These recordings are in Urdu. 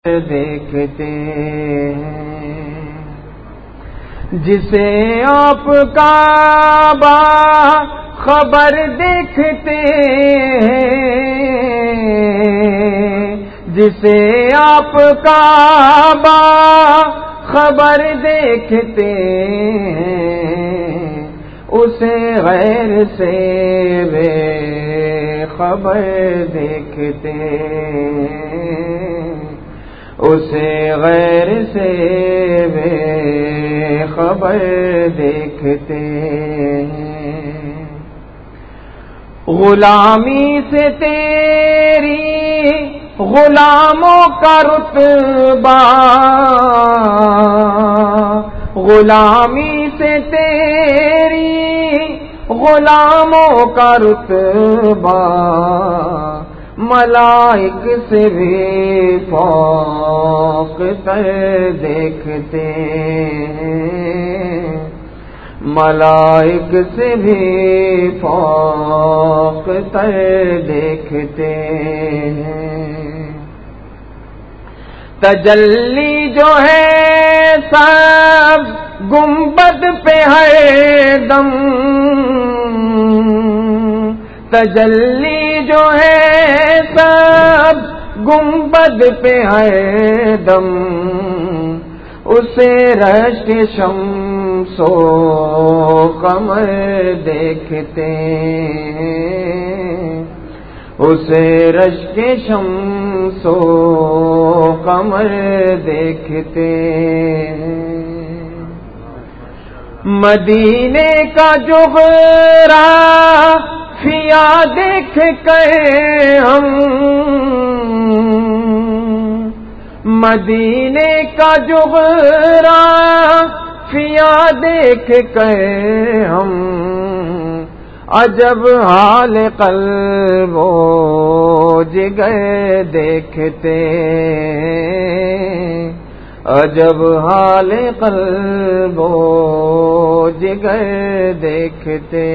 دیکھتے ہیں، جسے آپ کا خبر دیکھتے ہیں، جسے آپ کا خبر دیکھتے ہیں، اسے غیر سے بے خبر دیکھتے ہیں، اسے غیر سے بے خبر دیکھتے ہیں۔ غلامی سے تیری غلاموں کا رتبہ، غلامی سے تیری غلاموں کا رتبہ، ملائک سے بھی فوق تر دیکھتے ہیں، ملائک سے بھی فوق تر دیکھتے ہیں۔ تجلی جو ہے سب گنبد پہ ہر دم، تجلی جو ہے سب گنبد پہ ہر دم، اسے رشک شمس و قمر دیکھتے ہیں، اسے رشک شمس و قمر دیکھتے ہیں۔ مدینے کا جغرافیہ دیکھ کر ہم، مدینے کا جغرافیہ دیکھ کر ہم، عجب حال قلب و جگر دیکھتے، عجب حال قلب و جگر دیکھتے۔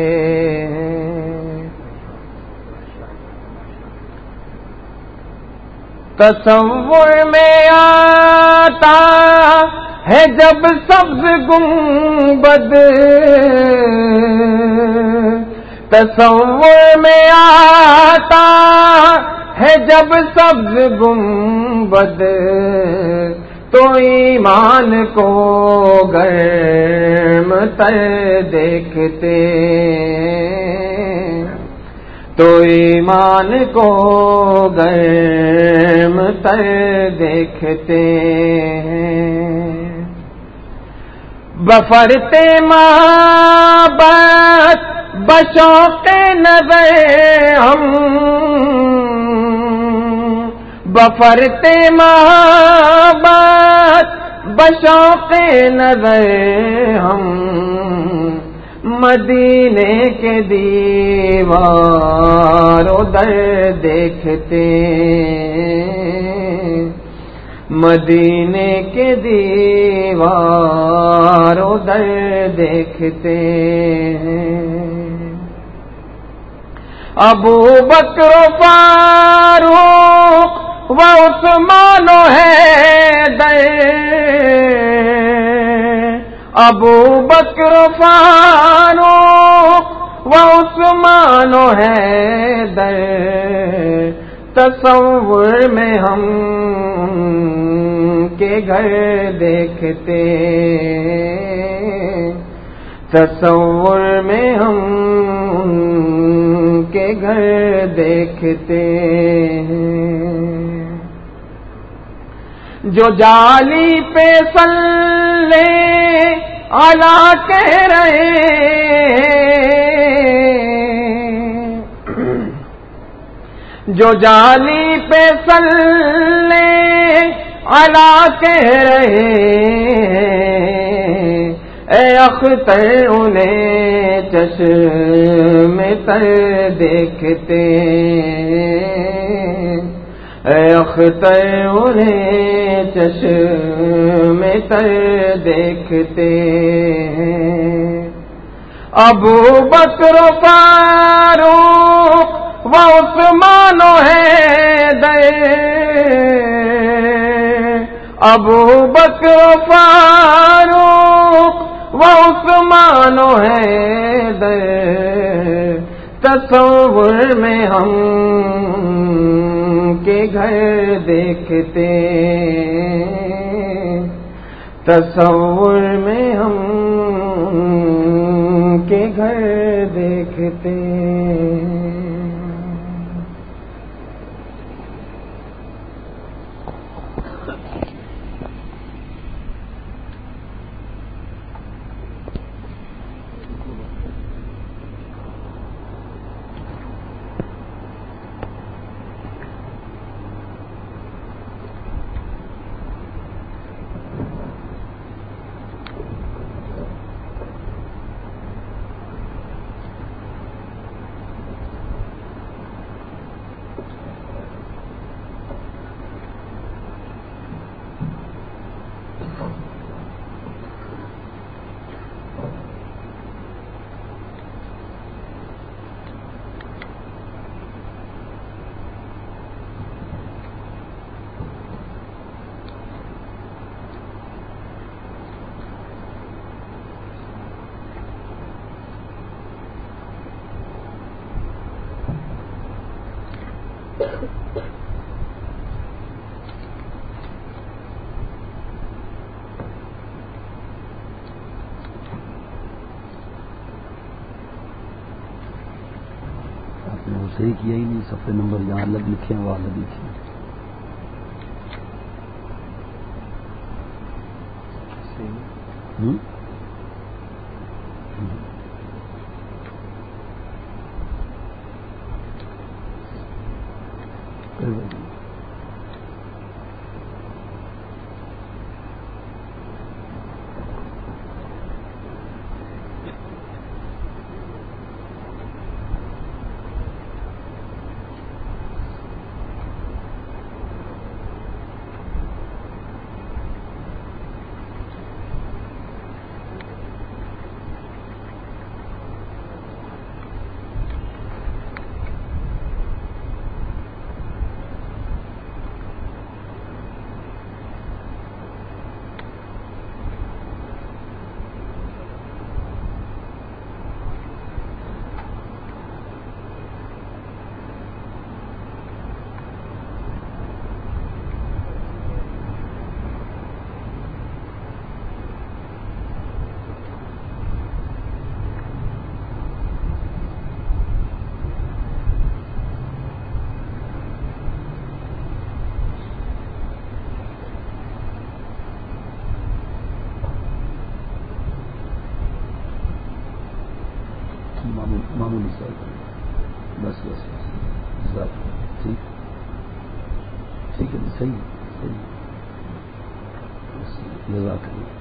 تصور میں آتا ہے جب سبز گنبد، تصور میں آتا ہے جب سبز گنبد، تو ایمان کو گرم تر دیکھتے، تو ایمان کو گرم تر دیکھتے ہیں۔ بفرتے محبت بشوق نظر ہم، بفرتے محبت بشوق نظر ہم، مدینے کے دیوار و در دیکھتے، مدینے کے دیوار و در دیکھتے ہیں۔ ابو بکر و فاروق و عثمان و حیدر، ابو بکر و فاروق و عثمان و حیدر، تصور میں ہم کے گھر دیکھتے، تصور میں ہم کے گھر دیکھتے ہیں۔ جو جالی پہ صلی علی کہہ رہے ہیں، جو جالی پہ صلی علی کہہ رہے ہیں، اے اختر انہیں چشم تر دیکھتے، اے اختر انہیں چشم تر دیکھتے ہیں۔ ابو بکر و فاروق و عثمان و حیدر ابو بکر فاروق و عثمان و حیدر، تصور میں ہم کے گھر دیکھتے، تصور میں ہم کے گھر دیکھتے۔ صحیح کیا ہی نہیں، صفحے نمبر جہاں الگ لکھے ہیں وہ الگ لکھے ہیں۔ معمولی سا بس بس بس ٹھیک ٹھیک ہے، صحیح صحیح، جزاک اللہ۔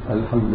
الحمد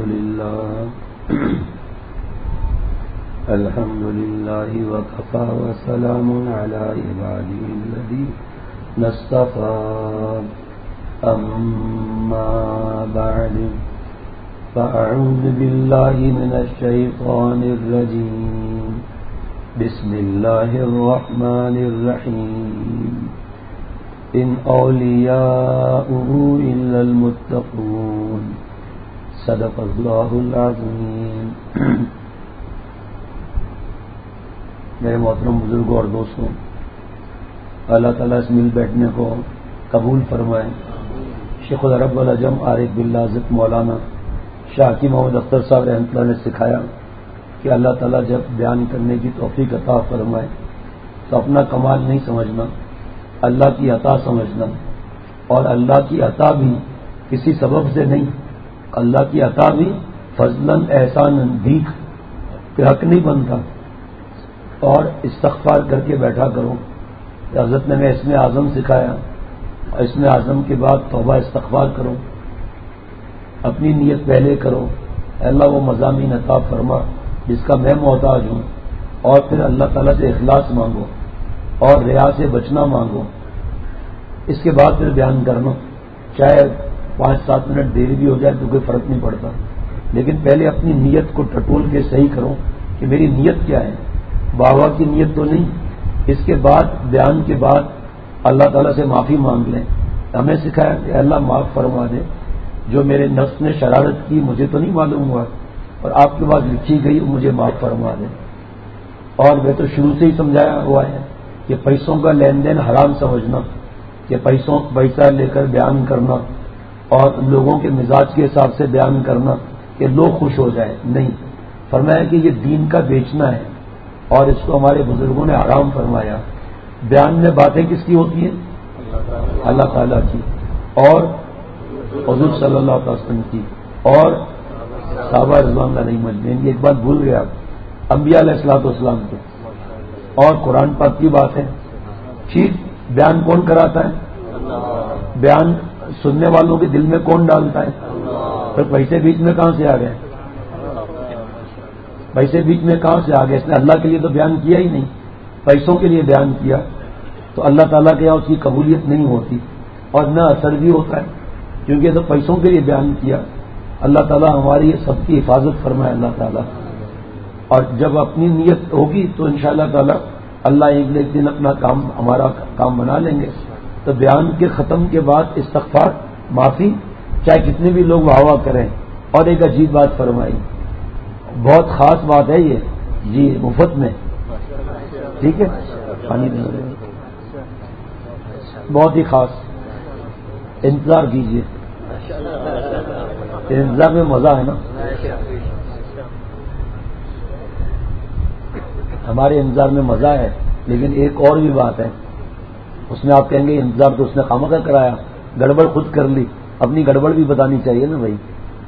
لله وكفى وسلام على عباده الذين اصطفى أما بعد فأعوذ بالله من الشيطان الرجيم بسم الله الرحمن الرحيم إن أولياؤه إلا المتقون صدق الله العظيم. میرے محترم بزرگوں اور دوستوں، اللہ تعالیٰ اس مل بیٹھنے کو قبول فرمائے. شیخ العرب والعجم عارف باللہ حضرت مولانا شاہ حکیم محمد اختر صاحب رحمۃ اللہ نے سکھایا کہ اللہ تعالیٰ جب بیان کرنے کی توفیق عطا فرمائے تو اپنا کمال نہیں سمجھنا، اللہ کی عطا سمجھنا. اور اللہ کی عطا بھی کسی سبب سے نہیں، اللہ کی عطا بھی فضلاً احساناً بھیک کہ حق نہیں بنتا. اور استغفار کر کے بیٹھا کرو. حضرت نے اسم اعظم سکھایا، اسم اعظم کے بعد توبہ استغفار کرو. اپنی نیت پہلے کرو، اللہ وہ مضامین عطا فرما جس کا میں محتاج ہوں. اور پھر اللہ تعالیٰ سے اخلاص مانگو اور ریا سے بچنا مانگو. اس کے بعد پھر بیان کرنا، چاہے 5-7 منٹ دیر بھی ہو جائے تو کوئی فرق نہیں پڑتا، لیکن پہلے اپنی نیت کو ٹٹول کے صحیح کرو کہ میری نیت کیا ہے. بابا کی نیت تو نہیں. اس کے بعد بیان کے بعد اللہ تعالیٰ سے معافی مانگ لیں. ہمیں سکھایا کہ اللہ معاف فرما دے، جو میرے نفس نے شرارت کی مجھے تو نہیں معلوم ہوا اور آپ کے پاس لکھی گئی مجھے معاف فرما دے. اور میں تو شروع سے ہی سمجھایا ہوا ہے کہ پیسوں کا لین دین حرام سمجھنا، کہ پیسہ لے کر بیان کرنا اور لوگوں کے مزاج کے حساب سے بیان کرنا کہ لوگ خوش ہو جائیں، نہیں. فرمایا کہ یہ دین کا بیچنا ہے اور اس کو ہمارے بزرگوں نے حرام فرمایا. بیان میں باتیں کس کی ہوتی ہیں؟ اللہ تعالیٰ کی اور حضور صلی اللہ علیہ وسلم کی اور صحابہ رضوان اللہ علیہم اجمعین. ایک بات بھول گیا، انبیاء علیہ الصلوۃ والسلام کی اور قرآن پاک کی بات ہے. ٹھیک، بیان کون کراتا ہے؟ بیان سننے والوں کے دل میں کون ڈالتا ہے؟ پھر پیسے بیچ میں کہاں سے آ گئے؟ پیسے بیچ میں کہاں سے آ گئے؟ اس نے اللہ کے لیے تو بیان کیا ہی نہیں، پیسوں کے لیے بیان کیا تو اللہ تعالیٰ کے یہاں اس کی قبولیت نہیں ہوتی اور نہ اثر بھی ہوتا ہے، کیونکہ تو پیسوں کے لیے بیان کیا. اللہ تعالیٰ ہماری سب کی حفاظت فرمائے اللہ تعالیٰ. اور جب اپنی نیت ہوگی تو انشاءاللہ تعالیٰ اللہ ایک دن اپنا کام، ہمارا کام بنا لیں گے. تو بیان کے ختم کے بعد استغفار، معافی، چاہے کتنے بھی لوگ واہ واہ کریں. اور ایک عجیب بات فرمائی، بہت خاص بات ہے یہ جی، مفت میں. ٹھیک ہے، پانی بہت ہی خاص. انتظار کیجیے، انتظار میں مزہ ہے نا. ہمارے انتظار میں مزہ ہے، لیکن ایک اور بھی بات ہے. اس میں آپ کہیں گے انتظار تو اس نے خامخواہ کرایا، گڑبڑ خود کر لی. اپنی گڑبڑ بھی بتانی چاہیے نا بھائی.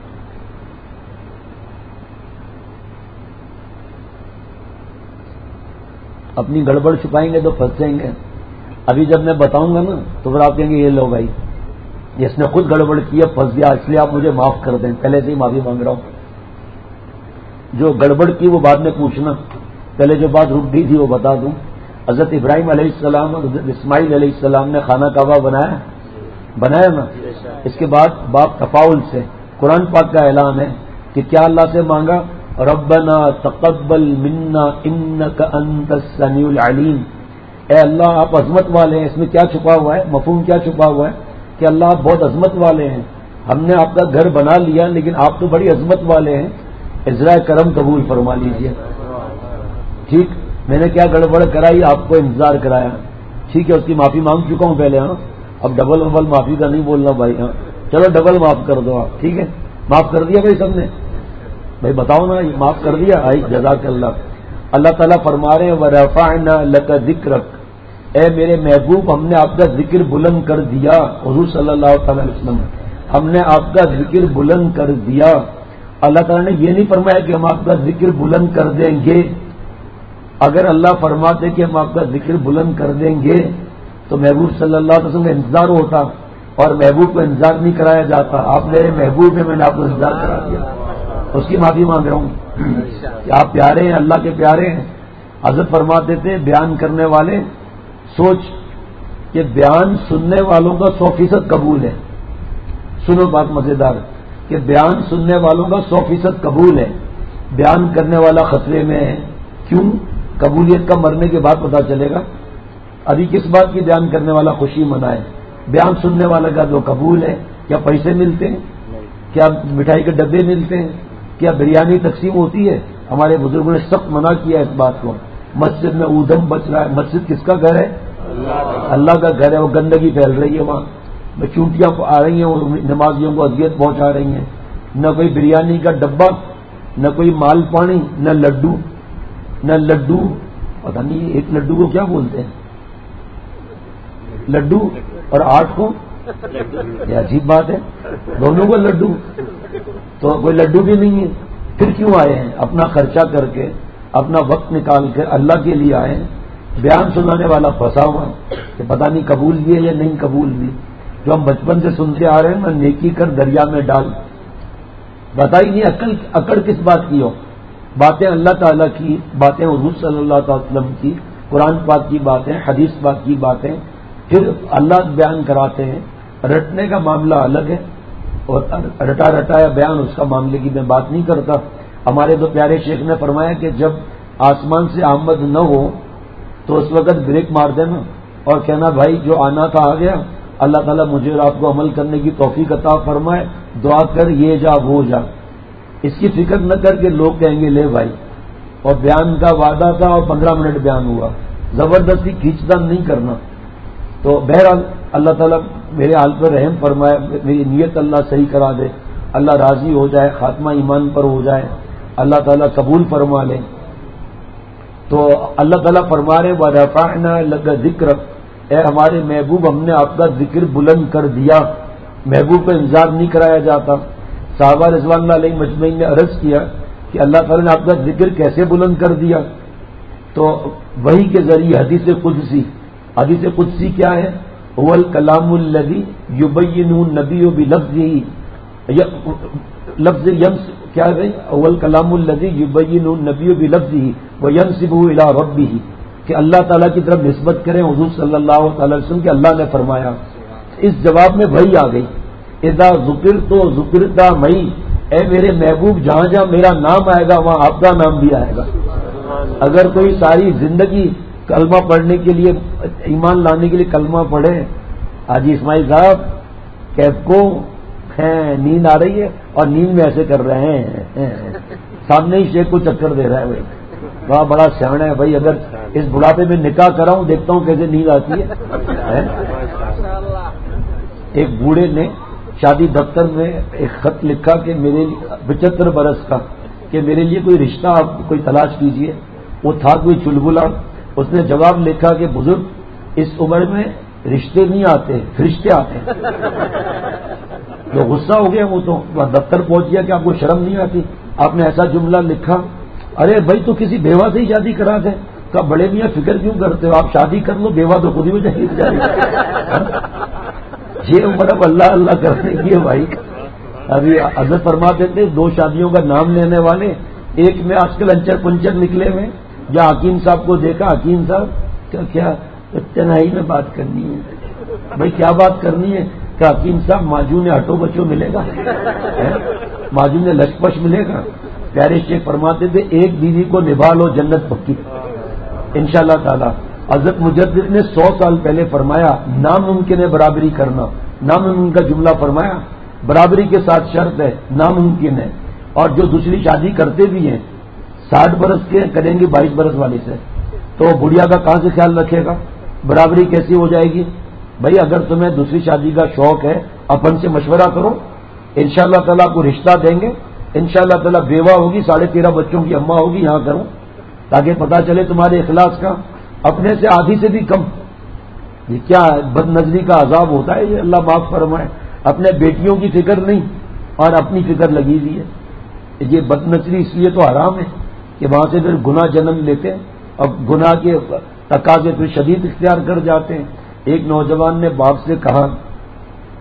اپنی گڑبڑ چھپائیں گے تو پھنسیں گے. ابھی جب میں بتاؤں گا نا تو پھر آپ کہیں گے یہ لو بھائی اس نے خود گڑبڑ کی ہے، پھنس گیا، اس لیے آپ مجھے معاف کر دیں. پہلے سے ہی معافی مانگ رہا ہوں. جو گڑبڑ کی وہ بعد میں پوچھنا، پہلے جو بات رک گئی تھی وہ بتا دوں. حضرت ابراہیم علیہ السلام اور حضرت اسماعیل علیہ السلام نے خانہ کعبہ بنایا نا. اس کے بعد باپ تفاول سے قرآن پاک کا اعلان ہے کہ کیا اللہ سے مانگا، ربنا تقبل منا انک انت السمیع العلیم. اے اللہ آپ عظمت والے ہیں. اس میں کیا چھپا ہوا ہے؟ مفہوم کیا چھپا ہوا ہے کہ اللہ آپ بہت عظمت والے ہیں. ہم نے آپ کا گھر بنا لیا لیکن آپ تو بڑی عظمت والے ہیں، اجرائے کرم قبول فرما لیجیے. ٹھیک، میں نے کیا گڑبڑ کرائی؟ آپ کو انتظار کرایا. ٹھیک ہے، اس کی معافی مانگ چکا ہوں پہلے. ہاں، اب ڈبل معافی کا نہیں بولنا بھائی. ہاں چلو ڈبل معاف کر دو آپ. ٹھیک ہے، معاف کر دیا بھائی سب نے؟ بھائی بتاؤ نا، معاف کر دیا؟ آئی جزاک اللہ. اللہ تعالیٰ فرما رہے ہیں وَرَفَعْنَا لَكَ ذِكْرَكَ، اے میرے محبوب ہم نے آپ کا ذکر بلند کر دیا. حضور صلی اللہ تعالی علیہ وسلم ہم نے آپ کا ذکر بلند کر دیا. اللہ تعالیٰ نے یہ نہیں فرمایا کہ ہم آپ کا ذکر بلند کر دیں گے. اگر اللہ فرماتے کہ ہم آپ کا ذکر بلند کر دیں گے تو محبوب صلی اللہ علیہ وسلم کا انتظار ہوتا اور محبوب کو انتظار نہیں کرایا جاتا. آپ میرے محبوب ہیں, میں نے آپ کو انتظار کرا دیا, اس کی معافی مانگ رہا ہوں کہ آپ پیارے ہیں, اللہ کے پیارے ہیں. حضرت فرماتے تھے بیان کرنے والے سوچ کہ بیان سننے والوں کا 100% قبول ہے. سنو بات مزیدار کہ بیان سننے والوں کا 100% قبول ہے, بیان کرنے والا خطرے میں ہے. کیوں؟ قبولیت کا مرنے کے بعد پتا چلے گا. ابھی کس بات کی بیان کرنے والا خوشی منائے؟ بیان سننے والا کا جو قبول ہے. کیا پیسے ملتے ہیں؟ کیا مٹھائی کے ڈبے ملتے ہیں؟ کیا بریانی تقسیم ہوتی ہے؟ ہمارے بزرگوں نے سخت منع کیا اس بات کو. مسجد میں اودم بچ رہا ہے. مسجد کس کا گھر ہے؟ اللہ کا گھر ہے. وہ گندگی پھیل رہی ہے وہاں, چونٹیاں آ رہی ہیں, اور نمازیوں کو اذیت پہنچا رہی ہیں. نہ کوئی بریانی کا ڈبہ, نہ کوئی مال پانی, نہ لڈو. پتہ نہیں ایک لڈو کو کیا بولتے ہیں, لڈو اور 8 کو, یہ عجیب بات ہے, دونوں کو لڈو. تو کوئی لڈو بھی نہیں ہے. پھر کیوں آئے ہیں؟ اپنا خرچہ کر کے, اپنا وقت نکال کے اللہ کے لیے آئے ہیں. بیان سنانے والا پھنسا ہوا کہ پتہ نہیں قبول بھی ہے یا نہیں قبول بھی. جو ہم بچپن سے سنتے آ رہے ہیں نا, نیکی کر دریا میں ڈال. بتا ہی نہیں اکڑ کس بات کی ہو. باتیں اللہ تعالیٰ کی, باتیں حضور صلی اللہ علیہ وسلم کی, قرآن پاک کی باتیں, حدیث پاک کی باتیں, پھر اللہ بیان کراتے ہیں. رٹنے کا معاملہ الگ ہے, اور رٹا رٹایا بیان اس کا معاملے کی میں بات نہیں کرتا. ہمارے تو پیارے شیخ نے فرمایا کہ جب آسمان سے آمد نہ ہو تو اس وقت بریک مار دینا اور کہنا بھائی جو آنا تھا آ گیا, اللہ تعالیٰ مجھے اور آپ کو عمل کرنے کی توفیق عطا فرمائے, دعا کر یہ جا وہ جا. اس کی فکر نہ کر کے لوگ کہیں گے لے بھائی, اور بیان کا وعدہ تھا اور 15 منٹ بیان ہوا. زبردستی کھینچتا نہیں کرنا. تو بہرحال اللہ تعالیٰ میرے حال پر رحم فرمائے, میری نیت اللہ صحیح کرا دے, اللہ راضی ہو جائے, خاتمہ ایمان پر ہو جائے, اللہ تعالیٰ قبول فرما لے. تو اللہ تعالیٰ فرما رہے وَرَفَعْنَا لَكَ ذِكْرَكَ, اے ہمارے محبوب ہم نے آپ کا ذکر بلند کر دیا. محبوب کو انتظار نہیں کرایا جاتا. صحابہ رضوان اللہ علیہ مجمعین نے عرض کیا کہ اللہ تعالیٰ نے آپ کا ذکر کیسے بلند کر دیا؟ تو وحی کے ذریعے حدیث قدسی. حدیث قدسی کیا ہے؟ هو الکلام الذی یبین النبی بلفظہ, لفظ یمس کیا ہے؟ هو الکلام الذی یبین النبی بلفظہ وینسبہ الی ربہ, کہ اللہ تعالیٰ کی طرف نسبت کریں حضور صلی اللہ علیہ وسلم کہ اللہ نے فرمایا. اس جواب میں وحی آ گئی. اذا ذکرت ذکرتا مئی, اے میرے محبوب جہاں جہاں میرا نام آئے گا وہاں آپ کا نام بھی آئے گا. اگر کوئی ساری زندگی کلمہ پڑھنے کے لیے, ایمان لانے کے لیے کلمہ پڑھے, حاجی اسماعیل صاحب کیف کو نیند آ رہی ہے اور نیند میں ایسے کر رہے ہیں, سامنے ہی شیخ کو چکر دے رہا ہے بھائی, وہاں بڑا سیاح ہے بھائی. اگر اس بڑھاپے میں نکاح کراؤں دیکھتا ہوں کیسے نیند آتی ہے. ایک بوڑھے نے شادی دفتر میں ایک خط لکھا کہ میرے 75 برس کا, کہ میرے لیے کوئی رشتہ آپ کوئی تلاش کیجئے. وہ تھا کوئی چلبلا. اس نے جواب لکھا کہ بزرگ اس عمر میں رشتے نہیں آتے, فرشتے آتے ہیں. جو غصہ ہو گیا وہ تو دفتر پہنچ گیا کہ آپ کو شرم نہیں آتی, آپ نے ایسا جملہ لکھا. ارے بھائی تو کسی بیوہ سے ہی شادی کرا دیں. کہا بڑے میاں فکر کیوں کرتے ہو, آپ شادی کر لو, بیوہ تو خود ہی ہو جائے گی. یہ عمر اب اللہ اللہ کرنے کی ہے بھائی. ابھی حضرت فرماتے تھے 2 شادیوں کا نام لینے والے, ایک میں آج کل انچر پنچر نکلے ہوئے, جہاں حکیم صاحب کو دیکھا, حکیم صاحب کیا چنائی میں بات کرنی ہے. بھائی کیا بات کرنی ہے؟ کہ حکیم صاحب ماجون ہٹو بچو ملے گا, ماجون لشپش ملے گا. پیارے شیخ فرماتے تھے ایک بیوی کو نبھا لو جنت پکی انشاءاللہ تعالی. حضرت مجدد نے 100 سال پہلے فرمایا ناممکن ہے برابری کرنا. ناممکن کا جملہ فرمایا, برابری کے ساتھ شرط ہے, ناممکن ہے. اور جو دوسری شادی کرتے بھی ہیں 60 برس کے کریں گے 22 برس والی سے, تو بڑھیا کا کہاں سے خیال رکھے گا؟ برابری کیسی ہو جائے گی؟ بھائی اگر تمہیں دوسری شادی کا شوق ہے اپن سے مشورہ کرو, انشاءاللہ تعالیٰ کو رشتہ دیں گے. انشاءاللہ تعالیٰ بیوہ ہوگی, 13.5 بچوں کی اماں ہوگی, یہاں کروں تاکہ پتہ چلے تمہارے اخلاص کا. اپنے سے آدھی سے بھی کم. یہ کیا بد نظری کا عذاب ہوتا ہے, یہ اللہ معاف فرمائے. اپنے بیٹیوں کی فکر نہیں اور اپنی فکر لگی ہوئی ہے. یہ بد نظری اس لیے تو حرام ہے کہ وہاں سے پھر گناہ جنم لیتے ہیں, اور گناہ کے تقاضے پھر شدید اختیار کر جاتے ہیں. ایک نوجوان نے باپ سے کہا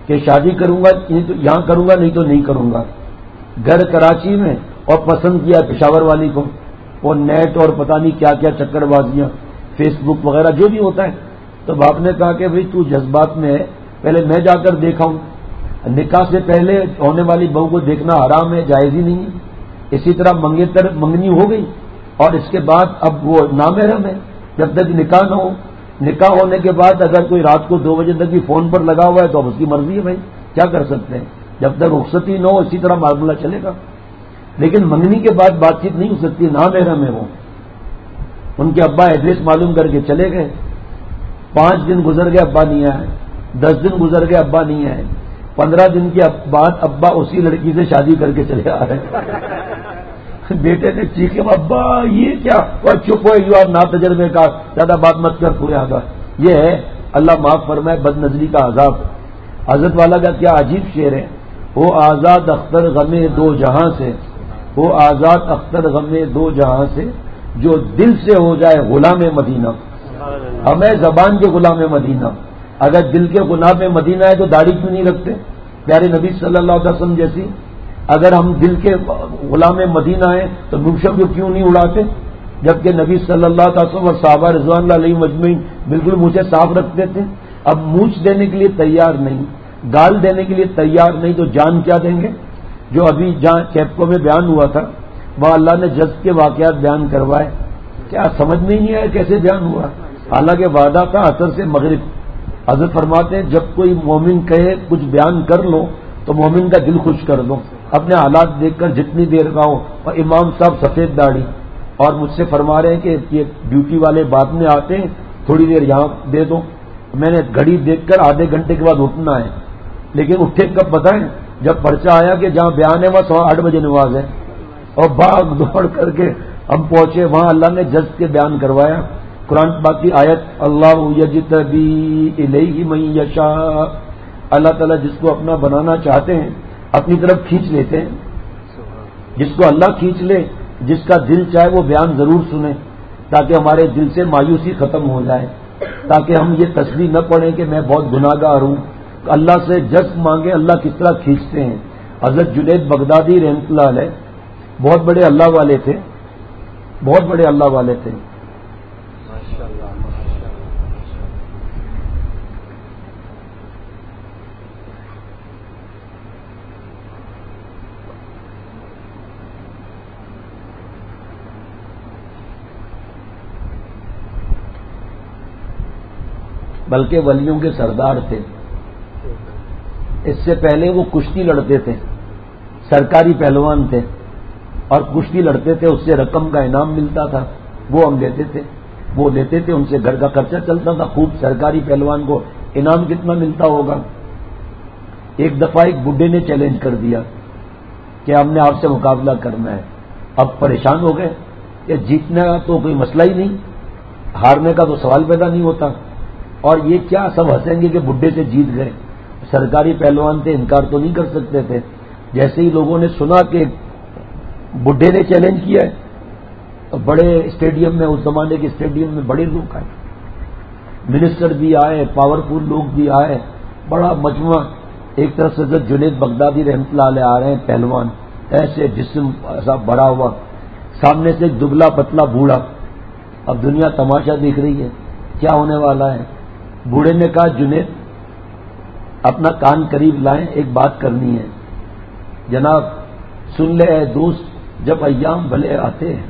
کہ شادی کروں گا یہاں کروں گا نہیں تو نہیں کروں گا. گھر کراچی میں اور پسند کیا پشاور والی کو، اور نیٹ اور پتہ نہیں کیا کیا چکر بازیاں، فیس بک وغیرہ جو بھی ہوتا ہے. تو باپ نے کہا کہ بھئی تو جذبات میں ہے، پہلے میں جا کر دیکھا ہوں. نکاح سے پہلے ہونے والی بہو کو دیکھنا حرام ہے، جائز ہی نہیں ہے. اسی طرح منگیتر منگنی ہو گئی اور اس کے بعد اب وہ نامحرم ہے جب تک نکاح نہ ہو. نکاح ہونے کے بعد اگر کوئی رات کو 2 بجے تک بھی فون پر لگا ہوا ہے تو اب اس کی مرضی ہے بھائی، کیا کر سکتے ہیں. جب تک رخصتی نہ ہو اسی طرح معاملہ چلے گا. لیکن منگنی کے بعد بات چیت نہیں ہو سکتی، نامحرم ہے وہ. ان کے ابا ایڈریس معلوم کر کے چلے گئے. 5 دن گزر گئے ابا نہیں آئے، 10 دن گزر گئے ابا نہیں آئے، 15 دن کے بعد ابا اسی لڑکی سے شادی کر کے چلے آ رہے ہیں. بیٹے نے چیخے ابا یہ کیا، اور چپ ہو یو آر نا تجربے کا، زیادہ بات مت کر پورے آگا. یہ ہے اللہ معاف فرمائے بد نظری کا عذاب. حضرت والا کا کیا عجیب شعر ہے، وہ آزاد اختر غمے 2 جہاں سے، وہ آزاد اختر غمے 2 جہاں سے، جو دل سے ہو جائے غلام مدینہ. ہمیں زبان کے غلام مدینہ، اگر دل کے غلام مدینہ ہے تو داڑھی کیوں نہیں رکھتے پیارے نبی صلی اللہ علیہ وسلم جیسی. اگر ہم دل کے غلام مدینہ ہیں تو منشم کو کیوں نہیں اڑاتے، جبکہ نبی صلی اللہ علیہ وسلم اور صحابہ رضوان اللہ علیہ مجمعین بالکل مجھے صاف رکھتے تھے. اب مونچھ دینے کے لیے تیار نہیں، گال دینے کے لیے تیار نہیں تو جان کیا دیں گے. جو ابھی جہاں کیپکو میں بیان ہوا تھا وہاں اللہ نے جذب کے واقعات بیان کروائے، کیا سمجھ میں نہیں آیا کیسے بیان ہوا. حالانکہ وعدہ تھا عصر سے مغرب. حضرت فرماتے ہیں جب کوئی مومن کہے کچھ بیان کر لو تو مومن کا دل خوش کر دو. اپنے حالات دیکھ کر جتنی دیر کا ہو. اور امام صاحب سفید داڑھی اور مجھ سے فرما رہے ہیں کہ یہ ڈیوٹی والے بعد میں آتے ہیں، تھوڑی دیر یہاں دے دو. میں نے گھڑی دیکھ کر آدھے گھنٹے کے بعد اٹھنا ہے، لیکن اٹھے کب بتائیں جب پرچہ آیا کہ جہاں بیان ہے وہاں 8:15 بجے نماز ہے. اور بھاگ دوڑ کر کے ہم پہنچے وہاں، اللہ نے جذب کے بیان کروایا. قرآن پاک کی آیت اللہ یجتبی الیہ من یشاء، اللہ تعالیٰ جس کو اپنا بنانا چاہتے ہیں اپنی طرف کھینچ لیتے ہیں. جس کو اللہ کھینچ لے، جس کا دل چاہے وہ بیان ضرور سنیں تاکہ ہمارے دل سے مایوسی ختم ہو جائے، تاکہ ہم یہ تصویر نہ پڑیں کہ میں بہت گناہگار ہوں. اللہ سے جذب مانگے اللہ کس طرح کھینچتے ہیں. حضرت جنید بغدادی رحمۃ اللہ علیہ بہت بڑے اللہ والے تھے، بہت بڑے اللہ والے تھے. بلکہ ولیوں کے سردار تھے. اس سے پہلے وہ کشتی لڑتے تھے، سرکاری پہلوان تھے اور کشتی لڑتے تھے. اس سے رقم کا انعام ملتا تھا، وہ ہم لیتے تھے، وہ لیتے تھے. ان سے گھر کا خرچہ چلتا تھا خوب. سرکاری پہلوان کو انعام کتنا ملتا ہوگا. ایک دفعہ ایک بڈھے نے چیلنج کر دیا کہ ہم نے آپ سے مقابلہ کرنا ہے. اب پریشان ہو گئے کہ جیتنے کا تو کوئی مسئلہ ہی نہیں، ہارنے کا تو سوال پیدا نہیں ہوتا. اور یہ کیا سب ہنسیں گے کہ بڈھے سے جیت گئے. سرکاری پہلوان تھے، انکار تو نہیں کر سکتے تھے. جیسے ہی لوگوں نے سنا کہ بڈھے نے چیلنج کیا ہے تو بڑے اسٹیڈیم میں، اس زمانے کے اسٹیڈیم میں بڑے لوگ آئے، منسٹر بھی آئے، پاورفل لوگ بھی آئے، بڑا مجموعہ. ایک طرف سے حضرت جنید بغدادی رحمۃ اللہ علیہ آ رہے ہیں، پہلوان، ایسے جسم ایسا بڑا ہوا، سامنے سے ایک دبلا پتلا بوڑھا. اب دنیا تماشا دیکھ رہی ہے کیا ہونے والا ہے. بوڑھے نے کہا جنید اپنا کان قریب لائیں، ایک بات کرنی ہے. جناب سن لے اے دوست جب ایام بھلے آتے ہیں،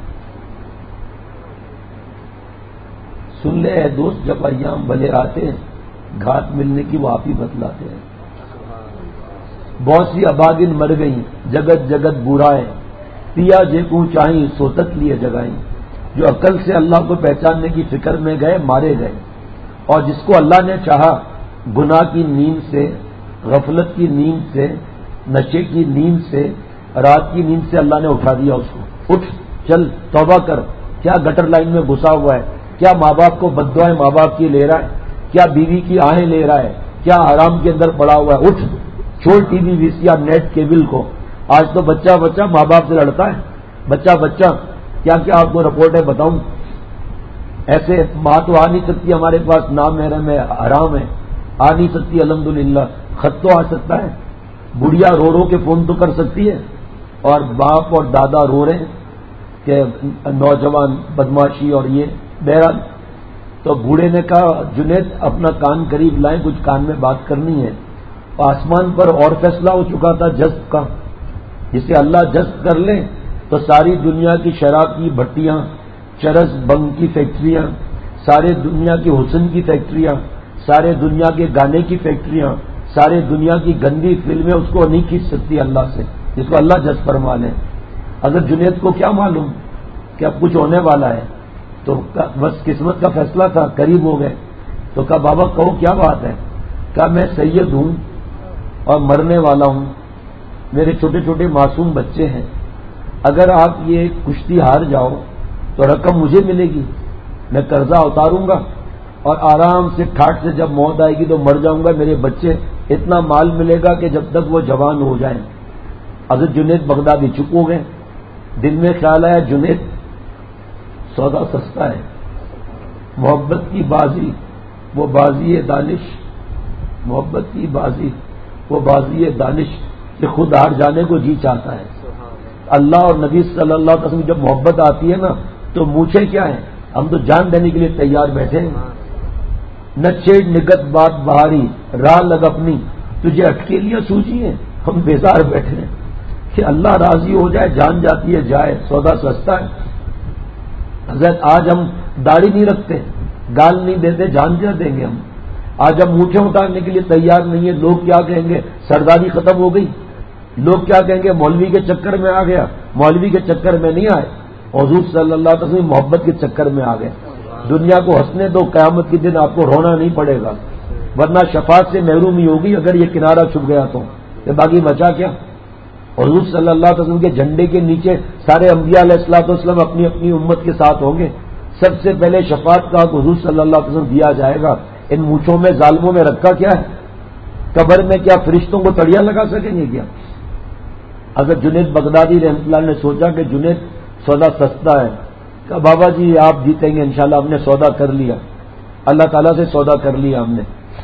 سن لے اے دوست جب ایام بھلے آتے ہیں، گھات ملنے کی وہ آپ ہی بتلاتے ہیں. بہت سی اباگن مر گئیں، جگت جگت برائے، پیا جے کو چاہیں سوتت لیے جگائیں. جو عقل سے اللہ کو پہچاننے کی فکر میں گئے مارے گئے. اور جس کو اللہ نے چاہا گناہ کی نیند سے، غفلت کی نیند سے، نشے کی نیند سے، رات کی نیند سے اللہ نے اٹھا دیا اس کو. اٹھ چل توبہ کر. کیا گٹر لائن میں گھسا ہوا ہے، کیا ماں باپ کو بددعائیں ماں باپ کی لے رہا ہے، کیا بیوی کی آہیں لے رہا ہے، کیا حرام کے اندر پڑا ہوا ہے. اٹھ چھوڑ T V V C R net cable کو. آج تو بچہ بچہ ماں باپ سے لڑتا ہے. بچہ بچہ کیا کیا آپ کو رپورٹ ہے بتاؤں. ایسے ماں تو آ نہیں سکتی ہمارے پاس، نام محرم ہے، حرام ہے، آ نہیں سکتی الحمدللہ. خط تو آ سکتا ہے، بڑھیا رو رو کے فون تو کر سکتی ہے، اور باپ اور دادا رو رہے ہیں کہ نوجوان بدماشی اور یہ بہرحال. تو بوڑھے نے کہا جنید اپنا کان قریب لائیں، کچھ کان میں بات کرنی ہے. آسمان پر اور فیصلہ ہو چکا تھا جذب کا، جسے اللہ جذب کر لے تو ساری دنیا کی شراب کی بھٹیاں، چرس بنگ کی فیکٹریاں، سارے دنیا کی حسن کی فیکٹریاں، سارے دنیا کے گانے کی فیکٹریاں، سارے دنیا کی گندی فلمیں اس کو نہیں کھینچ سکتی اللہ سے، جس کو اللہ جذب فرما لے. اگر جنید کو کیا معلوم کہ اب کچھ ہونے والا ہے، تو بس قسمت کا فیصلہ تھا، قریب ہو گئے. تو کہا بابا کہو کیا بات ہے؟ کہا میں سید ہوں اور مرنے والا ہوں، میرے چھوٹے چھوٹے معصوم بچے ہیں، اگر آپ یہ کشتی ہار جاؤ تو رقم مجھے ملے گی، میں قرضہ اتاروں گا اور آرام سے کھاٹ سے جب موت آئے گی تو مر جاؤں گا، میرے بچے اتنا مال ملے گا کہ جب تک وہ جوان ہو جائیں. حضرت جنید بغدادی چپ ہو گئے. دل میں خیال آیا جنید سودا سستا ہے، محبت کی بازی وہ بازی دانش، محبت کی بازی وہ بازی دانش کہ خود ہار جانے کو جی چاہتا ہے. اللہ اور نبی صلی اللہ علیہ وسلم جب محبت آتی ہے نا تو مونچھیں کیا ہے، ہم تو جان دینے کے لیے تیار بیٹھے ہیں. نہ چھیڑ نگت بات بہاری راہ لگ اپنی، تجھے اٹکیلیاں سوچی ہیں، ہم بیزار بیٹھے ہیں کہ اللہ راضی ہو جائے، جان جاتی ہے جائے، سودا سستا ہے. حضرت آج ہم داڑھی نہیں رکھتے، گال نہیں دیتے، جان دے دیں گے ہم. آج ہم مونچھیں اٹھانے کے لیے تیار نہیں ہیں، لوگ کیا کہیں گے، سرداری ختم ہو گئی. لوگ کیا کہیں گے، مولوی کے چکر میں آ گیا. مولوی کے چکر میں نہیں آئے، حضور صلی اللہ علیہ وسلم محبت کے چکر میں آ گئے. دنیا کو ہنسنے دو، قیامت کے دن آپ کو رونا نہیں پڑے گا، ورنہ شفاعت سے محرومی ہوگی اگر یہ کنارہ چھپ گیا تو. یہ باقی بچا کیا؟ حضور صلی اللہ علیہ وسلم کے جھنڈے کے نیچے سارے انبیاء علیہ الصلوۃ والسلام اپنی اپنی امت کے ساتھ ہوں گے. سب سے پہلے شفاعت کا حضور صلی اللہ علیہ وسلم دیا جائے گا. ان مونچھوں میں ظالموں میں رکھا کیا ہے؟ قبر میں کیا فرشتوں کو تڑیاں لگا سکیں گے کیا؟ اگر جنید بغدادی رحمۃ اللہ نے سوچا کہ جنید سودا سستا ہے، کہ بابا جی آپ جیتیں گے انشاءاللہ، ہم نے سودا کر لیا، اللہ تعالیٰ سے سودا کر لیا ہم نے.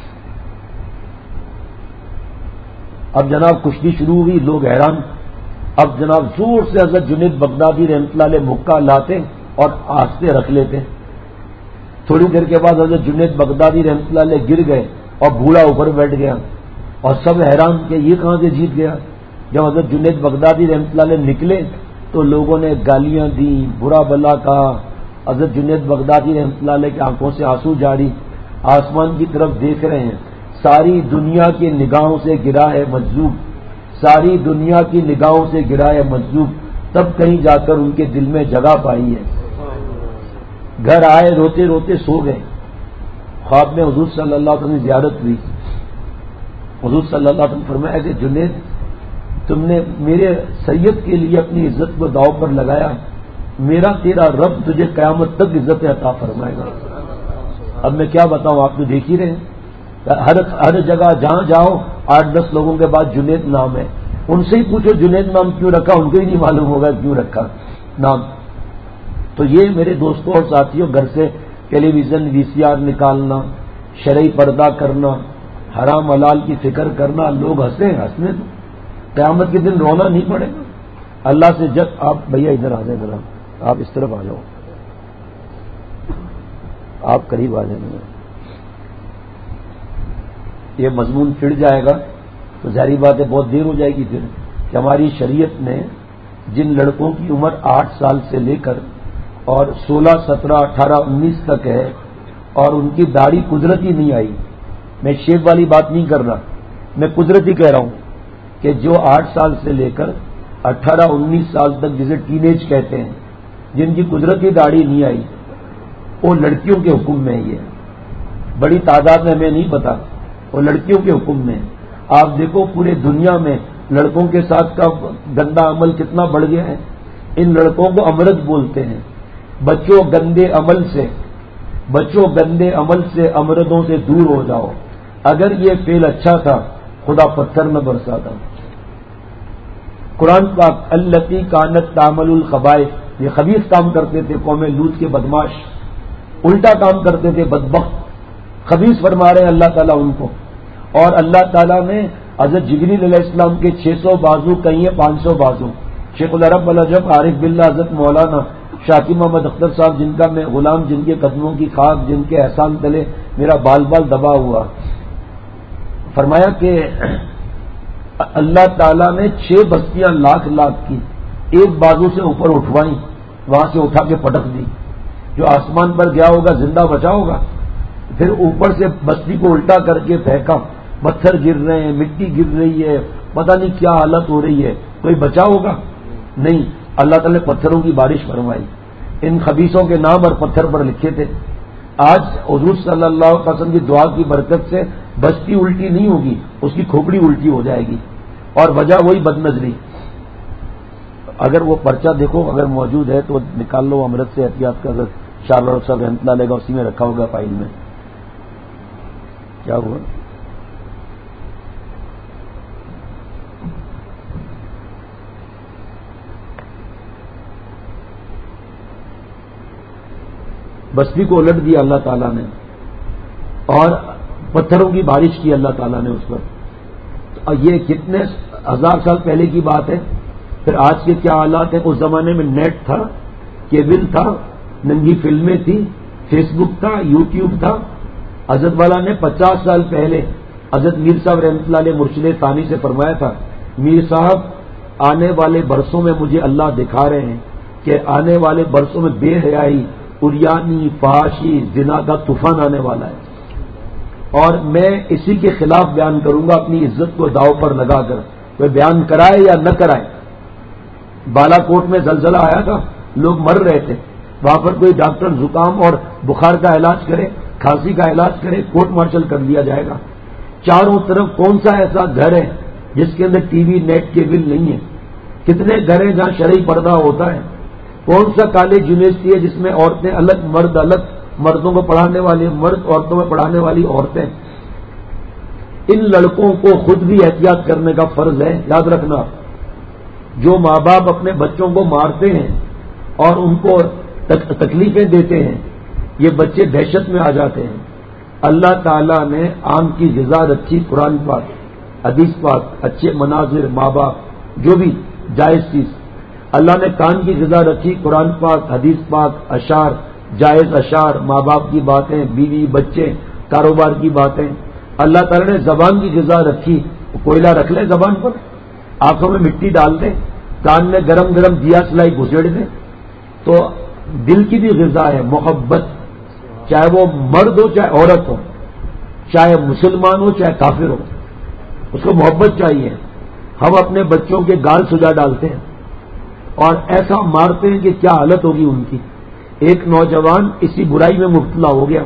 اب جناب کشتی شروع ہوئی، لوگ حیران. اب جناب زور سے حضرت جنید بغدادی رحمۃ اللہ علیہ مکہ لاتے اور آستے رکھ لیتے. تھوڑی دیر کے بعد حضرت جنید بغدادی رحمۃ اللہ علیہ گر گئے اور بوڑھا اوپر بیٹھ گیا، اور سب حیران کہ یہ کہاں سے جیت گیا. جب حضرت جنید بغدادی رحمۃ اللہ علیہ نکلے تو لوگوں نے گالیاں دی، برا بلا کہا. حضرت جنید بغدادی رحمۃ اللہ علیہ کی آنکھوں سے آنسو جاری، آسمان کی طرف دیکھ رہے ہیں. ساری دنیا کی نگاہوں سے گرا ہے مجذوب، ساری دنیا کی نگاہوں سے گرا ہے مجذوب. تب کہیں جا کر ان کے دل میں جگہ پائی ہے. گھر آئے، روتے روتے سو گئے. خواب میں حضور صلی اللہ علیہ وسلم زیارت ہوئی. حضور صلی اللہ علیہ وسلم فرمایا کہ جنید تم نے میرے سید کے لیے اپنی عزت کو داؤ پر لگایا، میرا تیرا رب تجھے قیامت تک عزت عطا فرمائے گا. اب میں کیا بتاؤں، آپ تو دیکھ ہی رہے ہیں ہر جگہ جہاں جاؤ 8-10 لوگوں کے بعد جنید نام ہے. ان سے ہی پوچھو جنید نام کیوں رکھا، ان کو ہی نہیں معلوم ہوگا کیوں رکھا نام. تو یہ میرے دوستوں اور ساتھیوں گھر سے ٹیلی ویژن VCR نکالنا، شرعی پردہ کرنا، حرام حلال کی فکر کرنا، لوگ ہنسنے دو، قیامت کے دن رونا نہیں پڑے گا. اللہ سے جب آپ بھیا ادھر آ جائیں، ذرا آپ اس طرف آ جاؤ، آپ قریب آ جائیں. یہ مضمون چڑ جائے گا تو ظاہری بات ہے بہت دیر ہو جائے گی پھر، کہ ہماری شریعت نے جن لڑکوں کی عمر 8 سال سے لے کر اور 16, 17, 18, 19 تک ہے اور ان کی داڑھی قدرتی نہیں آئی، میں شیپ والی بات نہیں کر رہا، میں قدرتی کہہ رہا ہوں کہ جو 8 سال سے لے کر 18, 19 سال تک جسے ٹین ایج کہتے ہیں، جن کی قدرتی داڑھی نہیں آئی، وہ لڑکیوں کے حکم میں ہی ہے. بڑی تعداد میں ہمیں نہیں پتا، وہ لڑکیوں کے حکم میں. آپ دیکھو پورے دنیا میں لڑکوں کے ساتھ کا گندا عمل کتنا بڑھ گیا ہے. ان لڑکوں کو امرد بولتے ہیں. بچوں گندے عمل سے امردوں سے دور ہو جاؤ. اگر یہ فعل اچھا تھا خدا پتھر نہ برساتا. قرآن پاک التی کانت تعمل الخبائث، یہ خبیث کام کرتے تھے قوم لوط کے بدماش، الٹا کام کرتے تھے بدبخت، خبیث فرما رہے ہیں اللہ تعالیٰ ان کو. اور اللہ تعالیٰ نے حضرت جبریل علیہ السلام کے 600 بازو کہیں 500 بازو. شیخ العرب العجب عارف باللہ حضرت مولانا شاکر محمد اختر صاحب، جن کا میں غلام، جن کے قدموں کی خاک، جن کے احسان تلے میرا بال بال دبا ہوا، فرمایا کہ اللہ تعالیٰ نے 6 بستیاں لاکھ کی ایک بازو سے اوپر اٹھوائیں، وہاں سے اٹھا کے پٹک دی. جو آسمان پر گیا ہوگا زندہ بچا ہوگا. پھر اوپر سے بستی کو الٹا کر کے پھینکا، پتھر گر رہے ہیں، مٹی گر رہی ہے، پتہ نہیں کیا حالت ہو رہی ہے، کوئی بچا ہوگا؟ نہیں. اللہ تعالیٰ نے پتھروں کی بارش فرمائی، ان خبیثوں کے نام اور پتھر پر لکھے تھے. آج حضور صلی اللہ علیہ وسلم کی دعا کی برکت سے بستی الٹی نہیں ہوگی، اس کی کھوپڑی الٹی ہو جائے گی، اور وجہ وہی بد نظری. اگر وہ پرچہ دیکھو، اگر موجود ہے تو نکال لو. امرت سے احتیاط کا اگر شارلہ صاحب رحمۃ اللہ علیہ کا اسی میں رکھا ہوگا فائل میں. کیا ہوا؟ بستی کو الٹ دیا اللہ تعالیٰ نے، اور پتھروں کی بارش کی اللہ تعالیٰ نے اس پر. تو یہ کتنے 1000 سال پہلے کی بات ہے. پھر آج کے کیا حالات ہیں؟ اس زمانے میں نیٹ تھا، کیبل تھا، ننگی فلمیں تھی، فیس بک تھا، یوٹیوب تھا. حضرت والا نے 50 سال پہلے حضرت میر صاحب رحمۃ اللہ علیہ مرشد ثانی سے فرمایا تھا، میر صاحب آنے والے برسوں میں مجھے اللہ دکھا رہے ہیں کہ آنے والے برسوں میں بے حیائی، اریانی، فحاشی، زنا کا طوفان آنے والا ہے، اور میں اسی کے خلاف بیان کروں گا اپنی عزت کو داؤ پر لگا کر. وہ بیان کرائے یا نہ کرائے. بالا کوٹ میں زلزلہ آیا تھا، لوگ مر رہے تھے. وہاں پر کوئی ڈاکٹر زکام اور بخار کا علاج کرے، کھانسی کا علاج کرے، کورٹ مارشل کر دیا جائے گا. چاروں طرف کون سا ایسا گھر ہے جس کے اندر ٹی وی، نیٹ، کیبل نہیں ہے؟ کتنے گھر ہیں جہاں شرعی پردہ ہوتا ہے؟ کون سا کالج، یونیورسٹی ہے جس میں عورتیں الگ، مرد الگ، مردوں کو پڑھانے والے مرد، عورتوں میں پڑھانے والی عورتیں؟ ان لڑکوں کو خود بھی احتیاط کرنے کا فرض ہے. یاد رکھنا، جو ماں باپ اپنے بچوں کو مارتے ہیں اور ان کو تکلیفیں دیتے ہیں، یہ بچے دہشت میں آ جاتے ہیں. اللہ تعالیٰ نے آم کی غذا رکھی، قرآن پاک، حدیث پاک، اچھے مناظر، ماں باپ، جو بھی جائز چیز. اللہ نے کان کی غذا رکھی، قرآن پاک، حدیث پاک، اشعار، جائز اشعار، ماں باپ کی باتیں، بیوی بچے، کاروبار کی باتیں. اللہ تعالیٰ نے زبان کی غذا رکھی، کوئلہ رکھ لیں زبان پر، آنکھوں میں مٹی ڈال دیں، کان میں گرم گرم دیا سلائی گھسیڑ دیں. تو دل کی بھی غذا ہے محبت، چاہے وہ مرد ہو چاہے عورت ہو، چاہے مسلمان ہو چاہے کافر ہو، اس کو محبت چاہیے. ہم اپنے بچوں کے گال سجا ڈالتے ہیں اور ایسا مارتے ہیں کہ کیا حالت ہوگی ان کی. ایک نوجوان اسی برائی میں مبتلا ہو گیا.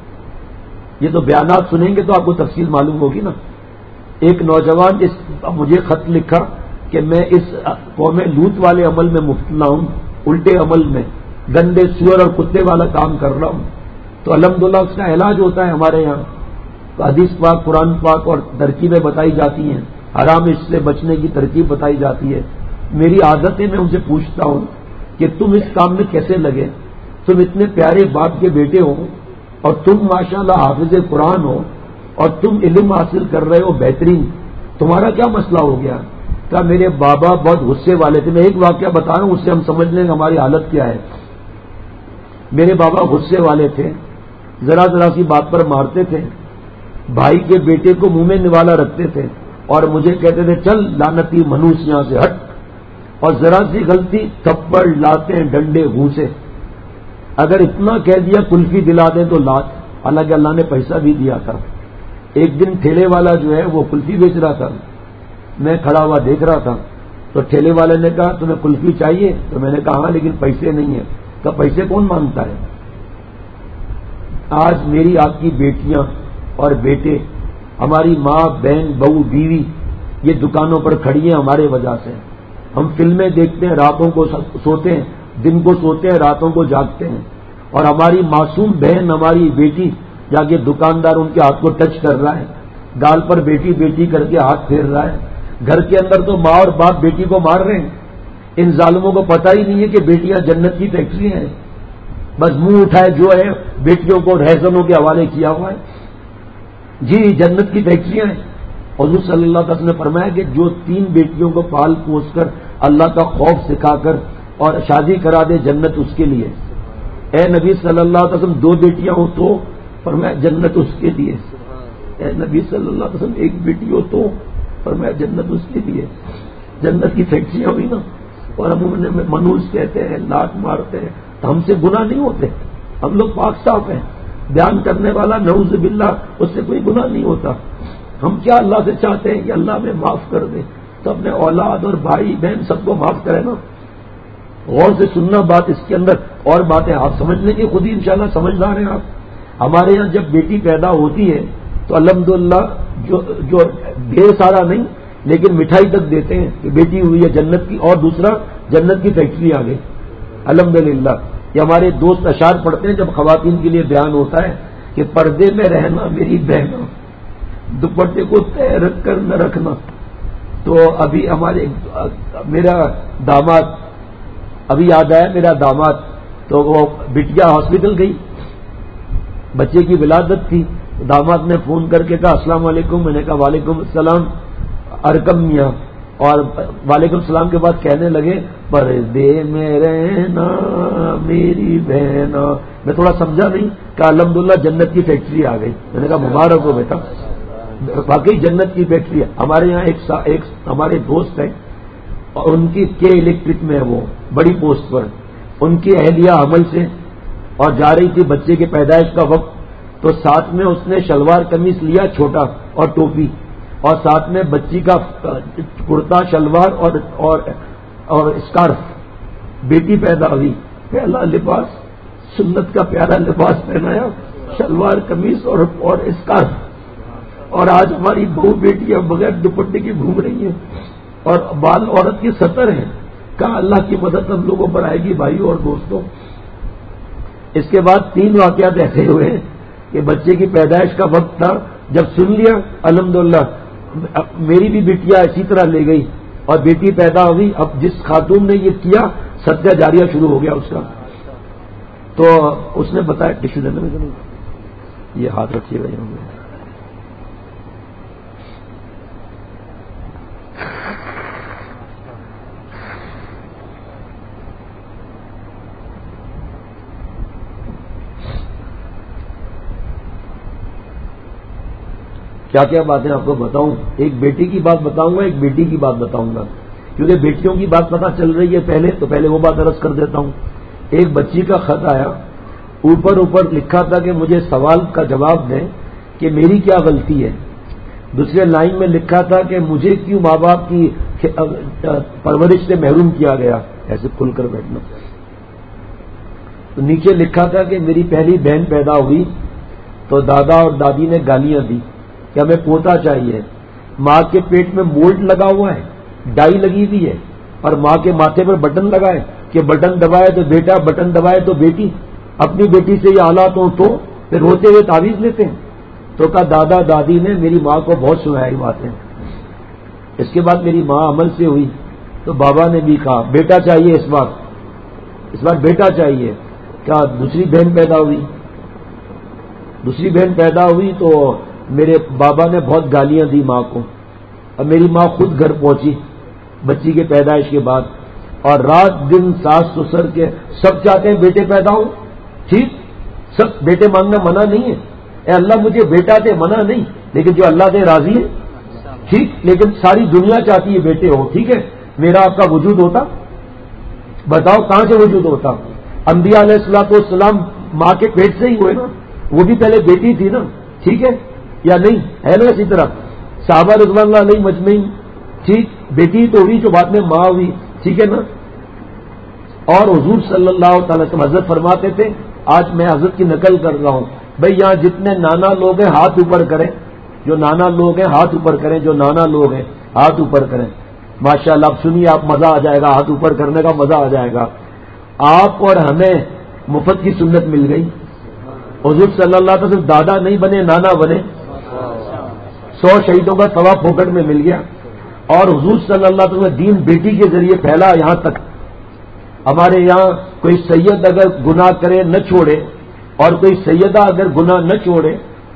یہ تو بیانات سنیں گے تو آپ کو تفصیل معلوم ہوگی نا. ایک نوجوان مجھے خط لکھا کہ میں اس قوم لوط والے عمل میں مبتلا ہوں، الٹے عمل میں، گندے سور اور کتے والا کام کر رہا ہوں. تو الحمدللہ اس کا علاج ہوتا ہے ہمارے یہاں. تو حدیث پاک، قرآن پاک اور ترکیبیں بتائی جاتی ہیں، حرام اس سے بچنے کی ترکیب بتائی جاتی ہے. میری عادت ہے میں ان سے پوچھتا ہوں کہ تم اس کام میں کیسے لگے؟ تم اتنے پیارے باپ کے بیٹے ہو اور تم ماشاءاللہ حافظ قرآن ہو اور تم علم حاصل کر رہے ہو بہترین، تمہارا کیا مسئلہ ہو گیا؟ کہا میرے بابا بہت غصے والے تھے. میں ایک واقعہ بتا رہا ہوں، اس سے ہم سمجھ لیں ہماری حالت کیا ہے. میرے بابا غصے والے تھے، ذرا ذرا سی بات پر مارتے تھے، بھائی کے بیٹے کو منہ میں نوالا رکھتے تھے اور مجھے کہتے تھے چل لعنتی منوس یہاں سے ہٹ. اور ذرا سی غلطی تھپڑ، لاتے ڈنڈے، گھوسے. اگر اتنا کہہ دیا کلفی دلا دیں تو لات. حالانکہ اللہ نے پیسہ بھی دیا تھا. ایک دن ٹھیلے والا جو ہے وہ کلفی بیچ رہا تھا، میں کھڑا ہوا دیکھ رہا تھا. تو ٹھیلے والے نے کہا تمہیں کلفی چاہیے؟ تو میں نے کہا ہاں لیکن پیسے نہیں ہیں. کہ پیسے کون مانگتا ہے؟ آج میری آپ کی بیٹیاں اور بیٹے، ہماری ماں، بہن، بہو، بیوی یہ دکانوں پر کھڑی ہیں ہمارے وجہ سے. ہم فلمیں دیکھتے ہیں، راتوں کو سوتے ہیں، دن کو سوتے ہیں، راتوں کو جاگتے ہیں. اور ہماری معصوم بہن، ہماری بیٹی جا کے دکاندار ان کے ہاتھ کو ٹچ کر رہا ہے، گال پر بیٹی بیٹی کر کے ہاتھ پھیر رہا ہے. گھر کے اندر تو ماں اور باپ بیٹی کو مار رہے ہیں. ان ظالموں کو پتہ ہی نہیں ہے کہ بیٹیاں جنت کی فیکٹری ہیں. بس منہ اٹھائے جو ہے بیٹیوں کو رہزنوں کے حوالے کیا ہوا ہے. جی جنت کی فیکٹریاں ہیں. حضور صلی اللہ علیہ وسلم نے فرمایا کہ جو 3 بیٹیوں کو پال پوس کر اللہ کا خوف سکھا کر اور شادی کرا دے جنت اس کے لیے. اے نبی صلی اللہ علیہ وسلم 2 بیٹیاں ہو تو فرمایا جنت اس کے لیے. اے نبی صلی اللہ علیہ وسلم 1 بیٹی ہو تو فرمایا جنت اس کے لیے. جنت کی فیکٹریاں ہوئی نا. اور ہم انہیں منوس کہتے ہیں, لاٹ مارتے ہیں, تو ہم سے گناہ نہیں ہوتے. ہم لوگ پاک صاف ہیں. بیان کرنے والا نعوذ باللہ اس سے کوئی گناہ نہیں ہوتا. ہم کیا اللہ سے چاہتے ہیں کہ اللہ میں معاف کر دے, تو اپنے اولاد اور بھائی بہن سب کو معاف کرے نا. غور سے سننا بات, اس کے اندر اور باتیں آپ سمجھ لیں گے خود ہی انشاءاللہ سمجھدار ہیں آپ. ہمارے یہاں جب بیٹی پیدا ہوتی ہے تو الحمدللہ جو ڈھیر سارا نہیں لیکن مٹھائی تک دیتے ہیں کہ بیٹی ہوئی ہے جنت کی, اور دوسرا جنت کی فیکٹری آ گئی الحمدللہ. یہ ہمارے دوست اشعار پڑھتے ہیں جب خواتین کے لیے بیان ہوتا ہے کہ پردے میں رہنا میری بہنا, دوپٹے کو تہ رکھ کر نہ رکھنا. تو ابھی میرا داماد, ابھی یاد آیا میرا داماد, تو وہ بٹیا ہاسپٹل گئی, بچے کی ولادت تھی. داماد نے فون کر کے کہا السلام علیکم. میں نے کہا وعلیکم السلام ارکم میاں, اور وعلیکم السلام کے بعد کہنے لگے پردے میں رہنا میری بہنا. میں تھوڑا سمجھا نہیں, کہا الحمدللہ جنت کی فیکٹری آ گئی. میں نے کہا مبارک ہو بیٹا, واقعی جنت کی فیکٹری. ہمارے یہاں ایک ہمارے دوست ہیں, اور ان کی کے الیکٹرک میں ہے, وہ بڑی پوسٹ پر. ان کی اہلیہ حمل سے اور جا رہی تھی بچے کے پیدائش کا وقت, تو ساتھ میں اس نے شلوار قمیص لیا چھوٹا اور ٹوپی, اور ساتھ میں بچی کا کرتا شلوار اور اسکارف. بیٹی پیدا ہوئی, پہلا لباس سنت کا پیارا لباس پہنایا, شلوار قمیص اور اسکارف. اور آج ہماری بہو بیٹیاں بغیر دوپٹے کی گھوم رہی ہیں, اور بال عورت کی سطر ہیں. کہا اللہ کی مدد ہم لوگوں پر آئے گی بھائیوں اور دوستوں. اس کے بعد 3 واقعات ایسے ہوئے ہیں کہ بچے کی پیدائش کا وقت تھا, جب سن لیا الحمدللہ میری بھی بیٹیاں اسی طرح لے گئی اور بیٹی پیدا ہوئی. اب جس خاتون نے یہ کیا صدقہ جاریہ شروع ہو گیا اس کا. تو اس نے بتایا, ٹشو دینے میں یہ ہاتھ رکھیے گا یہاں. کیا کیا باتیں آپ کو بتاؤں. ایک بیٹی کی بات بتاؤں گا, ایک بیٹی کی بات بتاؤں گا, کیونکہ بیٹیوں کی بات پتہ چل رہی ہے پہلے وہ بات عرض کر دیتا ہوں. ایک بچی کا خط آیا, اوپر لکھا تھا کہ مجھے سوال کا جواب دیں کہ میری کیا غلطی ہے. دوسرے لائن میں لکھا تھا کہ مجھے کیوں ماں باپ کی پرورش سے محروم کیا گیا. ایسے کھل کر بیٹھنا. تو نیچے لکھا تھا کہ میری پہلی بہن پیدا ہوئی تو دادا اور دادی نے گالیاں دی کہ ہمیں پوتا چاہیے. ماں کے پیٹ میں مولڈ لگا ہوا ہے, ڈائی لگی ہوئی ہے, اور ماں کے ماتھے پر بٹن لگائے کہ بٹن دبائے تو بیٹا, بٹن دبائے تو بیٹی. اپنی بیٹی سے یہ حالات ہوں تو پھر روتے ہوئے تعویذ لیتے ہیں. تو کہا دادا دادی نے میری ماں کو بہت سنائی باتیں. اس کے بعد میری ماں عمل سے ہوئی تو بابا نے بھی کہا بیٹا چاہیے, اس بار بیٹا چاہیے. کیا دوسری بہن پیدا ہوئی تو میرے بابا نے بہت گالیاں دی ماں کو. اب میری ماں خود گھر پہنچی بچی کے پیدائش کے بعد, اور رات دن ساس سسر کے سب چاہتے ہیں بیٹے پیدا ہوں. ٹھیک, سب بیٹے مانگنا منع نہیں ہے. اے اللہ مجھے بیٹا دے, منع نہیں, لیکن جو اللہ دے راضی ہے. ٹھیک, لیکن ساری دنیا چاہتی ہے بیٹے ہو. ٹھیک ہے, میرا آپ کا وجود ہوتا, بتاؤ کہاں سے وجود ہوتا. انبیاء علیہ الصلوۃ والسلام ماں کے پیٹ سے ہی ہوئے نا, وہ بھی پہلے بیٹی تھی نا. ٹھیک ہے یا نہیں, ہے نا. اسی طرح صحابہ رضوان اللہ علیہ مجمعین, ٹھیک, بیٹی تو ہوئی جو بعد میں ماں ہوئی. ٹھیک ہے نا. اور حضور صلی اللہ تعالی وسلم حضرت فرماتے تھے, آج میں حضرت کی نقل کر رہا ہوں, بھئی یہاں جتنے نانا لوگ ہیں ہاتھ اوپر کریں, جو نانا لوگ ہیں ہاتھ اوپر کریں, جو نانا لوگ ہیں ہاتھ اوپر کریں. ماشاءاللہ, اب سنیے آپ, مزہ آ جائے گا, ہاتھ اوپر کرنے کا مزہ آ جائے گا. آپ اور ہمیں مفت کی سنت مل گئی. حضور صلی اللہ علیہ وسلم دادا نہیں بنے, نانا بنے. 100 شہیدوں کا ثواب پھوکٹ میں مل گیا. اور حضور صلی اللہ علیہ وسلم دین بیٹی کے ذریعے پھیلا یہاں تک. ہمارے یہاں کوئی سید اگر گناہ کرے نہ چھوڑے, اور کوئی سیدہ اگر گناہ نہ چھوڑے,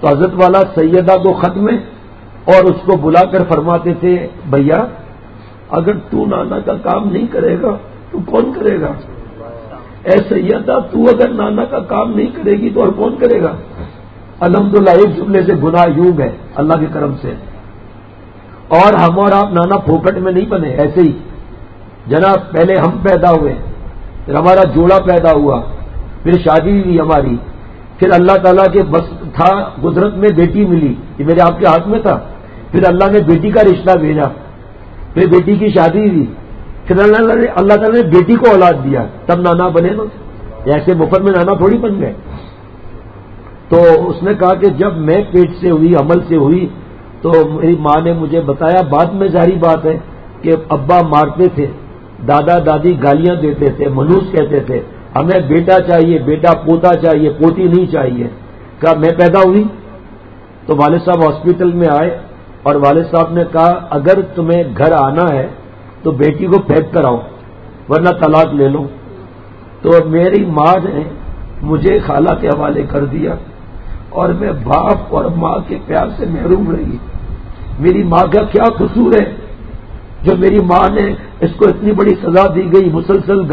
تو حضرت والا سیدہ کو خط میں اور اس کو بلا کر فرماتے تھے بھیا اگر تو نانا کا کام نہیں کرے گا تو کون کرے گا؟ اے سیدہ تو اگر نانا کا کام نہیں کرے گی تو اور کون کرے گا؟ الحمدللہ ایک جملے سے گناہ یوں گئے اللہ کے کرم سے. اور ہم اور آپ نانا پھوکٹ میں نہیں بنے، ایسے ہی جناب پہلے ہم پیدا ہوئے، پھر ہمارا جوڑا پیدا ہوا، پھر شادی ہوئی ہماری، پھر اللہ تعالیٰ کے بس تھا قدرت میں بیٹی ملی، یہ میرے آپ کے ہاتھ میں تھا، پھر اللہ نے بیٹی کا رشتہ بھیجا، پھر بیٹی کی شادی ہوئی، پھر اللہ تعالیٰ نے بیٹی کو اولاد دیا، تب نانا بنے نا. ایسے مفت میں نانا تھوڑی بن گئے. تو اس نے کہا کہ جب میں پیٹ سے ہوئی، عمل سے ہوئی، تو میری ماں نے مجھے بتایا، بعد میں ظاہری بات ہے کہ ابا مارتے تھے، دادا دادی گالیاں دیتے تھے، منوس کہتے تھے، ہمیں بیٹا چاہیے، بیٹا پوتا چاہیے، پوتی نہیں چاہیے. کہا میں پیدا ہوئی تو والد صاحب ہاسپٹل میں آئے اور والد صاحب نے کہا اگر تمہیں گھر آنا ہے تو بیٹی کو پھینک کر آؤ ورنہ طلاق لے لو. تو میری ماں نے مجھے خالہ کے حوالے کر دیا اور میں باپ اور ماں کے پیار سے محروم رہی. میری ماں کا کیا قصور ہے جو میری ماں نے اس کو اتنی بڑی سزا دی گئی، مسلسل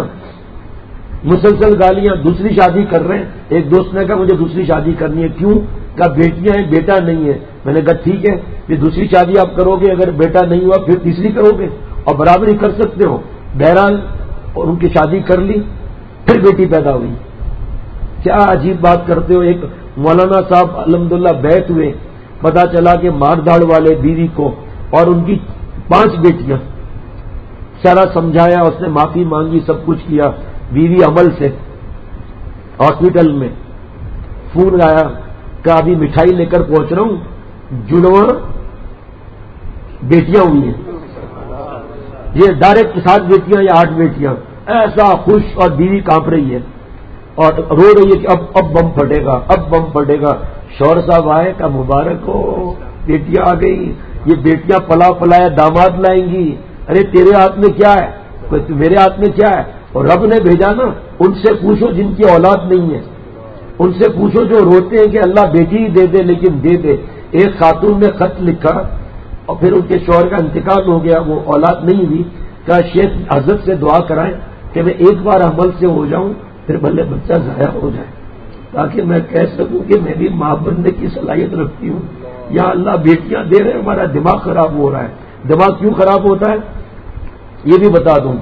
گالیاں. دوسری شادی کر رہے ہیں. ایک دوست نے کہا مجھے دوسری شادی کرنی ہے. کیوں؟ کہا بیٹیاں ہیں، بیٹا نہیں ہے. میں نے کہا ٹھیک ہے، پھر دوسری شادی آپ کرو گے، اگر بیٹا نہیں ہوا پھر تیسری کرو گے اور برابری کر سکتے ہو. بہرحال ان کی شادی کر لی، پھر بیٹی پیدا ہوئی. کیا عجیب بات کرتے ہو. ایک مولانا صاحب الحمدللہ بیت ہوئے، پتا چلا کہ مار دھاڑ والے بیوی کو اور ان کی 5 بیٹیاں. سارا سمجھایا، اس نے معافی مانگی، سب کچھ کیا. بیوی عمل سے ہاسپٹل میں فون آیا کہ ابھی مٹھائی لے کر پہنچ رہا ہوں، جڑواں بیٹیاں ہوئی ہیں. یہ ڈائریکٹ 7 بیٹیاں یا 8 بیٹیاں. ایسا خوش، اور بیوی کانپ رہی ہے اور رو رہی ہے کہ اب بم پھٹے گا، اب بم پھٹے گا. شوہر صاحب آئے کہ مبارک ہو، بیٹیاں آ گئی. یہ بیٹیاں پلا پلایا داماد لائیں گی. ارے تیرے ہاتھ میں کیا ہے؟ میرے ہاتھ میں کیا ہے؟ اور رب نے بھیجا نا. ان سے پوچھو جن کی اولاد نہیں ہے، ان سے پوچھو جو روتے ہیں کہ اللہ بیٹی ہی دے دے لیکن دے دے. ایک خاتون نے خط لکھا اور پھر ان کے شوہر کا انتقال ہو گیا، وہ اولاد نہیں ہوئی. کہا شیخ حضرت سے دعا کرائیں کہ میں ایک بار عمل سے ہو جاؤں پھر بھلے بچہ ضائع ہو جائے، تاکہ میں کہہ سکوں کہ میں بھی ماں بننے کی صلاحیت رکھتی ہوں. یا اللہ بیٹیاں دے رہے ہیں، ہمارا دماغ خراب ہو رہا ہے. دماغ کیوں خراب ہوتا ہے یہ بھی بتا دوں.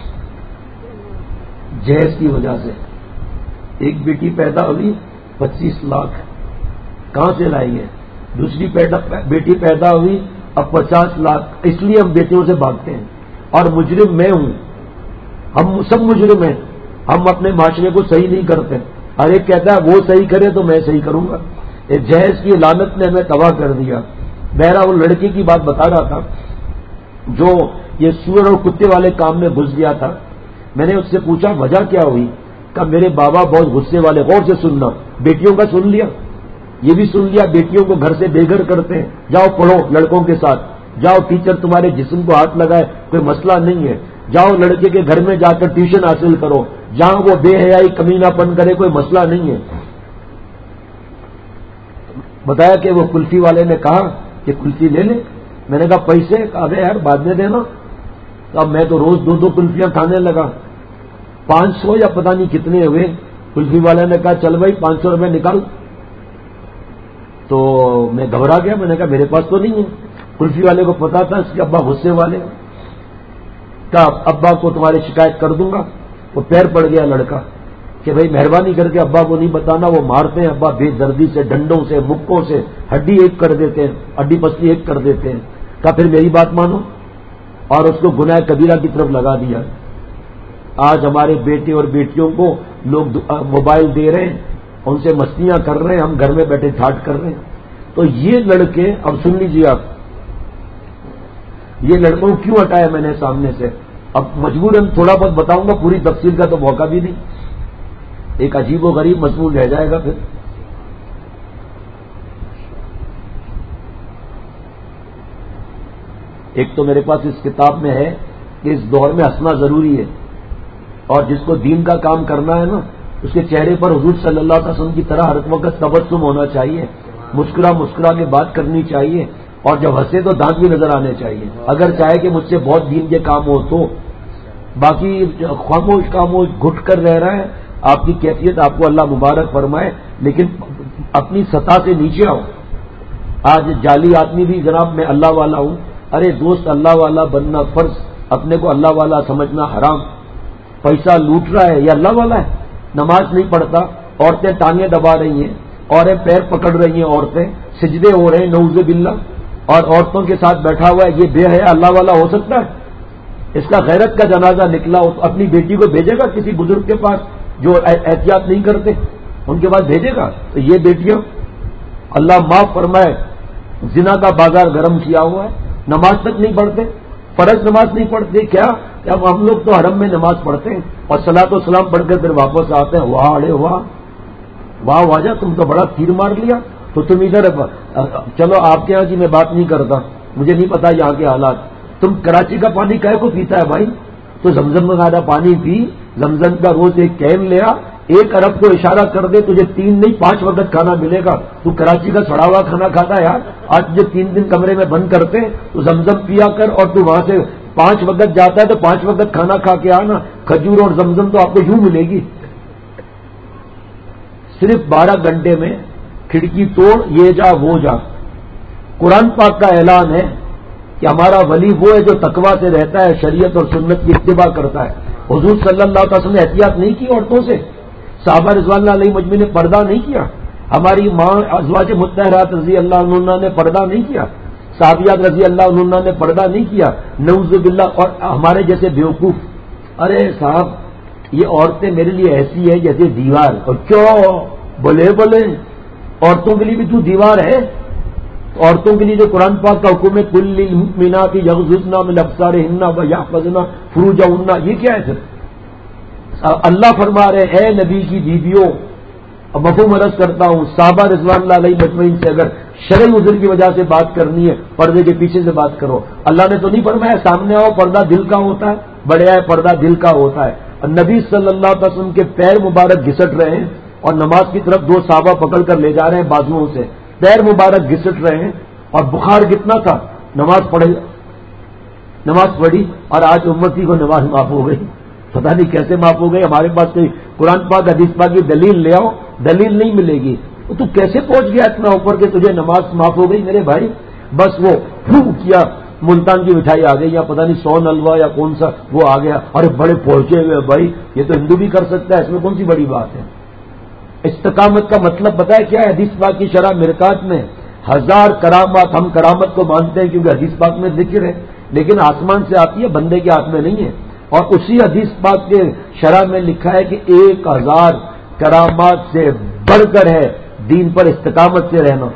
جہیز کی وجہ سے. ایک بیٹی پیدا ہوئی 25 لاکھ کہاں سے لائیں گے؟ دوسری بیٹی پیدا ہوئی اب 50 لاکھ. اس لیے ہم بیٹیوں سے بھاگتے ہیں اور مجرم میں ہوں. ہم سب مجرم ہیں. ہم اپنے معاشرے کو صحیح نہیں کرتے. ہر ایک کہتا ہے وہ صحیح کرے تو میں صحیح کروں گا. جہیز کی لعنت نے ہمیں تباہ کر دیا. بہرحال وہ لڑکی کی بات بتا رہا تھا جو یہ سور اور کتے والے کام میں گھس گیا تھا. میں نے اس سے پوچھا وجہ کیا ہوئی؟ کہ میرے بابا بہت غصے والے. غور سے سننا، بیٹیوں کا سن لیا، یہ بھی سن لیا. بیٹیوں کو گھر سے بے گھر کرتے ہیں. جاؤ پڑھو لڑکوں کے ساتھ، جاؤ ٹیچر تمہارے جسم کو ہاتھ لگائے کوئی مسئلہ نہیں ہے. جاؤ لڑکے کے گھر میں جا کر ٹیوشن حاصل کرو، جہاں وہ بے حیائی کمینہ پن کرے کوئی مسئلہ نہیں ہے. بتایا کہ وہ کلفی والے نے کہا کہ کلفی لے لے. میں نے کہا پیسے؟ کہا یار بعد میں دینا. اب میں تو روز 2 کلفیاں کھانے لگا. 500 یا پتہ نہیں کتنے ہوئے. کلفی والے نے کہا چل بھائی 500 روپے نکال. تو میں گھبرا گیا. میں نے کہا میرے پاس تو نہیں ہے. کلفی والے کو پتا تھا اس کے ابا غصے والے. کہا ابا کو تمہاری شکایت کر دوں گا. وہ پیر پڑ گیا لڑکا کہ بھائی مہربانی کر کے ابا کو نہیں بتانا، وہ مارتے ہیں ابا بے دردی سے، ڈنڈوں سے، مکوں سے، ہڈی ایک کر دیتے ہیں، ہڈی پسلی ایک کر دیتے ہیں. کہا پھر میری بات مانو، اور اس کو گناہ کبیرہ کی طرف لگا دیا. آج ہمارے بیٹے اور بیٹیوں کو لوگ موبائل دے رہے ہیں، ان سے مستیاں کر رہے ہیں، ہم گھر میں بیٹھے ٹھاٹ کر رہے ہیں. تو یہ لڑکے، اب سن لیجیے آپ، یہ لڑکوں کو کیوں ہٹایا میں نے سامنے سے. اب مجبوراً تھوڑا بہت بتاؤں گا، پوری تفصیل کا تو موقع بھی نہیں. ایک عجیب و غریب مضمون رہ جائے گا. پھر ایک تو میرے پاس اس کتاب میں ہے کہ اس دور میں ہنسنا ضروری ہے، اور جس کو دین کا کام کرنا ہے نا، اس کے چہرے پر حضور صلی اللہ علیہ وسلم کی طرح ہر وقت تبسم ہونا چاہیے. مسکرا مسکرا کے بات کرنی چاہیے، اور جب ہنسے تو دانت بھی نظر آنے چاہیے، اگر چاہے کہ مجھ سے بہت دین کے کام ہو تو۔ باقی خاموش گھٹ کر رہ رہا ہے، آپ کی کیفیت آپ کو اللہ مبارک فرمائے، لیکن اپنی سطح سے نیچے آؤ۔ آج جعلی آدمی بھی جناب میں اللہ والا ہوں، ارے دوست اللہ والا بننا فرض، اپنے کو اللہ والا سمجھنا حرام۔ پیسہ لوٹ رہا ہے یہ اللہ والا ہے؟ نماز نہیں پڑھتا، عورتیں ٹانگیں دبا رہی ہیں، عورتیں پیر پکڑ رہی ہیں، عورتیں سجدے ہو رہے ہیں نعوذ باللہ، اور عورتوں کے ساتھ بیٹھا ہوا ہے، یہ بے حیا اللہ والا ہو سکتا ہے؟ اس کا غیرت کا جنازہ نکلا ہو تو اپنی بیٹی کو بھیجے گا کسی بزرگ کے پاس جو احتیاط نہیں کرتے، ان کے پاس بھیجے گا؟ تو یہ بیٹیاں اللہ معاف فرمائے زنا کا بازار گرم کیا ہوا ہے، نماز تک نہیں پڑھتے، فرض نماز نہیں پڑھتے، کیا اب ہم لوگ تو حرم میں نماز پڑھتے ہیں اور صلاۃ و سلام پڑھ کر پھر واپس آتے ہیں، واہ ارے واہ واہ واجہ تم تو بڑا تیر مار لیا، تو تم ادھر چلو آپ کے یہاں کی میں بات نہیں کرتا، مجھے نہیں پتا یہاں کے حالات، تم کراچی کا پانی کہے کو پیتا ہے بھائی؟ تو زمزم کا زیادہ پانی پی، زمزم کا روز ایک کین لیا، 1 ارب کو اشارہ کر دے تجھے 3 نہیں 5 وقت کھانا ملے گا، تو کراچی کا سڑا ہوا کھانا کھاتا ہے یار؟ آج تجھے 3 دن کمرے میں بند کرتے تو زمزم پیا کر، اور تو وہاں سے 5 وقت جاتا ہے تو 5 وقت کھانا کھا کے آنا، کھجور اور زمزم تو آپ کو یوں ملے گی۔ صرف 12 گھنٹے میں کھڑکی توڑ، یہ جا وہ جا۔ قرآن پاک کا اعلان ہے کہ ہمارا ولی وہ ہے جو تقوی سے رہتا ہے، شریعت اور سنت کی اتباع کرتا ہے۔ حضور صلی اللہ علیہ وسلم نے احتیاط نہیں کی عورتوں سے، صحابہ رضوان اللہ علیہ مجمعین نے پردہ نہیں کیا، ہماری ماں ازواج مطہرات رضی اللہ عنہا نے پردہ نہیں کیا، صحابیات رضی اللہ عنہا نے پردہ نہیں کیا، نعوذ باللہ۔ اور ہمارے جیسے بیوقوف، ارے صاحب یہ عورتیں میرے لیے ایسی ہے جیسے دیوار، اور کیوں بولے عورتوں کے لیے بھی تو دیوار ہے؟ عورتوں کے لیے جو قرآن پاک کا حکم ہے کل للمؤمنات یغضضن من ابصارهن ویحفظن فروجهن، یہ کیا ہے سر؟ اللہ فرما رہے اے نبی کی بیویوں، مفہوم عرض کرتا ہوں صحابہ رضوان اللہ علیہ مجمعین سے اگر شرعی عذر کی وجہ سے بات کرنی ہے پردے کے پیچھے سے بات کرو۔ اللہ نے تو نہیں فرمایا سامنے آؤ پردہ دل کا ہوتا ہے، بڑے آئے پردہ دل کا ہوتا ہے۔ اور نبی صلی اللہ علیہ وسلم کے پیر مبارک گھسٹ رہے ہیں اور نماز کی طرف 2 صحابہ پکڑ کر لے جا رہے ہیں بازوؤں سے، پیر مبارک گھسٹ رہے ہیں، اور بخار کتنا تھا، نماز پڑھی اور آج امتی کو نماز معاف ہو گئی، پتہ نہیں کیسے معاف ہو گئی۔ ہمارے پاس کوئی قرآن پاک حدیث پاک کی دلیل لے آؤ، دلیل نہیں ملے گی۔ تو کیسے پہنچ گیا اتنا اوپر کہ تجھے نماز معاف ہو گئی؟ میرے بھائی بس وہ کیا ملتان کی مٹھائی آ گئی، یا پتہ نہیں سون حلوہ یا کون سا وہ آ گیا، ارے بڑے پہنچے ہوئے بھائی، یہ تو ہندو بھی کر سکتا ہے، اس میں کون سی بڑی بات ہے؟ استقامت کا مطلب بتائے کیا ہے؟ حدیث پاک کی شرح مرکات میں 1000 کرامات، ہم کرامت کو مانتے ہیں کیونکہ حدیث پاک میں ذکر ہے، لیکن آسمان سے آتی ہے، بندے کے ہاتھ میں نہیں ہے۔ اور اسی حدیث پاک کے شرح میں لکھا ہے کہ 1000 کرامات سے بڑھ کر ہے دین پر استقامت سے رہنا۔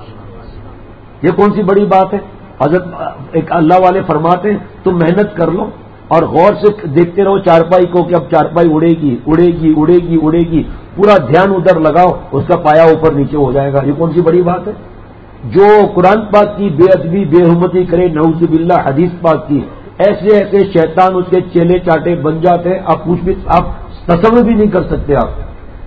یہ کون سی بڑی بات ہے؟ حضرت ایک اللہ والے فرماتے ہیں تم محنت کر لو اور غور سے دیکھتے رہو چارپائی کو کہ اب چارپائی اڑے گی اڑے گی اڑے گی اڑے گی، پورا دھیان ادھر لگاؤ، اس کا پایا اوپر نیچے ہو جائے گا۔ یہ کون سی بڑی بات ہے؟ جو قرآن پاک کی بے ادبی بے حرمتی کرے نعوذ باللہ حدیث پاک کی، ایسے ایسے شیطان اس کے چیلے چاٹے بن جاتے ہیں، آپ تصور بھی نہیں کر سکتے۔ آپ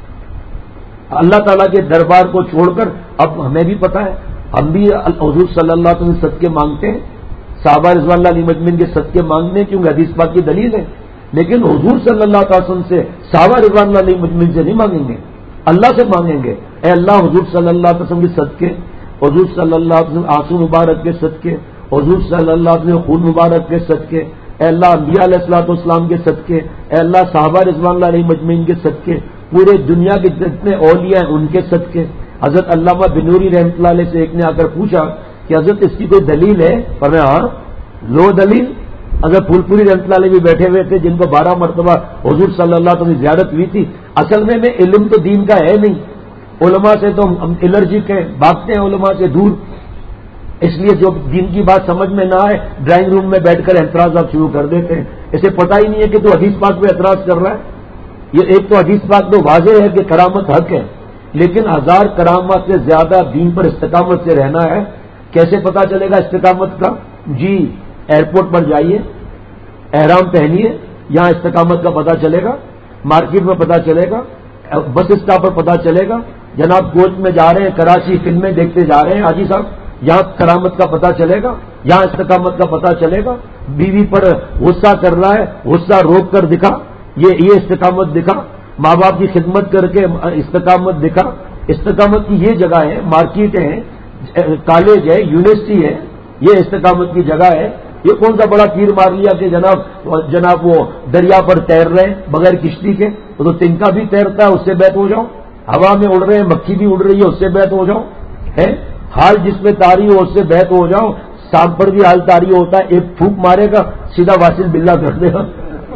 اللہ تعالیٰ کے دربار کو چھوڑ کر، اب ہمیں بھی پتا ہے، ہم بھی حضور صلی اللہ علیہ وسلم صدقے مانگتے ہیں، صحابہ رضوان اللہ علیہ مجمعین کے صدقے مانگنے کیونکہ حدیث پاک کی دلیل ہے، لیکن حضور صلی اللہ علیہ وسلم سے صحابہ رضوان اللہ علیہ مجمعین سے نہیں مانگیں گے، اللہ سے مانگیں گے۔ اے اللہ حضور صلی اللہ علیہ وسلم کے صدقے، حضور صلی اللہ علیہ وسلم آنسو مبارک کے صدقے، حضور صلی اللہ علیہ وسلم خون مبارک کے صدقے، اے اللہ انبیاء علیہ الصلوۃ والسلام کے صدقے، اے اللہ صحابہ رضوان اللہ علیہ مجمعین کے صدقے، پورے دنیا کے جتنے اولیاء ہیں ان کے صدقے۔ حضرت علامہ بنوری رحمۃ اللہ علیہ سے ایک نے آ کر پوچھا کہ حضرت اس کی کوئی دلیل ہے؟ پر میں ہاں لو دلیل۔ حضرت پھول پوری رحمۃ اللہ علیہ بھی بیٹھے ہوئے تھے جن کو 12 مرتبہ حضور صلی اللہ علیہ وسلم کی زیارت ہوئی تھی۔ اصل میں علم تو دین کا ہے نہیں، علماء سے تو ہم الرجک ہیں، بھاگتے ہیں علماء سے دور، اس لیے جو دین کی بات سمجھ میں نہ آئے ڈرائنگ روم میں بیٹھ کر اعتراضات شروع کر دیتے ہیں۔ اسے پتہ ہی نہیں ہے کہ تو حدیث پاک پہ اعتراض کر رہا ہے۔ یہ ایک تو حدیث پاک تو واضح ہے کہ کرامت حق ہے، لیکن 1000 کرامات سے زیادہ دین پر استقامت سے رہنا ہے۔ کیسے پتا چلے گا استقامت کا؟ جی ایئرپورٹ پر جائیے، احرام پہنیے، یہاں استقامت کا پتا چلے گا، مارکیٹ میں پتا چلے گا، بس اسٹاپ پر پتا چلے گا، جناب کوچ میں جا رہے ہیں، کراچی فلمیں دیکھتے جا رہے ہیں، حاجی صاحب یہاں کرامت کا پتہ چلے گا، یہاں استقامت کا پتہ چلے گا. بیوی پر غصہ کر رہا ہے، غصہ روک کر دکھا، یہ استقامت دکھا. ماں باپ کی خدمت کر کے استقامت دکھا. استقامت کی یہ جگہ ہے، مارکیٹیں ہیں، کالج ہے، یونیورسٹی ہے، یہ استقامت کی جگہ ہے. یہ کون سا بڑا تیر مار لیا کہ جناب وہ دریا پر تیر رہے ہیں بغیر کشتی کے؟ وہ تو تنکا بھی تیرتا ہے، اس سے بیت ہو جاؤ. ہوا میں اڑ رہے ہیں، مکھی بھی اڑ رہی ہے، اس سے بیت ہو جاؤ. ہے حال جس میں تاری ہو اس سے بیت ہو جاؤ. سانپ پر بھی حال تاری ہوتا ہے، ایک پھونک مارے گا سیدھا واصل باللہ کر دے گا.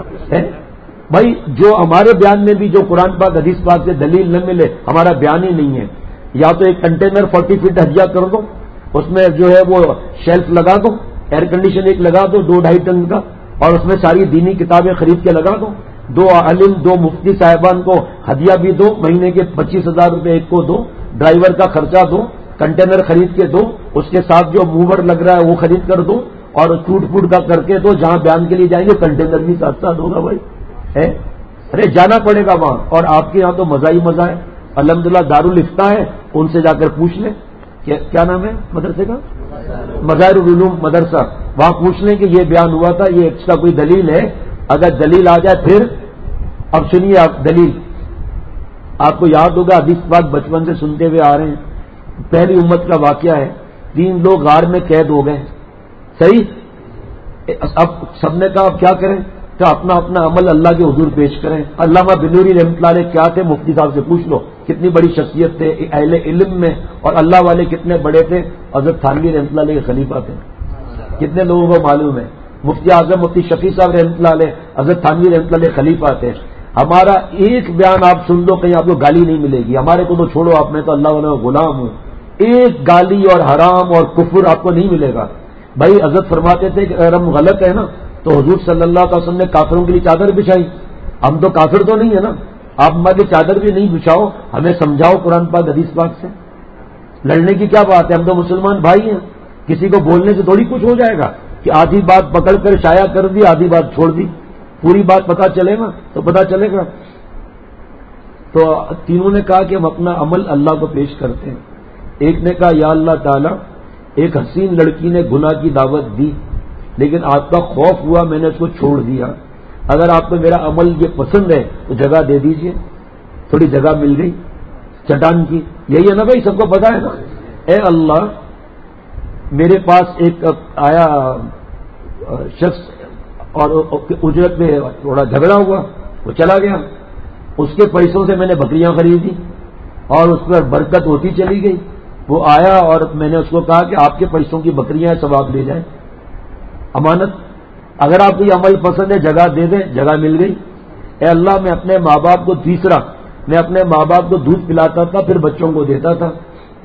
بھائی جو ہمارے بیان میں بھی جو قرآن پاک حدیث پاک سے دلیل نہ ملے ہمارا بیان ہی نہیں ہے. یا تو ایک کنٹینر 40 فٹ ہدیہ کر دو، اس میں جو ہے وہ شیلف لگا دو، ایئر کنڈیشن ایک لگا دو 2-2.5 ٹن کا، اور اس میں ساری دینی کتابیں خرید کے لگا دو. 2 عالم 2 مفتی صاحبان کو ہدیہ بھی دو، مہینے کے 25,000 روپے ایک کو دو، ڈرائیور کا خرچہ دو، کنٹینر خرید کے دو، اس کے ساتھ جو موور لگ رہا ہے وہ خرید کر دو، اور ٹوٹ پھوٹ کا کر کے دو. جہاں بیان کے لیے جائیں گے کنٹینر بھی ساتھ ساتھ ہوگا. بھائی ارے جانا پڑے گا وہاں. اور آپ کے یہاں تو مزہ ہی مزہ ہے. الحمدللہ دارالفتہ ہے، ان سے جا کر پوچھ لیں کیا نام ہے مدرسے کا، مظاہر العلوم مدرسہ. وہاں پوچھ لیں کہ یہ بیان ہوا تھا، یہ ایکسٹرا کوئی دلیل ہے؟ اگر دلیل آ جائے پھر اب سنیے آپ دلیل. آپ کو یاد ہوگا حدیث پاک بچپن سے سنتے ہوئے آ رہے ہیں. پہلی امت کا واقعہ ہے، 3 لوگ غار میں قید ہو گئے. صحیح. اب سب نے کہا اب کیا کریں؟ تو اپنا اپنا عمل اللہ کے حضور پیش کریں. علامہ بنوری رحمۃ اللہ علیہ کیا تھے؟ مفتی صاحب سے پوچھ لو، کتنی بڑی شخصیت تھے اہل علم میں، اور اللہ والے کتنے بڑے تھے. حضرت تھانوی رحمۃ اللہ علیہ کے خلیفہ تھے. کتنے لوگوں کو معلوم ہے؟ مفتی اعظم مفتی شفیع صاحب رحمۃ اللہ علیہ حضرت تھانوی رحمۃ اللہ علیہ خلیفہ تھے. ہمارا ایک بیان آپ سن لو، کہیں آپ کو گالی نہیں ملے گی. ہمارے کو تو چھوڑو، آپ میں تو اللہ والے کا غلام ہوں. ایک گالی اور حرام اور کفر آپ کو نہیں ملے گا. بھائی حضرت فرماتے تھے کہ اگر ہم غلط ہے نا تو حضور صلی اللہ علیہ وسلم نے کافروں کے لیے چادر بچھائی. ہم تو کافر تو نہیں ہے نا، آپ ہماری چادر بھی نہیں بچھاؤ، ہمیں سمجھاؤ قرآن پاک حدیث پاک سے. لڑنے کی کیا بات ہے؟ ہم تو مسلمان بھائی ہیں. کسی کو بولنے سے تھوڑی کچھ ہو جائے گا کہ آدھی بات پکڑ کر شائع کر دی، آدھی بات چھوڑ دی. پوری بات پتہ چلے گا تو پتہ چلے گا. تو تینوں نے کہا کہ ہم اپنا عمل اللہ کو پیش کرتے ہیں. ایک نے کہا یا اللہ تعالیٰ، ایک حسین لڑکی نے گناہ کی دعوت دی، لیکن آپ کا خوف ہوا میں نے اس کو چھوڑ دیا. اگر آپ کو میرا عمل یہ پسند ہے تو جگہ دے دیجئے. تھوڑی جگہ مل گئی چٹان کی. یہی ہے نا بھائی، سب کو پتا ہے نا. اے اللہ، میرے پاس ایک آیا شخص اور اجرت میں تھوڑا جھگڑا ہوا، وہ چلا گیا. اس کے پیسوں سے میں نے بکریاں خریدی اور اس پر برکت ہوتی چلی گئی. وہ آیا اور میں نے اس کو کہا کہ آپ کے پیسوں کی بکریاں سب آپ لے جائیں، امانت. اگر آپ کو یہ عمل پسند ہے جگہ دے دیں، جگہ مل گئی. اے اللہ، میں اپنے ماں باپ کو میں اپنے ماں باپ کو دودھ پلاتا تھا، پھر بچوں کو دیتا تھا.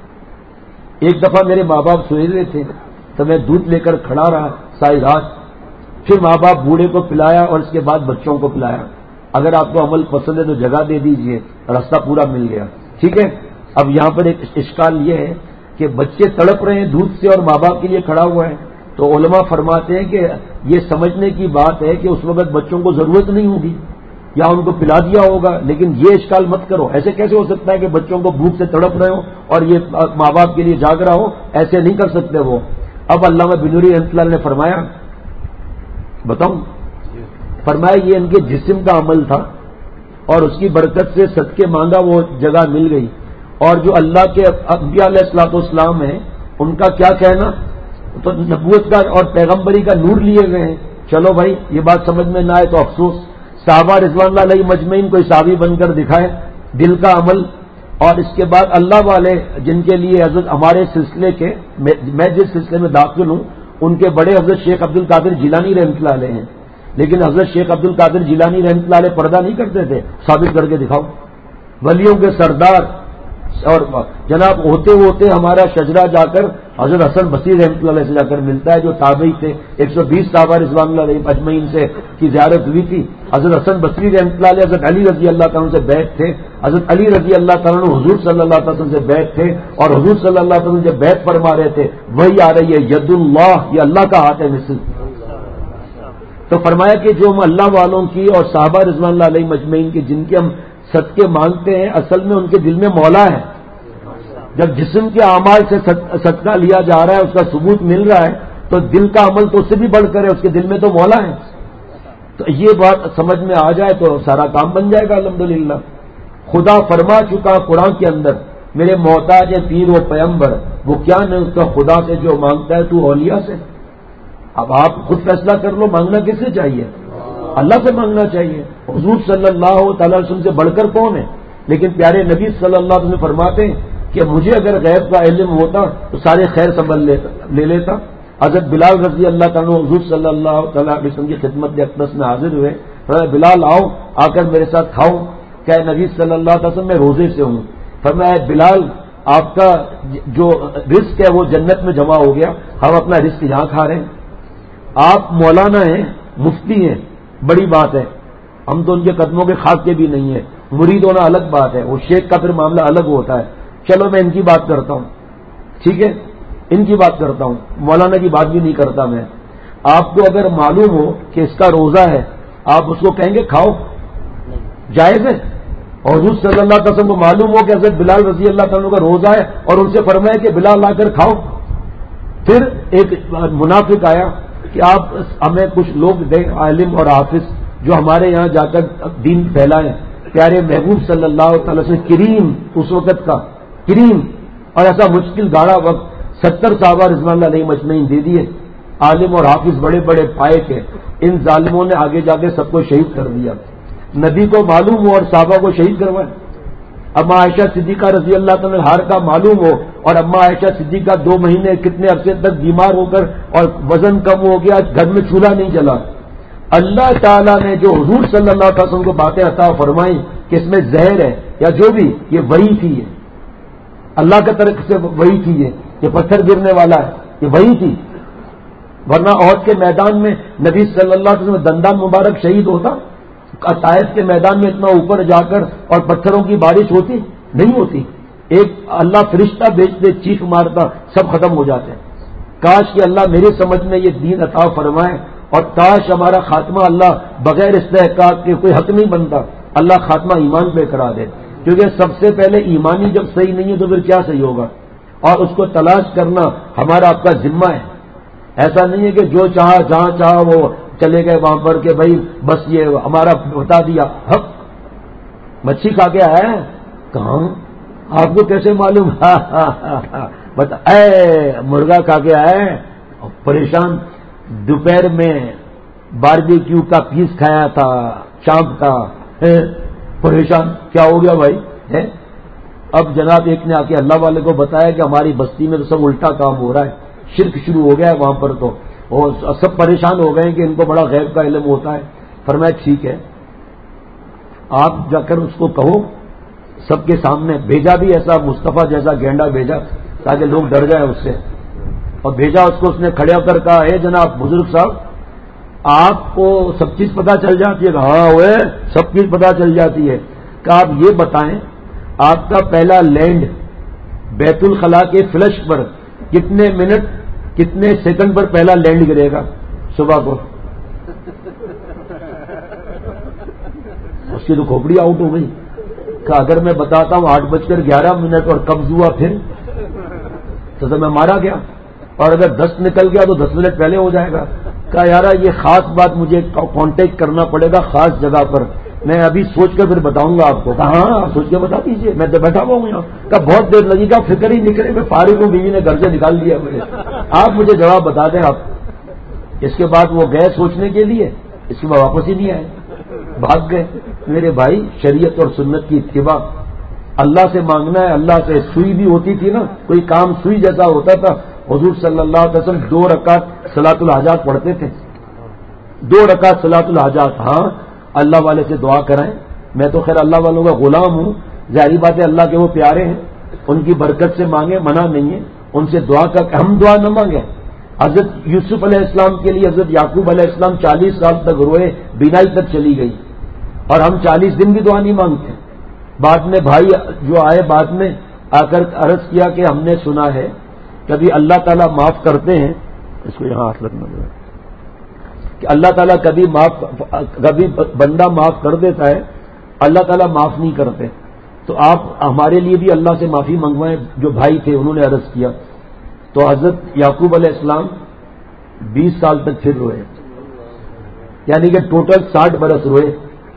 ایک دفعہ میرے ماں باپ سوئے ہوئے تھے تو میں دودھ لے کر کھڑا رہا ساری رات. پھر ماں باپ بوڑھے کو پلایا اور اس کے بعد بچوں کو پلایا. اگر آپ کو عمل پسند ہے تو جگہ دے دیجئے، راستہ پورا مل گیا. ٹھیک ہے. اب یہاں پر ایک اشکال یہ ہے کہ بچے تڑپ رہے ہیں دودھ سے اور ماں باپ کے لیے کھڑا ہوا ہے. تو علماء فرماتے ہیں کہ یہ سمجھنے کی بات ہے کہ اس وقت بچوں کو ضرورت نہیں ہوگی یا ان کو پلا دیا ہوگا. لیکن یہ اشکال مت کرو. ایسے کیسے ہو سکتا ہے کہ بچوں کو بھوک سے تڑپ رہے ہو اور یہ ماں باپ کے لیے جاگ رہا ہو؟ ایسے نہیں کر سکتے وہ. اب علامہ بنوری رحمۃ اللہ نے فرمایا، بتاؤں، فرمایا یہ ان کے جسم کا عمل تھا اور اس کی برکت سے صدقے مانگا وہ جگہ مل گئی. اور جو اللہ کے انبیاء علیہ الصلوۃ والسلام ہیں ان کا کیا کہنا، تو نبوت کا اور پیغمبری کا نور لیے گئے ہیں. چلو بھائی، یہ بات سمجھ میں نہ آئے تو افسوس. صحابہ رضوان اللہ علیہ مجمعین کوئی صحابی بن کر دکھائے دل کا عمل. اور اس کے بعد اللہ والے جن کے لیے حضرت ہمارے سلسلے کے، میں جس سلسلے میں داخل ہوں ان کے بڑے حضرت شیخ عبد القادر جیلانی رحمۃ اللہ علیہ ہیں. لیکن حضرت شیخ عبد القادر جیلانی رحمۃ اللہ علیہ پردہ نہیں کرتے تھے. ثابت کر کے دکھاؤ. ولیوں کے سردار اور جناب ہوتے ہمارا شجرہ جا کر حضرت حسن بصری رحمۃ اللہ علیہ سے جا کر ملتا ہے جو تابعی تھے. 120 صحابہ رضوان اللہ علیہ اجمعین سے کی زیارت ہوئی تھی. حضرت حسن بصری رحمۃ اللہ علیہ حضرت علی رضی اللہ تعالیٰ سے بیعت تھے. حضرت علی رضی اللہ تعالیٰ حضور صلی اللہ علیہ وسلم سے بیعت تھے. اور حضور صلی اللہ علیہ وسلم جب بیعت فرما رہے تھے وہی آ رہی ہے ید اللہ، یہ اللہ کا ہاتھ ہے مثل. تو فرمایا کہ جو ہم اللہ والوں کی اور صحابہ رضوان اللہ علیہ مجمعین کی جن کے ہم صدقے مانگتے ہیں، اصل میں ان کے دل میں مولا ہے. جب جسم کے اعمال سے صدقہ لیا جا رہا ہے، اس کا ثبوت مل رہا ہے، تو دل کا عمل تو اس سے بھی بڑھ کر ہے، اس کے دل میں تو مولا ہے. تو یہ بات سمجھ میں آ جائے تو سارا کام بن جائے گا الحمدللہ. خدا فرما چکا قرآن کے اندر، میرے محتاج پیر و پیمبر وہ کیا نہیں اس کا خدا سے جو مانگتا ہے تو اولیاء سے. اب آپ خود فیصلہ کر لو، مانگنا کس سے چاہیے؟ اللہ سے مانگنا چاہیے. حضور صلی اللہ تعالی وسلم سے بڑھ کر کون ہے؟ لیکن پیارے نبی صلی اللہ علیہ وسلم فرماتے ہیں کہ مجھے اگر غیب کا علم ہوتا تو سارے خیر سنبھل لے لیتا. حضرت بلال رضی اللہ تعالیٰ حضور صلی اللہ تعالیٰ علیہ وسلم کی خدمت اقدس میں حاضر ہوئے. بلال آؤ، آ کر میرے ساتھ کھاؤ. کہ نبی صلی اللہ علیہ وسلم میں روزے سے ہوں. فرمایا بلال آپ کا جو رزق ہے وہ جنت میں جمع ہو گیا، ہم اپنا رزق یہاں کھا رہے ہیں. آپ مولانا ہیں، مفتی ہیں، بڑی بات ہے، ہم تو ان کے قدموں کے خاکے بھی نہیں ہیں. مرید ہونا الگ بات ہے، وہ شیخ کا پھر معاملہ الگ ہوتا ہے. چلو میں ان کی بات کرتا ہوں، ٹھیک ہے، ان کی بات کرتا ہوں، مولانا کی بات بھی نہیں کرتا میں. آپ کو اگر معلوم ہو کہ اس کا روزہ ہے، آپ اس کو کہیں گے کھاؤ؟ جائز ہے. اور حضور صلی اللہ علیہ وسلم کو معلوم ہو کہ حضرت بلال رضی اللہ تعالیٰ کا روزہ ہے اور ان سے فرمایا کہ بلال لا کر کھاؤ. پھر ایک منافق آیا کہ آپ ہمیں کچھ لوگ دیں عالم اور حافظ جو ہمارے یہاں جا کر دین پھیلائیں. پیارے محبوب صلی اللہ تعالی سے کریم، اس وقت کا کریم، اور ایسا مشکل گاڑا وقت 70 صحابہ رضوان اللہ علیہ مجمعین دے دیے. عالم اور حافظ بڑے بڑے پائے کے ان ظالموں نے آگے جا کے سب کو شہید کر دیا. نبی کو معلوم ہو اور صحابہ کو شہید کروائے. اما عائشہ صدیقہ رضی اللہ تعالیٰ ہار کا معلوم ہو اور اما عائشہ صدیقہ 2 مہینے کتنے عرصے تک بیمار ہو کر اور وزن کم ہو گیا، گھر میں چولہا نہیں جلا. اللہ تعالیٰ نے جو حضور صلی اللہ علیہ وسلم کو باتیں عطا فرمائیں کہ اس میں زہر ہے یا جو بھی، یہ وحی تھی. یہ اللہ کی طرف سے وحی تھی. یہ پتھر گرنے والا ہے، یہ وحی تھی. ورنہ احد کے میدان میں نبی صلی اللہ علیہ وسلم دندان مبارک شہید ہوتا؟ طائف کے میدان میں اتنا اوپر جا کر اور پتھروں کی بارش ہوتی نہیں ہوتی. ایک اللہ فرشتہ بھیجتے، چیخ مارتا، سب ختم ہو جاتے ہیں. کاش کہ اللہ میری سمجھ میں یہ دین عطا فرمائے، اور کاش ہمارا خاتمہ اللہ بغیر استحقاق کے، کوئی حق نہیں بنتا، اللہ خاتمہ ایمان پہ کرا دے. کیونکہ سب سے پہلے ایمانی جب صحیح نہیں ہے تو پھر کیا صحیح ہوگا؟ اور اس کو تلاش کرنا ہمارا آپ کا ذمہ ہے. ایسا نہیں ہے کہ جو چاہا جہاں چاہا وہ چلے گئے وہاں پر کہ بھائی بس یہ ہمارا بتا دیا. حق مچھی کھا کے آیا ہے کہاں؟ آپ کو کیسے معلوم؟ بتا اے مرغا کھا کے آیا ہے پریشان. دوپہر میں باربیکیو کا پیس کھایا تھا چانپ کا، پریشان. کیا ہو گیا بھائی؟ اب جناب ایک نے آ کے اللہ والے کو بتایا کہ ہماری بستی میں تو سب الٹا کام ہو رہا ہے، شرک شروع ہو گیا ہے وہاں پر. تو اور سب پریشان ہو گئے کہ ان کو بڑا غیب کا علم ہوتا ہے. فرمایا ٹھیک ہے، آپ جا کر اس کو کہو سب کے سامنے. بھیجا بھی ایسا مصطفیٰ جیسا گینڈا بھیجا تاکہ لوگ ڈر جائیں اس سے، اور بھیجا اس کو. اس نے کھڑے ہو کر کہا اے جناب بزرگ صاحب، آپ کو سب چیز پتہ چل جاتی ہے؟ ہاں وہ سب چیز پتہ چل جاتی ہے. کہ آپ یہ بتائیں آپ کا پہلا لینڈ بیت الخلاء کے فلش پر کتنے منٹ کتنے سیکنڈ پر پہلا لینڈ گرے گا صبح کو؟ اس کی تو کھوپڑی آؤٹ ہو گئی. کہ اگر میں بتاتا ہوں 8:11 اور قبض ہوا پھر تو میں مارا گیا، اور اگر 10 نکل گیا تو 10 منٹ پہلے ہو جائے گا. کہا یار یہ خاص بات مجھے کانٹیکٹ کرنا پڑے گا خاص جگہ پر، میں ابھی سوچ کر پھر بتاؤں گا آپ کو. کہا ہاں آپ سوچ کے بتا دیجیے، میں تو بیٹھا ہوا ہوں یہاں. کہا بہت دیر لگی گا، فکر ہی نکلے میں فارغ ہوں، بیوی نے گھر سے نکال دیا مجھے، آپ مجھے جواب بتا دیں. آپ اس کے بعد وہ گئے سوچنے کے لیے، اس کے بعد واپس ہی نہیں آئے، بھاگ گئے. میرے بھائی شریعت اور سنت کی اتباع اللہ سے مانگنا ہے. اللہ سے سوئی بھی ہوتی تھی نا، کوئی کام سوئی جیسا ہوتا تھا. حضور صلی اللہ علیہ وسلم 2 رکعت صلاۃ الحاجات پڑھتے تھے، 2 رکعت صلاۃ الحاجات. ہاں اللہ والے سے دعا کرائیں. میں تو خیر اللہ والوں کا غلام ہوں، ظاہری بات ہے اللہ کے وہ پیارے ہیں، ان کی برکت سے مانگے، منع نہیں ہے. ان سے دعا کر ہم دعا نہ مانگیں. حضرت یوسف علیہ السلام کے لیے حضرت یعقوب علیہ السلام 40 سال تک روئے، بینائی تک چلی گئی، اور ہم 40 دن بھی دعا نہیں مانگتے. بعد میں بھائی جو آئے بعد میں آ کر عرض کیا کہ ہم نے سنا ہے کبھی اللہ تعالیٰ معاف کرتے ہیں، اس کو یہاں ہاتھ رکھنا پڑے کہ اللہ تعالیٰ کبھی بندہ معاف کر دیتا ہے، اللہ تعالیٰ معاف نہیں کرتے. تو آپ ہمارے لیے بھی اللہ سے معافی منگوائیں. جو بھائی تھے انہوں نے عرض کیا تو حضرت یعقوب علیہ السلام 20 سال تک پھر روئے, یعنی کہ ٹوٹل 60 برس روئے.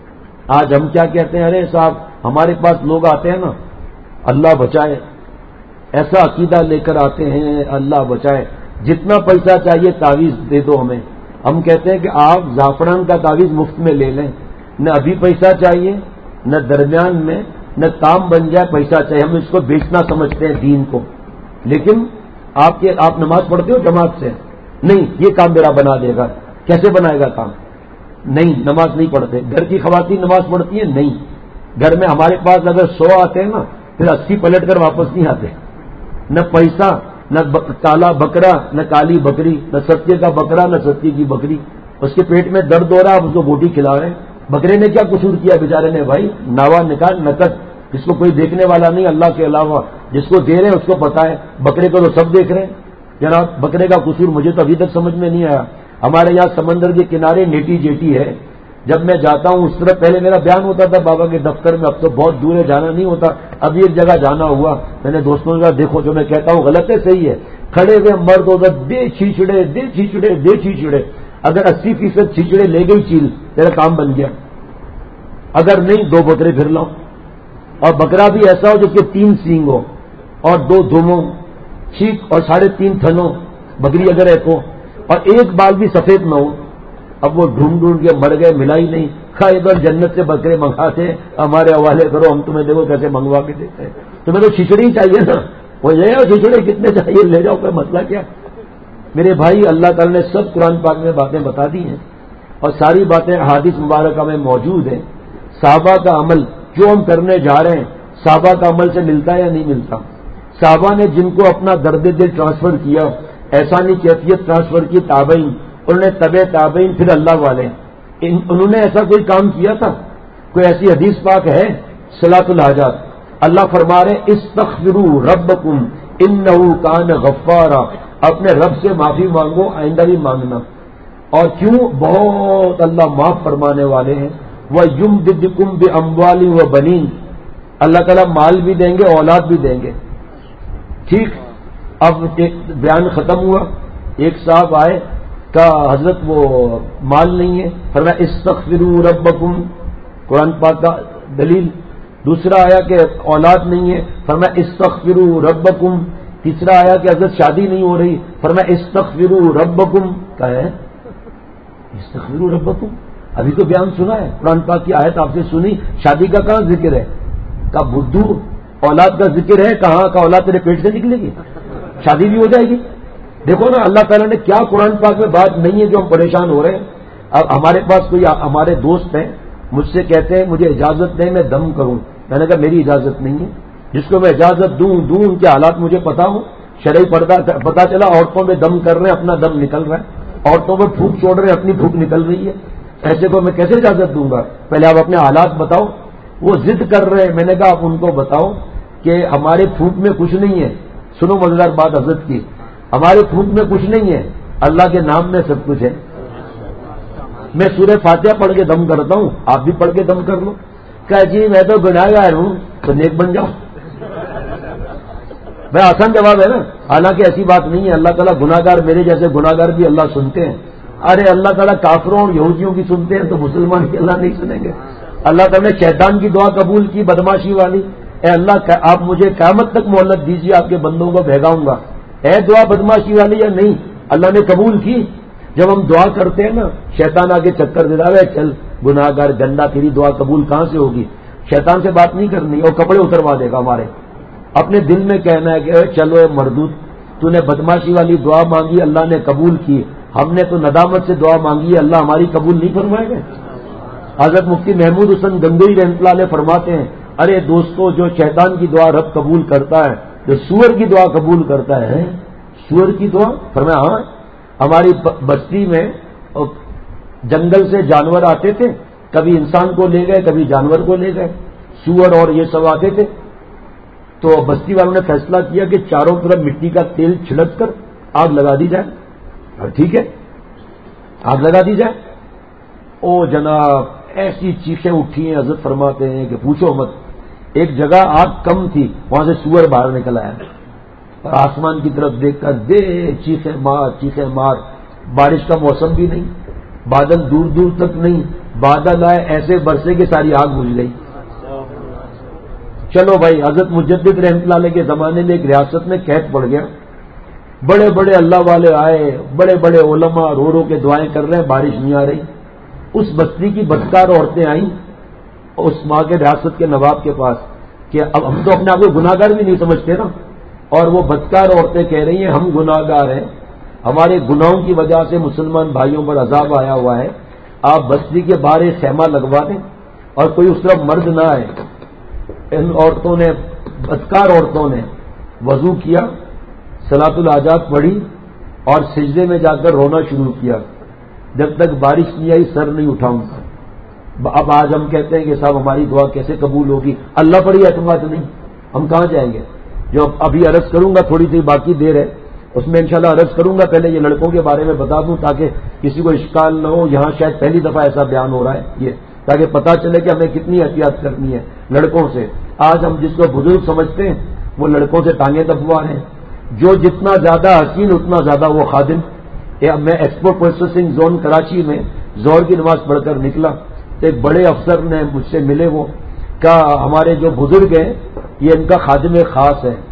آج ہم کیا کہتے ہیں, ارے صاحب ہمارے پاس لوگ آتے ہیں نا اللہ بچائے, ایسا عقیدہ لے کر آتے ہیں اللہ بچائے, جتنا پیسہ چاہیے تعویذ دے دو ہمیں. ہم کہتے ہیں کہ آپ زعفران کا تعویذ مفت میں لے لیں, نہ ابھی پیسہ چاہیے نہ درمیان میں, نہ کام بن جائے پیسہ چاہیے. ہم اس کو بیچنا سمجھتے ہیں دین کو. لیکن آپ نماز پڑھتے ہو جماعت سے؟ نہیں, یہ کام میرا بنا دے گا. کیسے بنائے گا کام؟ نہیں, نماز نہیں پڑھتے. گھر کی خواتین نماز پڑھتی ہیں؟ نہیں. گھر میں ہمارے پاس اگر 100 آتے ہیں نا پھر 80 پلٹ کر واپس نہیں آتے. نہ پیسہ, نہ کالا بکرا, نہ کالی بکری, نہ ستیہ کا بکرا, نہ ستیہ کی بکری. اس کے پیٹ میں درد ہو رہا, آپ اس کو بوٹی کھلا رہے ہیں. بکرے نے کیا قصور کیا بیچارے نے بھائی؟ ناوا نکال نکت, جس کو کوئی دیکھنے والا نہیں اللہ کے علاوہ, جس کو دے رہے ہیں اس کو پتا ہے. بکرے کو تو سب دیکھ رہے ہیں. جناب بکرے کا قصور مجھے تو ابھی تک سمجھ میں نہیں آیا. ہمارے یہاں سمندر کے کنارے نیٹی جیٹی ہے. جب میں جاتا ہوں اس طرح, پہلے میرا بیان ہوتا تھا بابا کے دفتر میں, اب تو بہت دور ہے جانا نہیں ہوتا. ابھی ایک جگہ جانا ہوا, میں نے دوستوں نے کہا دیکھو جو میں کہتا ہوں غلط ہے صحیح ہے. کھڑے ہوئے مرد ادھر دے چھیچڑے دے چھیچڑے دے چھیچڑے. اگر 80% چھیچڑے لے گئی چیل تیرا کام بن گیا. اگر نہیں 2 بکرے پھر لاؤ, اور بکرا بھی ایسا ہو جس کے 3 سینگ ہو اور 2 دموں چھیک اور 3.5 تھنوں بکری اگر ہے تو, اور ایک بال بھی سفید نہ ہو. اب وہ ڈھونڈ کے مر گئے, ملا ہی نہیں. ادھر جنت سے بکرے منگاتے ہمارے حوالے کرو, ہم تمہیں دیکھو کیسے منگوا کے دیتے ہیں. تمہیں تو چھچڑی چاہیے نا, وہ یہ چھچڑے کتنے چاہیے لے جاؤ, کوئی مسئلہ کیا. میرے بھائی اللہ تعالی نے سب قرآن پاک میں باتیں بتا دی ہیں اور ساری باتیں احادیث مبارکہ میں موجود ہیں. صحابہ کا عمل جو ہم کرنے جا رہے ہیں صحابہ کا عمل سے ملتا ہے یا نہیں ملتا؟ صحابہ نے جن کو اپنا درد دل ٹرانسفر کیا, احسانی کیفیت ٹرانسفر کی تابعین, انہوں نے طبع تابعین, پھر اللہ والے, انہوں نے ایسا کوئی کام کیا تھا؟ کوئی ایسی حدیث پاک ہے؟ صلاۃ الحاجات اللہ فرما رہے استغفروا ربکم انہ کان غفارا, اپنے رب سے معافی مانگو, آئندہ بھی مانگنا. اور کیوں؟ بہت اللہ معاف فرمانے والے ہیں. وَيُمْدِدْكُمْ بِأَمْوَالٍ وَبَنِينَ, اللہ تعالیٰ مال بھی دیں گے اولاد بھی دیں گے. ٹھیک, اب ایک بیان ختم ہوا, ایک صاحب آئے کہا حضرت وہ مال نہیں ہے, فرمایا استغفروا ربکم, قرآن پاک کا دلیل. دوسرا آیا کہ اولاد نہیں ہے, فرمایا استغفروا ربکم. تیسرا آیا کہ حضرت شادی نہیں ہو رہی, فرمایا استغفروا ربکم. کیا ہے استغفروا ربکم؟ ابھی تو بیان سنا ہے, قرآن پاک کی آیت آپ سے سنی, شادی کا کہاں ذکر ہے؟ کا بدھو اولاد کا ذکر ہے, کہاں کا اولاد تیرے پیٹ سے نکلے گی, شادی بھی ہو جائے گی. دیکھو نا اللہ تعالیٰ نے کیا قرآن پاک میں بات نہیں ہے جو ہم پریشان ہو رہے ہیں. اب ہمارے پاس کوئی ہمارے دوست ہیں, مجھ سے کہتے ہیں مجھے اجازت دیں میں دم کروں. میں نے کہا میری اجازت نہیں ہے, جس کو میں اجازت دوں ان کے حالات مجھے پتا ہوں. شرعی پتا چلا عورتوں میں دم کر رہے ہیں, اپنا دم نکل رہا ہے, عورتوں میں پھونک چھوڑ رہے ہیں, اپنی پھونک نکل رہی ہے. ایسے کو میں کیسے اجازت دوں گا؟ پہلے آپ اپنے حالات بتاؤ. وہ ضد کر رہے ہیں, میں نے کہا آپ ان کو بتاؤ کہ ہمارے پھونک میں کچھ نہیں ہے. سنو مزیدار بات حضرت کی, ہمارے پھونک میں کچھ نہیں ہے, اللہ کے نام میں سب کچھ ہے. میں سورہ فاتحہ پڑھ کے دم کرتا ہوں, آپ بھی پڑھ کے دم کر لو. کہ جی میں تو گناہگار ہوں, تو نیک بن جاؤ. بھائی آسان جواب ہے نا. حالانکہ ایسی بات نہیں ہے, اللہ تعالیٰ گناہگار میرے جیسے گناہگار بھی اللہ سنتے ہیں. ارے اللہ تعالیٰ کافروں اور یہودیوں کی سنتے ہیں تو مسلمان کی اللہ نہیں سنیں گے. اللہ تعالیٰ نے شیطان کی دعا قبول کی بدماشی والی, اے اللہ آپ مجھے قیامت تک مہلت دیجیے, آپ کے بندوں کو بہگاؤں گا. اے دعا بدماشی والی یا نہیں؟ اللہ نے قبول کی. جب ہم دعا کرتے ہیں نا شیطان آگے چکر دے رہا ہے, چل گناہگار گندا تیری دعا قبول کہاں سے ہوگی. شیطان سے بات نہیں کرنی اور کپڑے اتروا دے گا ہمارے. اپنے دل میں کہنا ہے کہ چلو اے مردود, تو نے بدماشی والی دعا مانگی, اللہ نے قبول کی. ہم نے تو ندامت سے دعا مانگی ہے, اللہ ہماری قبول نہیں فرمائے گا. حضرت مفتی محمود حسن گنگوئی رحمۃ اللہ علیہ فرماتے ہیں, ارے دوستو جو شیطان کی دعا رب قبول کرتا ہے, جو سور کی دعا قبول کرتا ہے. سور کی دعا؟ فرمایا ہاں. ہماری بستی میں جنگل سے جانور آتے تھے, کبھی انسان کو لے گئے کبھی جانور کو لے گئے, سور اور یہ سب آتے تھے. تو بستی والوں نے فیصلہ کیا کہ چاروں طرف مٹی کا تیل چھڑک کر آگ لگا دی جائے. ٹھیک ہے, آگ لگا دی جائے. او جناب ایسی چیخیں اٹھی ہیں, حضرت فرماتے ہیں کہ پوچھو مت. ایک جگہ آگ کم تھی، وہاں سے سور باہر نکل آیا اور آسمان کی طرف دیکھ کر چیخیں مار. بارش کا موسم بھی نہیں، بادل دور دور تک نہیں، بادل آئے ایسے برسے کہ ساری آگ بجھ گئی. چلو بھائی، حضرت مجدد رحمۃ اللہ علیہ کے زمانے میں ایک ریاست میں قید پڑ گیا. بڑے بڑے اللہ والے آئے، بڑے بڑے علماء رو رو کے دعائیں کر رہے ہیں، بارش نہیں آ رہی. اس بستی کی بدکار عورتیں آئیں اس ماں کے ریاست کے نواب کے پاس کہ اب ہم تو اپنے آپ کو گناہ گار بھی نہیں سمجھتے نا، اور وہ بدکار عورتیں کہہ رہی ہیں ہم گناہ گار ہیں، ہمارے گناہوں کی وجہ سے مسلمان بھائیوں پر عذاب آیا ہوا ہے، آپ بستی کے باہر ایک خیمہ لگوا دیں اور کوئی اس طرف مرد نہ آئے. ان عورتوں نے، بدکار عورتوں نے وضو کیا، صلاۃ الحاجات پڑھی اور سجدے میں جا کر رونا شروع کیا. جب تک بارش نہیں آئی سر نہیں اٹھا ان کا. اب آج ہم کہتے ہیں کہ صاحب ہماری دعا کیسے قبول ہوگی، اللہ پر ہی اعتماد نہیں، ہم کہاں جائیں گے. جو ابھی عرض کروں گا، تھوڑی سی باقی دیر ہے، اس میں انشاءاللہ عرض کروں گا. پہلے یہ لڑکوں کے بارے میں بتا دوں تاکہ کسی کو اشکال نہ ہو. یہاں شاید پہلی دفعہ ایسا بیان ہو رہا ہے یہ، تاکہ پتہ چلے کہ ہمیں کتنی احتیاط کرنی ہے لڑکوں سے. آج ہم جس کو بزرگ سمجھتے ہیں وہ لڑکوں سے ٹانگیں دبوا رہے ہیں. جو جتنا زیادہ حسین اتنا زیادہ وہ خادم. میں ایکسپورٹ پروسیسنگ زون کراچی میں زور کی نماز پڑھ کر نکلا تو ایک بڑے افسر نے مجھ سے ملے، وہ کہا ہمارے جو بزرگ ہیں یہ ان کا خادم خاص ہے.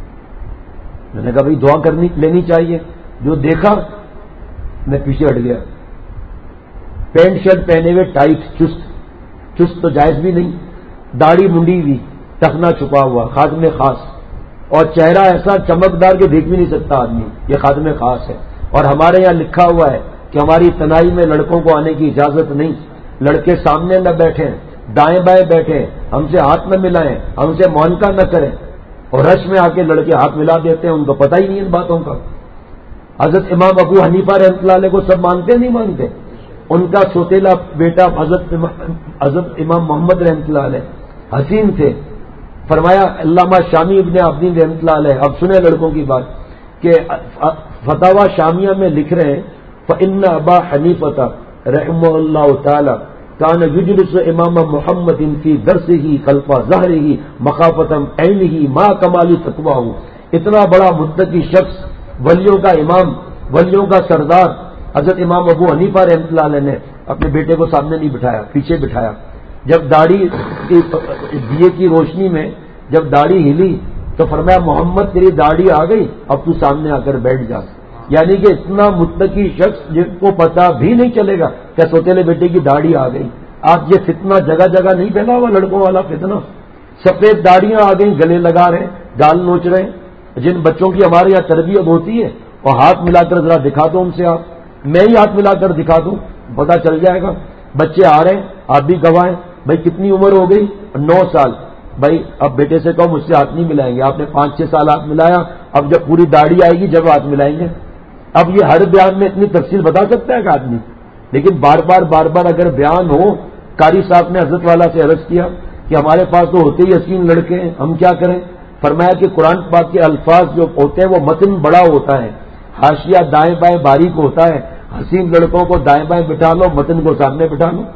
میں نے کہا بھائی دعا کرنی لینی چاہیے. جو دیکھا میں پیچھے ہٹ گیا. پینٹ شرٹ پہنے ہوئے ٹائٹ، چست تو جائز بھی نہیں، داڑھی منڈی ہوئی، ٹخنا چھپا ہوا، خادم خاص، اور چہرہ ایسا چمکدار کہ دیکھ بھی نہیں سکتا آدمی، یہ خادم خاص ہے. اور ہمارے یہاں لکھا ہوا ہے کہ ہماری تنائی میں لڑکوں کو آنے کی اجازت نہیں. لڑکے سامنے نہ بیٹھیں، دائیں بائیں بیٹھیں، ہم سے ہاتھ نہ ملائیں، ہم سے معانقہ نہ کریں. اور رش میں آ کے لڑکے ہاتھ ملا دیتے ہیں، ان کو پتہ ہی نہیں ان باتوں کا. حضرت امام ابو حنیفہ رحمۃ اللہ علیہ کو سب مانتے نہیں مانتے. ان کا سوتیلا بیٹا حضرت امام محمد رحمۃ اللہ علیہ حسین تھے. فرمایا علامہ شامی ابن عابدین رحمۃ اللہ علیہ، اب سنیں لڑکوں کی بات، کہ فتاوی شامیہ میں لکھ رہے ہیں فإن ابا حنیفہ رحمہ اللہ تعالی کان یجلس امام محمد فی درسہ خلف ظہرہ مخافۃ عینہ ما کمال تقواہ. اتنا بڑا متقی شخص، ولیوں کا امام، ولیوں کا سردار حضرت امام ابو حنیفہ رحمۃ اللہ علیہ نے اپنے بیٹے کو سامنے نہیں بٹھایا، پیچھے بٹھایا. جب داڑھی کی دیے کی روشنی میں جب داڑھی ہلی تو فرمایا محمد تیری داڑھی آ گئی، اب تو سامنے آ کر بیٹھ جا. یعنی کہ اتنا متقی شخص جن کو پتا بھی نہیں چلے گا کہ سوتیلے بیٹے کی داڑھی آ گئی. آج یہ فتنہ جگہ جگہ نہیں پھیلا ہوا لڑکوں والا فتنہ. سفید داڑیاں آ گئی، گلے لگا رہے ہیں، گال نوچ رہے ہیں. جن بچوں کی ہمارے یہاں تربیت ہوتی ہے اور ہاتھ ملا کر ذرا دکھا دو ان سے، آپ میں ہی ہاتھ ملا کر دکھا دوں پتا چل جائے گا. بچے آ رہے ہیں، آپ بھی گواہیں. بھائی کتنی عمر ہو گئی؟ 9 سال. بھائی اب بیٹے سے کہو مجھ سے ہاتھ نہیں ملائیں گے. آپ نے 5-6 سال ہاتھ ملایا، اب جب پوری داڑھی آئے گی جب ہاتھ ملائیں گے. اب یہ ہر بیان میں اتنی تفصیل بتا سکتا ہے کہ آدمی، لیکن بار بار اگر بیان ہو. قاری صاحب نے حضرت والا سے عرض کیا کہ ہمارے پاس تو ہوتے ہی حسین لڑکے ہیں، ہم کیا کریں؟ فرمایا کہ قرآن پاک کے الفاظ جو ہوتے ہیں وہ متن بڑا ہوتا ہے، حاشیہ دائیں بائیں باریک ہوتا ہے. حسین لڑکوں کو دائیں بائیں بٹھا لو، متن کو سامنے بٹھا لو.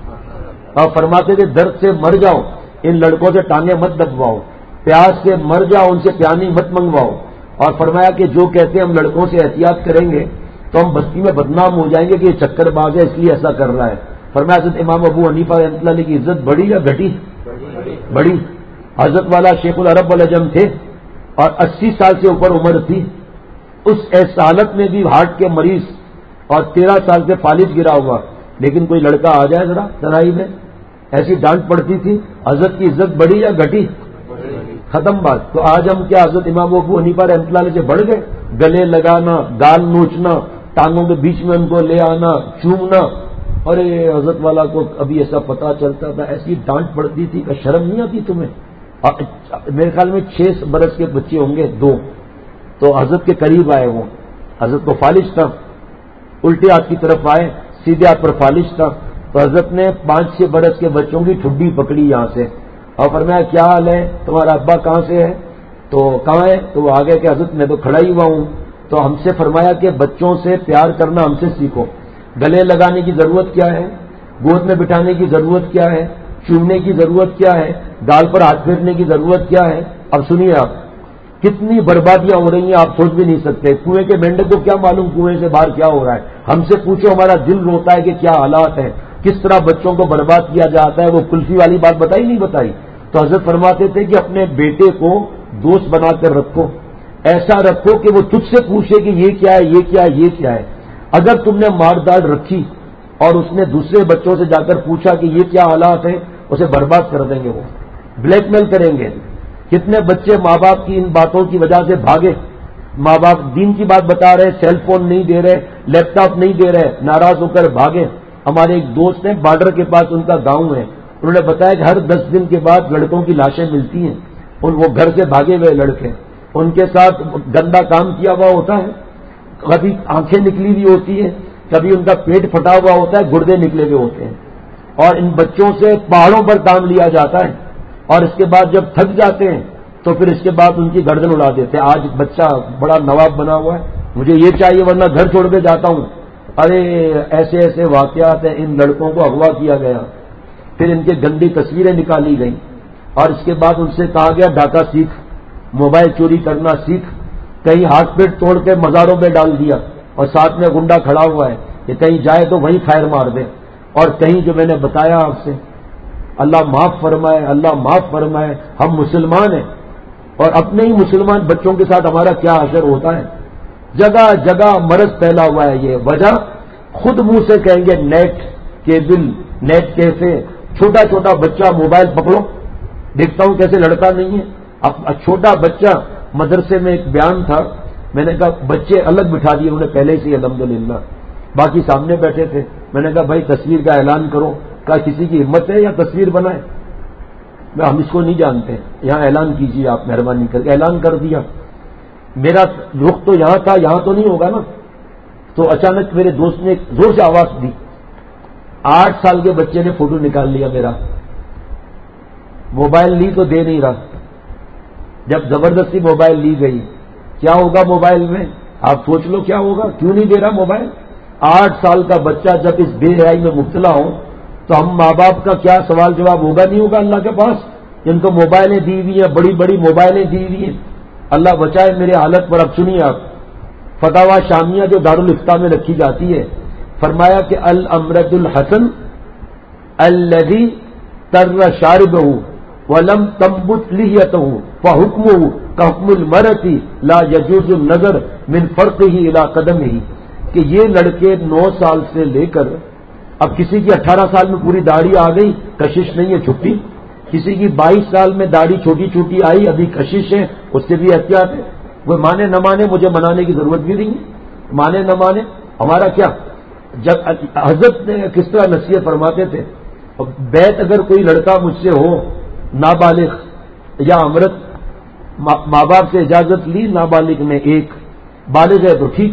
اور فرماتے تھے درد سے مر جاؤ، ان لڑکوں سے ٹانگیں مت دبواؤ، پیاس سے مر جاؤ، ان سے پیانی مت منگواؤ. اور فرمایا کہ جو کہتے ہیں ہم لڑکوں سے احتیاط کریں گے تو ہم بستی میں بدنام ہو جائیں گے کہ یہ چکر باز ہے اس لیے ایسا کر رہا ہے. فرمایا حضرت امام ابو حنیفہ رحمۃ اللہ علیہ کی عزت بڑی یا گھٹی؟ بڑی. حضرت والا شیخ العرب والعجم تھے اور 80 سال سے اوپر عمر تھی. اس ایس حالت میں بھی ہارٹ کے مریض اور 13 سال سے فالج گرا ہوا، لیکن کوئی لڑکا آ جائے ذرا تنائی میں، ایسی ڈانٹ پڑتی تھی. حضرت کی عزت بڑی یا گھٹی؟ ختم بات. تو آج ہم کیا حضرت امام ابو حنیفہ رحمۃ اللہ علیہ سے بڑھ گئے؟ گلے لگانا، گال نوچنا، ٹانگوں کے بیچ میں ان کو لے آنا، چومنا. ارے حضرت والا کو ابھی ایسا پتا چلتا تھا، ایسی ڈانٹ پڑتی تھی کہ شرم نہیں آتی تمہیں؟ میرے خیال میں 6 برس کے بچے ہوں گے، 2. تو حضرت کے قریب آئے وہ، حضرت کو فالج تھا، الٹے ہاتھ کی طرف آئے، سیدھے ہاتھ پر فالج تھا. تو حضرت نے 5-6 برس کے بچوں کی ٹھڈی پکڑی یہاں سے اور فرمایا کیا حال ہے، تمہارا ابا کہاں سے ہے؟ تو کہاں ہے؟ تو وہ آگے کہ حضرت میں تو کھڑا ہی ہوا ہوں. تو ہم سے فرمایا کہ بچوں سے پیار کرنا ہم سے سیکھو. گلے لگانے کی ضرورت کیا ہے؟ گود میں بٹھانے کی ضرورت کیا ہے؟ چومنے کی ضرورت کیا ہے؟ گال پر ہاتھ پھیرنے کی ضرورت کیا ہے؟ اب سنیے آپ، کتنی بربادیاں ہو رہی ہیں آپ سوچ بھی نہیں سکتے. کنویں کے مینڈک کو کیا معلوم کنویں سے باہر کیا ہو رہا ہے؟ ہم سے پوچھو ہمارا دل روتا ہے کہ کیا حالات ہیں، کس طرح بچوں کو برباد کیا جاتا ہے. وہ کلفی والی بات بتائی نہیں بتائی؟ تو حضرت فرماتے تھے کہ اپنے بیٹے کو دوست بنا کر رکھو، ایسا رکھو کہ وہ تجھ سے پوچھے کہ یہ کیا ہے، یہ کیا ہے، یہ کیا ہے. اگر تم نے مار داڑ رکھی اور اس نے دوسرے بچوں سے جا کر پوچھا کہ یہ کیا حالات ہیں، اسے برباد کر دیں گے، وہ بلیک میل کریں گے. کتنے بچے ماں باپ کی ان باتوں کی وجہ سے بھاگے. ماں باپ دین کی بات بتا رہے، سیل فون نہیں دے رہے، لیپ ٹاپ نہیں دے رہے، ناراض ہو کر بھاگے. ہمارے ایک دوست ہیں، بارڈر کے پاس ان کا گاؤں ہے، انہوں نے بتایا کہ ہر 10 دن کے بعد لڑکوں کی لاشیں ملتی ہیں. وہ گھر سے بھاگے ہوئے لڑکے، ان کے ساتھ گندا کام کیا ہوا ہوتا ہے، کبھی آنکھیں نکلی ہوئی ہوتی ہیں، کبھی ان کا پیٹ پھٹا ہوا ہوتا ہے، گردے نکلے ہوئے ہوتے ہیں. اور ان بچوں سے پہاڑوں پر کام لیا جاتا ہے، اور اس کے بعد جب تھک جاتے ہیں تو پھر اس کے بعد ان کی گردن اڑا دیتے ہیں. آج بچہ بڑا نواب بنا ہوا ہے، مجھے یہ چاہیے ورنہ گھر چھوڑ کے جاتا ہوں. ارے ایسے ایسے واقعات ہیں. ان لڑکوں کو اغوا کیا گیا، پھر ان کے گندی تصویریں نکالی گئیں، اور اس کے بعد ان سے کہا گیا ڈاکہ سیکھ، موبائل چوری کرنا سیکھ. کہیں ہاتھ پیٹ توڑ کے مزاروں پہ ڈال دیا، اور ساتھ میں گنڈا کھڑا ہوا ہے کہ کہیں جائے تو وہیں فائر مار دے. اور کہیں جو میں نے بتایا آپ سے، اللہ معاف فرمائے، اللہ معاف فرمائے، ہم مسلمان ہیں اور اپنے ہی مسلمان بچوں کے ساتھ ہمارا کیا اثر ہوتا ہے. جگہ جگہ مرض پھیلا ہوا ہے. یہ وجہ خود منہ سے کہیں گے نیٹ کیبل، نیٹ کیفے. چھوٹا چھوٹا بچہ موبائل پکڑو، دیکھتا ہوں کیسے لڑتا نہیں ہے. اب چھوٹا بچہ، مدرسے میں ایک بیان تھا، میں نے کہا بچے الگ بٹھا دیے انہوں نے پہلے سے، الحمدللہ باقی سامنے بیٹھے تھے. میں نے کہا بھائی تصویر کا اعلان کرو. کہا کسی کی ہمت ہے یا تصویر بنائے؟ ہم اس کو نہیں جانتے، یہاں اعلان کیجیے آپ مہربانی کر کے. اعلان کر دیا. میرا رخ تو یہاں تھا، یہاں تو نہیں ہوگا نا. تو اچانک میرے دوست نے زور سے آواز دی. 8 سال کے بچے نے فوٹو نکال لیا میرا. موبائل لی تو دے نہیں رہا. جب زبردستی موبائل لی گئی، کیا ہوگا موبائل میں؟ آپ سوچ لو کیا ہوگا. کیوں نہیں دے رہا موبائل؟ 8 سال کا بچہ جب اس بے حیائی میں مبتلا ہو تو ہم ماں باپ کا کیا سوال جواب ہوگا نہیں ہوگا اللہ کے پاس؟ جن کو موبائلیں دی ہوئی ہیں، بڑی بڑی موبائلیں دی ہوئی ہیں. اللہ بچائے میرے حالت پر. اب سنیے آپ، فتاوی شامیہ جو دارالافتاء میں رکھی جاتی ہے، فرمایا کہ الامرد الحسن الذی تر شاربہ ولم تنبت لحیتہ فحکمہ کحکم المرأۃ لا یجوز النظر من فرقہ الی قدمہ. کہ یہ لڑکے 9 سال سے لے کر اب کسی کی 18 سال میں پوری داڑھی آ گئی، کشش نہیں ہے چھٹی. کسی کی 22 سال میں داڑھی چھوٹی چھوٹی آئی، ابھی کشش ہے، اس سے بھی احتیاط ہے. وہ مانے نہ مانے، مجھے منانے کی ضرورت بھی نہیں ہے. مانے نہ مانے ہمارا کیا. جب حضرت نے کس طرح نصیحت فرماتے تھے، بیت اگر کوئی لڑکا مجھ سے ہو نابالغ یا امرت، ماں باپ سے اجازت لی، نابالغ نے ایک، بالغ ہے تو ٹھیک.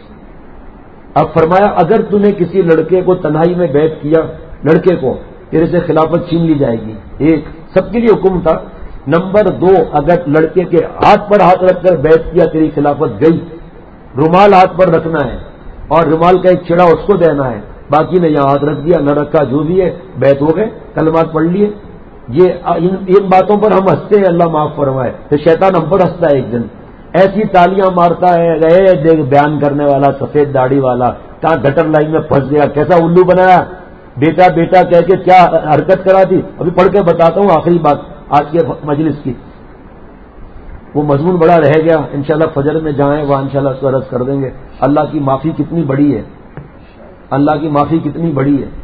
اب فرمایا اگر تم نے کسی لڑکے کو تنہائی میں بیعت کیا، لڑکے کو، تیرے سے خلافت چھین لی جائے گی. ایک سب کے لیے حکم تھا. نمبر 2، اگر لڑکے کے ہاتھ پر ہاتھ رکھ کر بیعت کیا تیری خلافت گئی. رومال ہاتھ پر رکھنا ہے اور رومال کا ایک چھڑا اس کو دینا ہے، باقی نے یہاں ہاتھ رکھ دیا نہ رکھا، جو بھی ہے بیعت ہو گئے، کلمات پڑھ لیے. ان باتوں پر ہم ہنستے ہیں، اللہ معاف فرمائے. تو شیطان ہم پر ہنستا ہے ایک دن، ایسی تالیاں مارتا ہے. دیکھ بیان کرنے والا سفید داڑھی والا کہاں گٹر لائن میں پھنس گیا، کیسا الو بنایا. بیٹا بیٹا کہہ کے کیا حرکت کرا دی. ابھی پڑھ کے بتاتا ہوں آخری بات آج کے مجلس کی. وہ مضمون بڑا رہ گیا، انشاءاللہ فجر میں جائیں وہاں انشاءاللہ اس کو عرض کر دیں گے. اللہ کی معافی کتنی بڑی ہے، اللہ کی معافی کتنی بڑی ہے.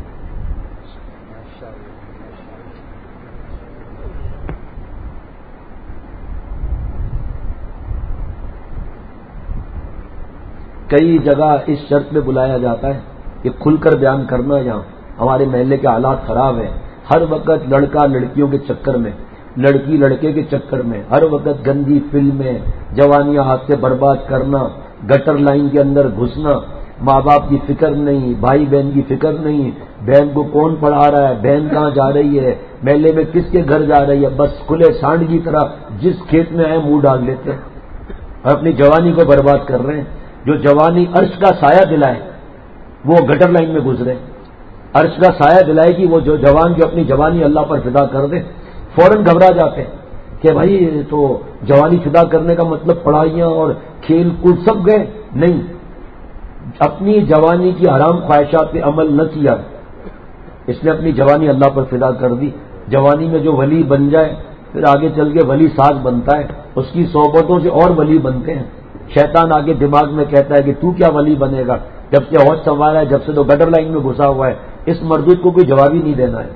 کئی جگہ اس شرط میں بلایا جاتا ہے کہ کھل کر بیان کرنا. یہاں ہمارے محلے کے حالات خراب ہیں. ہر وقت لڑکا لڑکیوں کے چکر میں، لڑکی لڑکے کے چکر میں، ہر وقت گندی فلمیں، جوانیاں ہاتھ سے برباد کرنا، گٹر لائن کے اندر گھسنا. ماں باپ کی فکر نہیں، بھائی بہن کی فکر نہیں، بہن کو کون پڑھا رہا ہے، بہن کہاں جا رہی ہے، محلے میں کس کے گھر جا رہی ہے. بس کھلے سانڈ کی طرح جس کھیت میں آئے منہ ڈال لیتے ہیں اور اپنی جوانی کو برباد کر رہے ہیں. جو جوانی عرش کا سایہ دلائے وہ گٹر لائن میں گزرے. عرش کا سایہ دلائے گی وہ جو جوان جو اپنی جوانی اللہ پر فدا کر دے. فوراً گھبرا جاتے ہیں کہ بھائی تو جوانی فدا کرنے کا مطلب پڑھائیاں اور کھیل کود سب گئے. نہیں، اپنی جوانی کی حرام خواہشات پہ عمل نہ کیا، اس نے اپنی جوانی اللہ پر فدا کر دی. جوانی میں جو ولی بن جائے پھر آگے چل کے ولی ساز بنتا ہے، اس کی صحبتوں سے اور ولی بنتے ہیں. شیطان آگے دماغ میں کہتا ہے کہ تو کیا ولی بنے گا، جب سے ہوش سنوارا ہے، جب سے تو گٹر لائن میں گھسا ہوا ہے، اس مردود کو کوئی جواب ہی نہیں دینا ہے.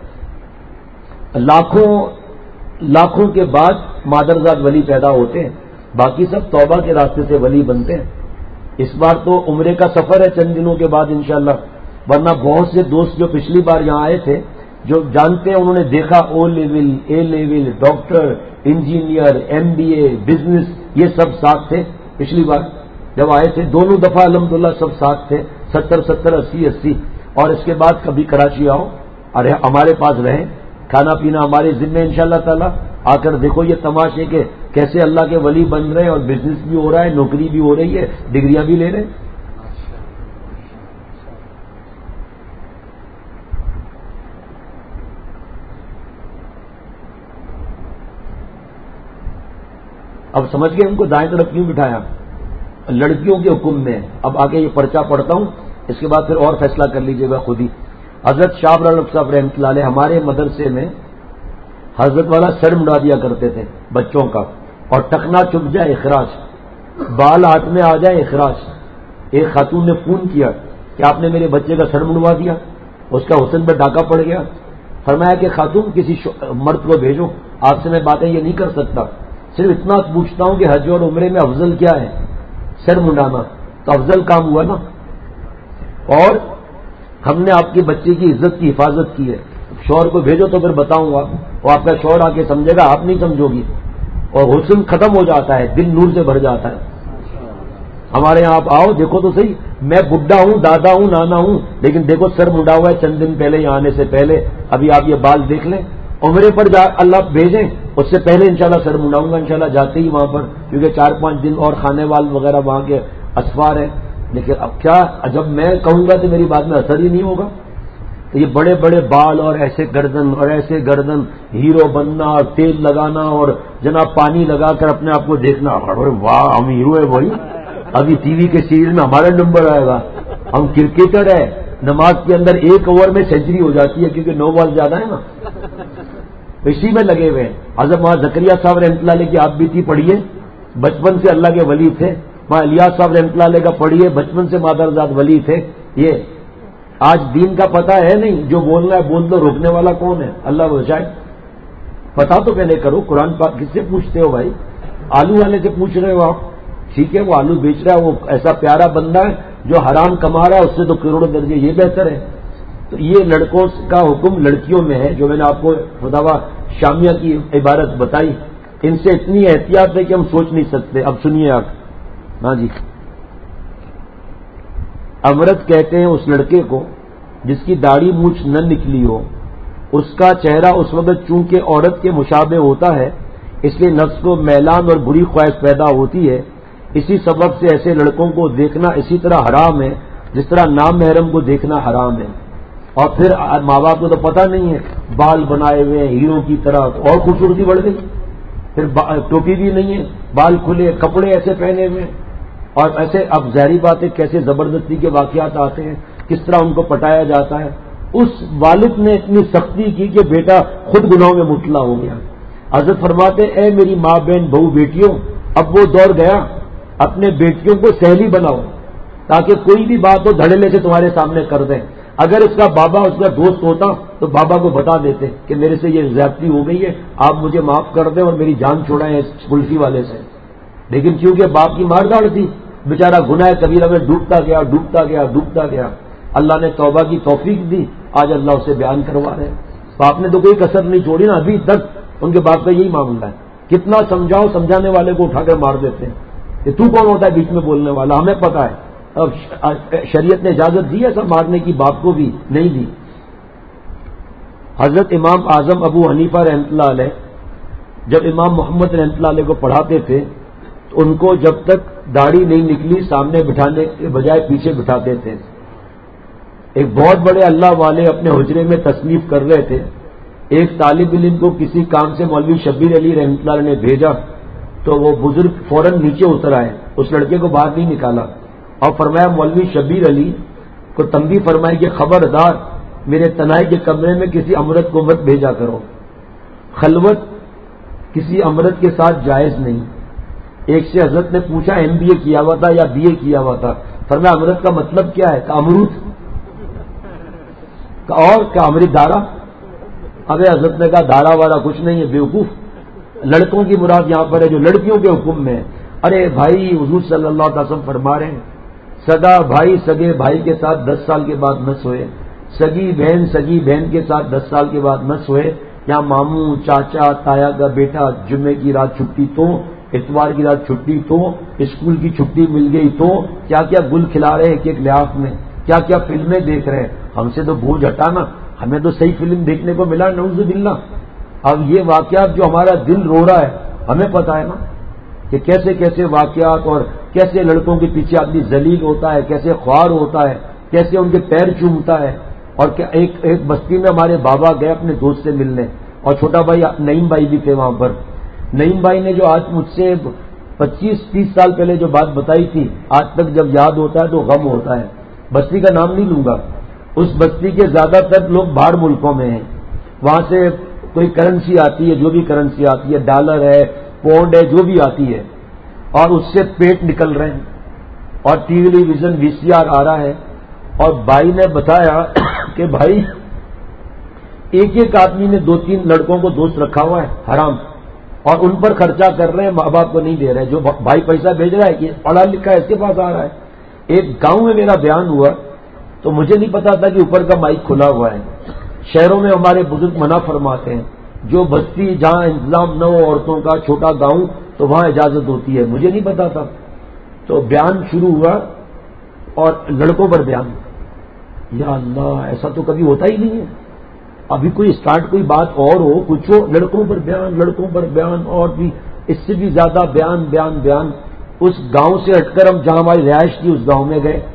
لاکھوں کے بعد مادرزاد ولی پیدا ہوتے ہیں، باقی سب توبہ کے راستے سے ولی بنتے ہیں. اس بار تو عمرے کا سفر ہے چند دنوں کے بعد انشاءاللہ، ورنہ بہت سے دوست جو پچھلی بار یہاں آئے تھے جو جانتے ہیں، انہوں نے دیکھا O level, A level, doctor, engineer, M B A, business, یہ سب ساتھ تھے. پچھلی بار جب آئے تھے دونوں دفعہ الحمدللہ سب ساتھ تھے، 70 80. اور اس کے بعد کبھی کراچی آؤ اور ہمارے پاس رہیں، کھانا پینا ہمارے ذمہ انشاءاللہ تعالی. آ کر دیکھو یہ تماشے کہ کیسے اللہ کے ولی بن رہے ہیں اور بزنس بھی ہو رہا ہے، نوکری بھی ہو رہی ہے، ڈگریاں بھی لے رہے ہیں. اب سمجھ گئے ان کو دائیں طرف کیوں بٹھایا؟ لڑکیوں کے حکم میں. اب آگے یہ پرچہ پڑھتا ہوں، اس کے بعد پھر اور فیصلہ کر لیجئے گا خود ہی. حضرت شاہ ابراہیم صاحب رحمۃ اللہ علیہ ہمارے مدرسے میں حضرت والا سر مڑا دیا کرتے تھے بچوں کا، اور ٹکنا چپ جائے اخراج، بال ہاتھ میں آ جائے اخراج. ایک خاتون نے فون کیا کہ آپ نے میرے بچے کا سر مڑوا دیا، اس کا حسن پہ ڈاکہ پڑ گیا. فرمایا کہ خاتون کسی مرد کو بھیجو، آپ سے میں باتیں یہ نہیں کر سکتا، صرف اتنا پوچھتا ہوں کہ حج اور عمرے میں افضل کیا ہے؟ سر منڈانا. تو افضل کام ہوا نا. اور ہم نے آپ کے بچے کی عزت کی حفاظت کی ہے. شوہر کو بھیجو تو پھر بتاؤں گا، اور آپ کا شوہر آ کے سمجھے گا، آپ نہیں سمجھو گی، اور حسن ختم ہو جاتا ہے، دل نور سے بھر جاتا ہے. ہمارے یہاں آپ آؤ دیکھو تو صحیح، میں بڈھا ہوں، دادا ہوں، نانا ہوں، لیکن دیکھو سر منڈا ہوا ہے چند دن پہلے یہاں آنے سے پہلے. ابھی آپ یہ بال دیکھ لیں، عمرے پر جا اللہ بھیجیں اس سے پہلے انشاءاللہ سر منڈاؤں گا انشاءاللہ جاتے ہی وہاں پر، کیونکہ 4-5 دن اور کھانے وال وغیرہ وہاں کے اسفار ہیں. لیکن اب کیا، جب میں کہوں گا تو میری بات میں اثر ہی نہیں ہوگا. تو یہ بڑے بڑے بال اور ایسے گردن اور ایسے گردن، ہیرو بننا اور تیل لگانا اور جناب پانی لگا کر اپنے آپ کو دیکھنا، واہ ہم ہیرو ہے بھائی، ابھی ٹی وی کے سیریز میں ہمارا نمبر آئے گا، ہم کرکٹر ہے. نماز کے اندر 1 اوور میں سینچری ہو جاتی ہے کیونکہ 9 بال زیادہ ہے نا، اسی میں لگے ہوئے ہیں. حضرت وہاں زکریا صاحب رحمۃ اللہ علیہ کی آپ بھی تھی، پڑھیے، بچپن سے اللہ کے ولی تھے. وہاں الیاس صاحب رحمۃ اللہ علیہ کا پڑھیے، بچپن سے مادرزاد ولی تھے. یہ آج دین کا پتہ ہے نہیں، جو بولنا ہے بول دو، روکنے والا کون ہے؟ اللہ بچائے. پتا تو پہلے کرو، قرآن پاک کس سے پوچھتے ہو بھائی؟ آلو والے سے پوچھ رہے ہو آپ، ٹھیک ہے وہ آلو بیچ رہا ہے، وہ ایسا پیارا بندہ ہے جو حرام کما رہا ہے، اس سے تو کروڑوں درجے یہ بہتر ہے. تو یہ لڑکوں کا حکم لڑکیوں میں ہے، جو میں نے آپ کو فتاوی شامیہ کی عبارت بتائی. ان سے اتنی احتیاط ہے کہ ہم سوچ نہیں سکتے. اب سنیے آپ. ہاں جی، امرت کہتے ہیں اس لڑکے کو جس کی داڑھی مونچھ نہ نکلی ہو، اس کا چہرہ اس وقت چونکہ عورت کے مشابہ ہوتا ہے، اس لیے نفس کو میلان اور بری خواہش پیدا ہوتی ہے. اسی سبب سے ایسے لڑکوں کو دیکھنا اسی طرح حرام ہے جس طرح نامحرم کو دیکھنا حرام ہے. اور پھر ماں باپ کو تو پتہ نہیں ہے، بال بنائے ہوئے ہیرو کی طرح، اور خوبصورتی بڑھ گئی. پھر ٹوپی بھی نہیں ہے، بال کھلے، کپڑے ایسے پہنے ہوئے. اور ایسے اب ظاہری بات ہے کیسے زبردستی کے واقعات آتے ہیں، کس طرح ان کو پٹایا جاتا ہے. اس والد نے اتنی سختی کی کہ بیٹا خود گناہوں میں مبتلا ہو گیا. حضرت فرماتے اے میری ماں بہن بہو بیٹیوں، اب وہ دور گیا، اپنے بیٹیوں کو سہیلی بناؤ تاکہ کوئی بھی بات ہو دھڑلے سے تمہارے سامنے کر دیں. اگر اس کا بابا اس کا دوست ہوتا تو بابا کو بتا دیتے کہ میرے سے یہ زیادتی ہو گئی ہے، آپ مجھے معاف کر دیں اور میری جان چھوڑائیں اس پلکی والے سے. لیکن کیونکہ باپ کی مار داڑ تھی، بیچارہ گناہ کبیرہ میں ڈوبتا گیا ڈوبتا گیا ڈوبتا گیا. اللہ نے توبہ کی توفیق دی، آج اللہ اسے بیان کروا رہے ہیں. باپ نے تو کوئی کسر نہیں چھوڑی نا، ابھی تک ان کے باپ کا یہی معاملہ ہے. کتنا سمجھاؤ، سمجھانے والے کو اٹھا کر مار دیتے ہیں. کہ تو کون ہوتا ہے بیچ میں بولنے والا؟ ہمیں پتا ہے. اب شریعت نے اجازت دی ہے سب مارنے کی، باپ کو بھی نہیں دی. حضرت امام اعظم ابو حنیفہ رحمۃ اللہ علیہ جب امام محمد رحمۃ اللہ علیہ کو پڑھاتے تھے تو ان کو جب تک داڑھی نہیں نکلی سامنے بٹھانے کے بجائے پیچھے بٹھاتے تھے. ایک بہت بڑے اللہ والے اپنے حجرے میں تصنیف کر رہے تھے ایک طالب علم کو کسی کام سے مولوی شبیر علی رحمۃ اللہ علیہ نے بھیجا تو وہ بزرگ فوراً نیچے اتر آئے، اس لڑکے کو باہر نہیں نکالا اور فرمایا مولوی شبیر علی کو تنبیہ فرمائی کہ خبردار میرے تنہائی کے کمرے میں کسی امرت کو مت بھیجا کرو، خلوت کسی امرت کے ساتھ جائز نہیں۔ ایک سے حضرت نے پوچھا MBA کیا ہوا تھا یا BA کیا ہوا تھا، فرمایا امرت کا مطلب کیا ہے؟ کہ امرود اور کیا امرت دارا؟ ابے حضرت نے کہا دارا وارا کچھ نہیں ہے بیوقوف، لڑکوں کی مراد یہاں پر ہے جو لڑکیوں کے حکم میں ہے۔ ارے بھائی حضور صلی اللہ علیہ وسلم فرما رہے ہیں سگا بھائی سگے بھائی کے ساتھ 10 سال کے بعد نہ سوئے، سگی بہن کے ساتھ 10 سال کے بعد نہ سوئے، یا ماموں چاچا تایا کا بیٹا جمعے کی رات چھٹی تو، اتوار کی رات چھٹی تو، اسکول کی چھٹی مل گئی تو، کیا کیا گل کھلا رہے ایک لحاظ میں، کیا کیا فلمیں دیکھ رہے ہیں۔ ہم سے تو بوجھ ہٹانا، ہمیں تو صحیح فلم دیکھنے کو ملا نعوذ باللہ۔ اب یہ واقعات جو ہمارا دل رو رہا ہے ہمیں پتا ہے نا کہ کیسے کیسے واقعات اور کیسے لڑکوں کے پیچھے آدمی ذلیل ہوتا ہے، کیسے خوار ہوتا ہے، کیسے ان کے پیر چومتا ہے۔ اور ایک بستی میں ہمارے بابا گئے اپنے دوست سے ملنے، اور چھوٹا بھائی نعیم بھائی بھی تھے وہاں پر۔ نعیم بھائی نے جو آج مجھ سے 25-30 سال پہلے جو بات بتائی تھی آج تک جب یاد ہوتا ہے تو غم ہوتا ہے۔ بستی کا نام نہیں لوں گا، اس بستی کے زیادہ تر لوگ باہر ملکوں میں ہیں، وہاں سے کوئی کرنسی آتی ہے، جو بھی کرنسی آتی ہے ڈالر ہے پاؤنڈ ہے جو بھی آتی ہے، اور اس سے پیٹ نکل رہے ہیں اور ٹی ویژن VCR آ رہا ہے۔ اور بھائی نے بتایا کہ بھائی ایک آدمی نے 2-3 لڑکوں کو دوست رکھا ہوا ہے حرام، اور ان پر خرچہ کر رہے ہیں، ماں باپ کو نہیں دے رہے، جو بھائی پیسہ بھیج رہا ہے کہ پڑھا لکھا ہے اس کے پاس آ رہا ہے۔ ایک گاؤں میں میرا بیان ہوا تو مجھے نہیں پتا تھا کہ اوپر کا مائک کھلا ہوا ہے۔ شہروں میں ہمارے بزرگ منع فرماتے ہیں، جو بستی جہاں انتظام نہ ہو عورتوں کا، چھوٹا گاؤں، تو وہاں اجازت ہوتی ہے، مجھے نہیں پتا تھا۔ تو بیان شروع ہوا اور لڑکوں پر بیان، یا اللہ ایسا تو کبھی ہوتا ہی نہیں ہے، ابھی کوئی اسٹارٹ کوئی بات اور ہو کچھ ہو، لڑکوں پر بیان اور بھی اس سے بھی زیادہ بیان۔ اس گاؤں سے ہٹ کر ہم جہاں ہماری رہائش تھی اس گاؤں میں گئے،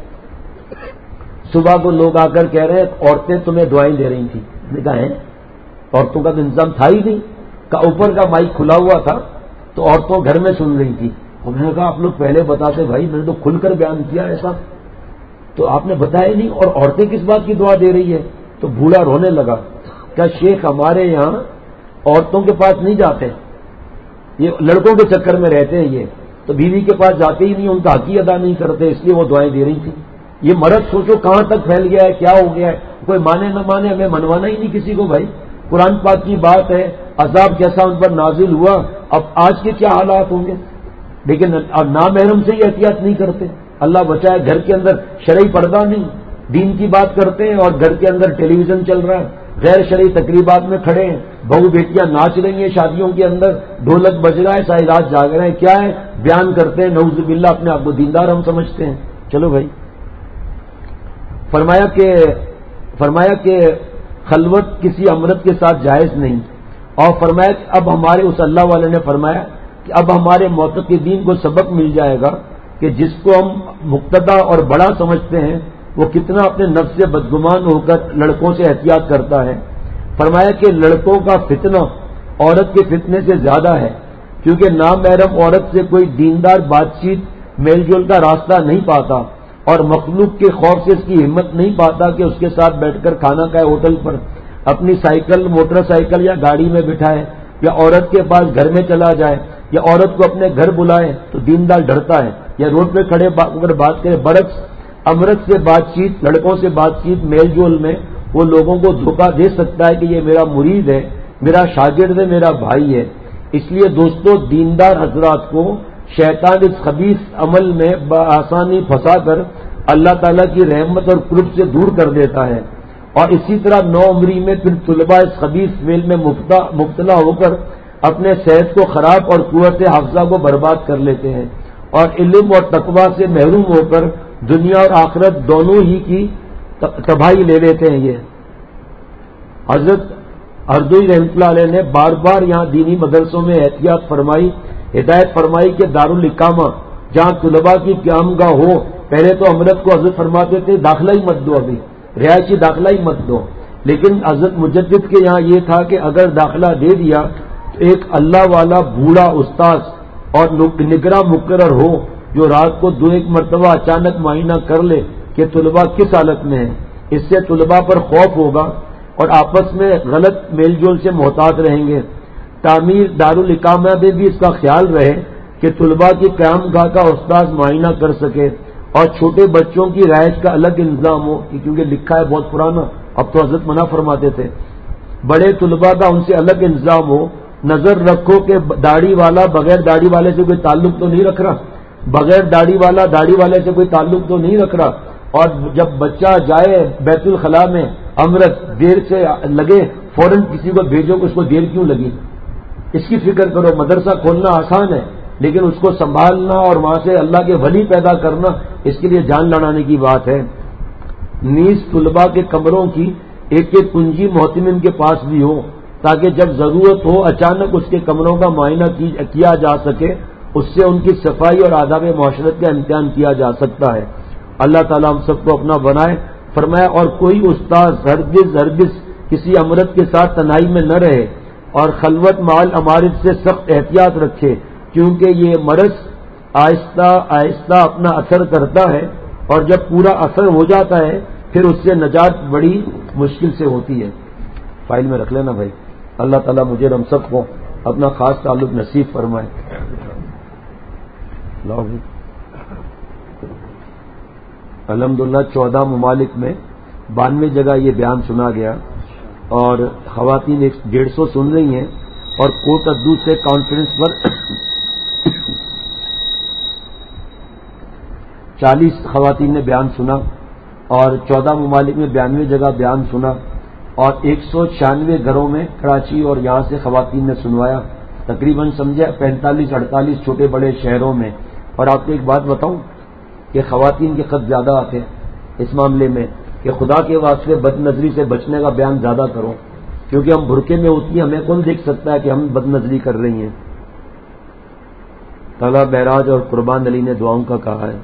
صبح کو لوگ آ کر کہہ رہے ہیں عورتیں تمہیں دعائیں دے رہی تھیں۔ میں نے کہا ہے عورتوں کا تو انتظام تھا ہی نہیں، کہ اوپر کا مائک کھلا ہوا تھا تو عورتوں گھر میں سن رہی تھی۔ اور میں نے کہا آپ لوگ پہلے بتاتے بھائی، میں نے تو کھل کر بیان کیا ایسا، تو آپ نے بتایا نہیں، اور عورتیں کس بات کی دعا دے رہی ہے؟ تو بوڑھا رونے لگا، کیا شیخ ہمارے یہاں عورتوں کے پاس نہیں جاتے، یہ لڑکوں کے چکر میں رہتے ہیں، یہ تو بیوی کے پاس جاتے ہی نہیں، ان کا حق ہی ادا نہیں کرتے، اس لیے وہ دعائیں دے رہی تھی۔ یہ مرض سوچو کہاں تک پھیل گیا ہے، کیا ہو گیا ہے، کوئی مانے نہ مانے ہمیں منوانا ہی نہیں کسی کو بھائی۔ قرآن پاک کی بات ہے، عذاب کیسا ان پر نازل ہوا، اب آج کے کیا حالات ہوں گے۔ لیکن اب نامحرم سے ہی احتیاط نہیں کرتے، اللہ بچائے، گھر کے اندر شرعی پردہ نہیں، دین کی بات کرتے ہیں اور گھر کے اندر ٹیلی ویژن چل رہا ہے، غیر شرعی تقریبات میں کھڑے ہیں، بہو بیٹیاں ناچ رہی ہیں شادیوں کے اندر، ڈھولک بج رہا ہے، ساری رات جاگ رہے ہیں، کیا ہے بیان کرتے ہیں، نعوذ باللہ اپنے آپ کو دیندار ہم سمجھتے ہیں۔ چلو بھائی، فرمایا کہ خلوت کسی امرت کے ساتھ جائز نہیں، اور فرمایا کہ اب ہمارے اس اللہ والے نے فرمایا کہ اب ہمارے معتقدین کو سبق مل جائے گا کہ جس کو ہم مقتدا اور بڑا سمجھتے ہیں وہ کتنا اپنے نفس سے بدگمان ہو کر لڑکوں سے احتیاط کرتا ہے۔ فرمایا کہ لڑکوں کا فتنہ عورت کے فتنے سے زیادہ ہے، کیونکہ نامحرم عورت سے کوئی دیندار بات چیت میل جول کا راستہ نہیں پاتا، اور مخلوق کے خوف سے اس کی ہمت نہیں پاتا کہ اس کے ساتھ بیٹھ کر کھانا کھائے ہوٹل پر، اپنی سائیکل موٹر سائیکل یا گاڑی میں بٹھائے، یا عورت کے پاس گھر میں چلا جائے، یا عورت کو اپنے گھر بلائے تو دیندار ڈرتا ہے، یا روڈ پہ کھڑے اگر بات کرے۔ برعکس امرت سے بات چیت، لڑکوں سے بات چیت میل جول میں وہ لوگوں کو دھوکہ دے سکتا ہے کہ یہ میرا مرید ہے، میرا شاگرد ہے، میرا بھائی ہے۔ اس لیے دوستو دیندار حضرات کو شیطان اس خبیث عمل میں بآسانی پھنسا کر اللہ تعالیٰ کی رحمت اور قرب سے دور کر دیتا ہے، اور اسی طرح نو عمری میں پھر طلباء اس خبیث فعل میں مبتلا ہو کر اپنے صحت کو خراب اور قوت حافظہ کو برباد کر لیتے ہیں، اور علم اور تقویٰ سے محروم ہو کر دنیا اور آخرت دونوں ہی کی تباہی لے لیتے ہیں۔ یہ حضرت اردوئی رحمۃ اللہ علیہ نے بار بار یہاں دینی مدرسوں میں احتیاط فرمائی، ہدایت فرمائی کہ دارالاقامہ جہاں طلباء کی قیام گاہ ہو، پہلے تو امرت کو حضرت فرماتے تھے داخلہ ہی مت دو، ابھی رہائشی داخلہ ہی مت دو، لیکن حضرت مجدد کے یہاں یہ تھا کہ اگر داخلہ دے دیا تو ایک اللہ والا بوڑھا استاذ اور نگراں مقرر ہو جو رات کو 2-1 مرتبہ اچانک معائنہ کر لے کہ طلباء کس حالت میں ہیں. اس سے طلباء پر خوف ہوگا اور آپس میں غلط میل جول سے محتاط رہیں گے. تعمیر دارالاقامہ میں بھی اس کا خیال رہے کہ طلباء کی قیام گاہ کا استاذ معائنہ کر سکے اور چھوٹے بچوں کی رہائش کا الگ انتظام ہو، کیونکہ لکھا ہے بہت پرانا، اب تو حضرت منع فرماتے تھے. بڑے طلباء کا ان سے الگ انتظام ہو. نظر رکھو کہ داڑھی والا بغیر داڑھی والے سے کوئی تعلق تو نہیں رکھ رہا، بغیر داڑھی والا داڑھی والے سے کوئی تعلق تو نہیں رکھ رہا. اور جب بچہ جائے بیت الخلاء میں امرت دیر سے لگے فوراً کسی کو بھیجو کہ اس کو دیر کیوں لگی، اس کی فکر کرو. مدرسہ کھولنا آسان ہے لیکن اس کو سنبھالنا اور وہاں سے اللہ کے ولی پیدا کرنا اس کے لیے جان لڑانے کی بات ہے. نیز طلباء کے کمروں کی ایک ایک کنجی محتمم کے پاس بھی ہو تاکہ جب ضرورت ہو اچانک اس کے کمروں کا معائنہ کیا جا سکے. اس سے ان کی صفائی اور آداب معاشرت کا امتحان کیا جا سکتا ہے. اللہ تعالیٰ ہم سب کو اپنا بنائے. فرمایا اور کوئی استاذ ہرگز کسی امرت کے ساتھ تنہائی میں نہ رہے اور خلوت مال امارت سے سخت احتیاط رکھے، کیونکہ یہ مرض آہستہ آہستہ اپنا اثر کرتا ہے اور جب پورا اثر ہو جاتا ہے پھر اس سے نجات بڑی مشکل سے ہوتی ہے. فائل میں رکھ لینا بھائی. اللہ تعالیٰ مجھے ہم سب کو اپنا خاص تعلق نصیب فرمائے. الحمدللہ 14 ممالک میں 92 جگہ یہ بیان سنا گیا اور خواتین 150 سن رہی ہیں اور کوٹ ادو سے کانفرنس پر 40 خواتین نے بیان سنا اور 14 ممالک میں 92 جگہ بیان سنا اور 196 گھروں میں کراچی اور یہاں سے خواتین نے سنوایا. تقریباً سمجھے 45-48 چھوٹے بڑے شہروں میں. اور آپ کو ایک بات بتاؤں کہ خواتین کے خط زیادہ آتے ہیں اس معاملے میں کہ خدا کے واسطے بد نظری سے بچنے کا بیان زیادہ کرو، کیونکہ ہم برقعے میں ہوتی ہیں، ہمیں کون دیکھ سکتا ہے کہ ہم بد نظری کر رہی ہیں. طلحہ بہراج اور قربان علی نے دعاؤں کا کہا ہے.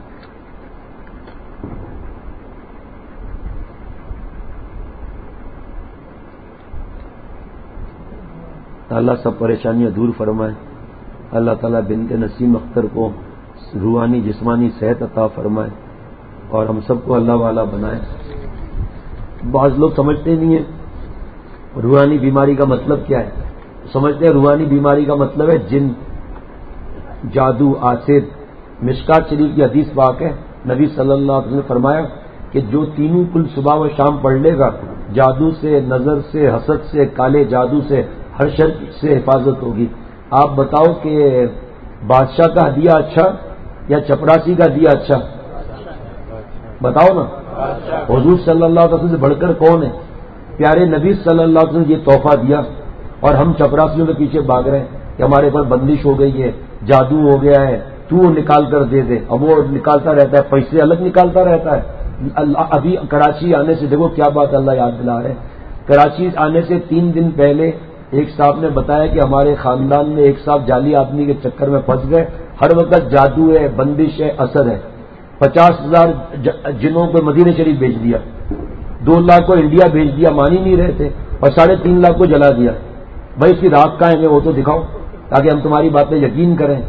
اللہ سب پریشانیاں دور فرمائے. اللہ تعالیٰ بنت نسیم اختر کو روحانی جسمانی صحت عطا فرمائے اور ہم سب کو اللہ والا بنائے. بعض لوگ سمجھتے نہیں ہیں روحانی بیماری کا مطلب کیا ہے. سمجھتے ہیں روحانی بیماری کا مطلب ہے جن، جادو، آسد. مشکات شریف کی حدیث پاک ہے، نبی صلی اللہ علیہ وسلم نے فرمایا کہ جو تینوں کل صبح و شام پڑھ لے گا جادو سے، نظر سے، حسد سے، کالے جادو سے، ہر شر سے حفاظت ہوگی. آپ بتاؤ کہ بادشاہ کا ہدیہ اچھا یا چپراسی کا ہدیہ اچھا؟ بتاؤ نا. حضور صلی اللہ علیہ وسلم سے بڑھ کر کون ہے؟ پیارے نبی صلی اللہ علیہ وسلم نے یہ تحفہ دیا اور ہم چپراسیوں کے پیچھے بھاگ رہے ہیں کہ ہمارے پر بندش ہو گئی ہے، جادو ہو گیا ہے، تو نکال کر دے دے. اب وہ نکالتا رہتا ہے، پیسے الگ نکالتا رہتا ہے. ابھی کراچی آنے سے دیکھو کیا بات اللہ یاد دلا ہے. کراچی آنے سے 3 دن پہلے ایک صاحب نے بتایا کہ ہمارے خاندان میں ایک صاحب جعلی آدمی کے چکر میں پھنس گئے، ہر وقت جادو ہے، بندش ہے، اثر ہے. 50,000 جنوں کو مدینہ شریف بھیج دیا، 2 لاکھ کو انڈیا بھیج دیا، مان ہی نہیں رہے تھے، اور 3.5 لاکھ کو جلا دیا. بھائی اس کی راک کہاں ہے وہ تو دکھاؤ تاکہ ہم تمہاری باتیں یقین کریں.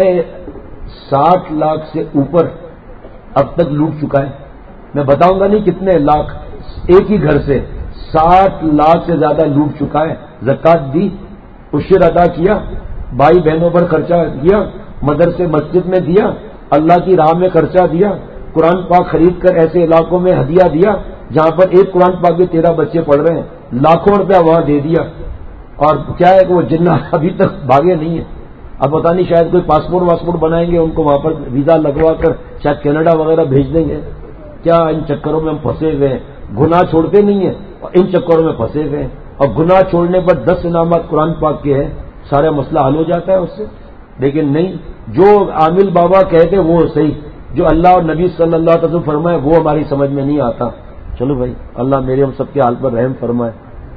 60 لاکھ سے اوپر اب تک لوٹ چکا ہے. میں بتاؤں گا نہیں کتنے لاکھ، ایک ہی گھر سے 60 لاکھ سے زیادہ لوٹ چکا ہے. زکات دی، عشر ادا کیا، بھائی بہنوں پر خرچہ کیا، مدرسے مسجد میں دیا، اللہ کی راہ میں خرچہ دیا، قرآن پاک خرید کر ایسے علاقوں میں ہدیہ دیا جہاں پر ایک قرآن پاک کے 13 بچے پڑھ رہے ہیں، لاکھوں روپیہ وہاں دے دیا. اور کیا ہے کہ وہ جنات ابھی تک بھاگے نہیں ہیں. اب پتہ نہیں شاید کوئی پاسپورٹ بنائیں گے، ان کو وہاں پر ویزا لگوا کر شاید کینیڈا وغیرہ بھیج دیں گے. کیا ان چکروں میں ہم پھنسے ہوئے ہیں. گناہ چھوڑتے نہیں ہیں اور ان چکروں میں پھنسے ہوئے ہیں. اور گناہ چھوڑنے پر 10 انعامات قرآن پاک کے ہیں، سارا مسئلہ حل ہو جاتا ہے اس سے. لیکن نہیں، جو عامل بابا کہتے وہ صحیح، جو اللہ اور نبی صلی اللہ علیہ وسلم فرمائے وہ ہماری سمجھ میں نہیں آتا. چلو بھائی اللہ میرے ہم سب کے حال پر رحم فرمائے.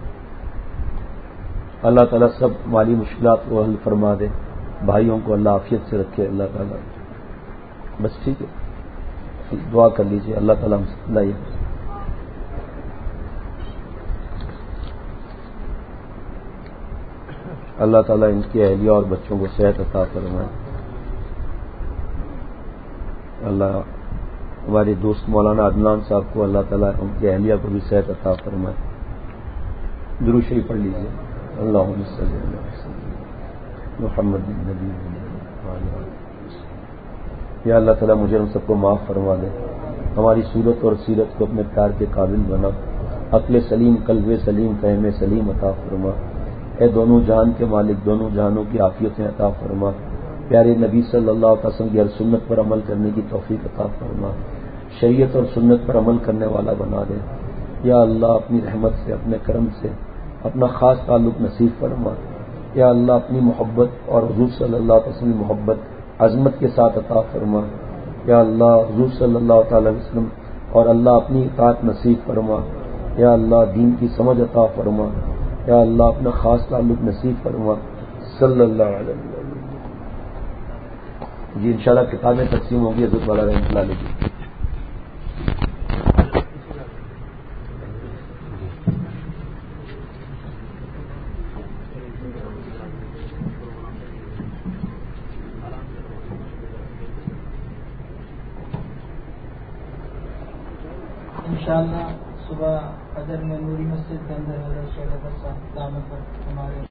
اللہ تعالیٰ سب مالی مشکلات کو حل فرما دے، بھائیوں کو اللہ عافیت سے رکھے. اللہ تعالیٰ بس ٹھیک ہے، دعا کر لیجیے. اللہ تعالیٰ ہم اللہ تعالیٰ ان کی اہلیہ اور بچوں کو صحت عطا فرمائے. اللہ ہمارے دوست مولانا عدنان صاحب کو اللہ تعالیٰ ان کی اہلیہ کو بھی صحت عطا فرمائے. درود شریف پڑھ لیجیے. اللہم صلی علی محمد نبی. یا اللہ تعالیٰ مجھے ہم سب کو معاف فرما دے. ہماری صورت اور سیرت کو اپنے پیار کے قابل بنا. عقل سلیم، قلب سلیم، فہم سلیم عطا فرما. اے دونوں جہان کے مالک، دونوں جہانوں کی عافیتیں عطا فرما. پیارے نبی صلی اللہ علیہ وسلم کی ہر سنت پر عمل کرنے کی توفیق عطا فرما. شریعت اور سنت پر عمل کرنے والا بنا دے. یا اللہ اپنی رحمت سے، اپنے کرم سے اپنا خاص تعلق نصیب فرما. یا اللہ اپنی محبت اور حضور صلی اللہ علیہ وسلم کی محبت عظمت کے ساتھ عطا فرما. یا اللہ حضور صلی اللہ تعالی وسلم اور اللہ اپنی اطاعت نصیب فرما. یا اللہ دین کی سمجھ عطا فرما. یا اللہ اپنا خاص تعلق نصیب فرما. صلی اللہ علیہ وسلم. جی انشاءاللہ کتابیں تقسیم ہوگی. حضرت والا رحمۃ اللہ علیہ. انشاءاللہ صبح فجر میں نوری مسجد کے اندر حضرت شیخ صاحب دامت پر ہمارے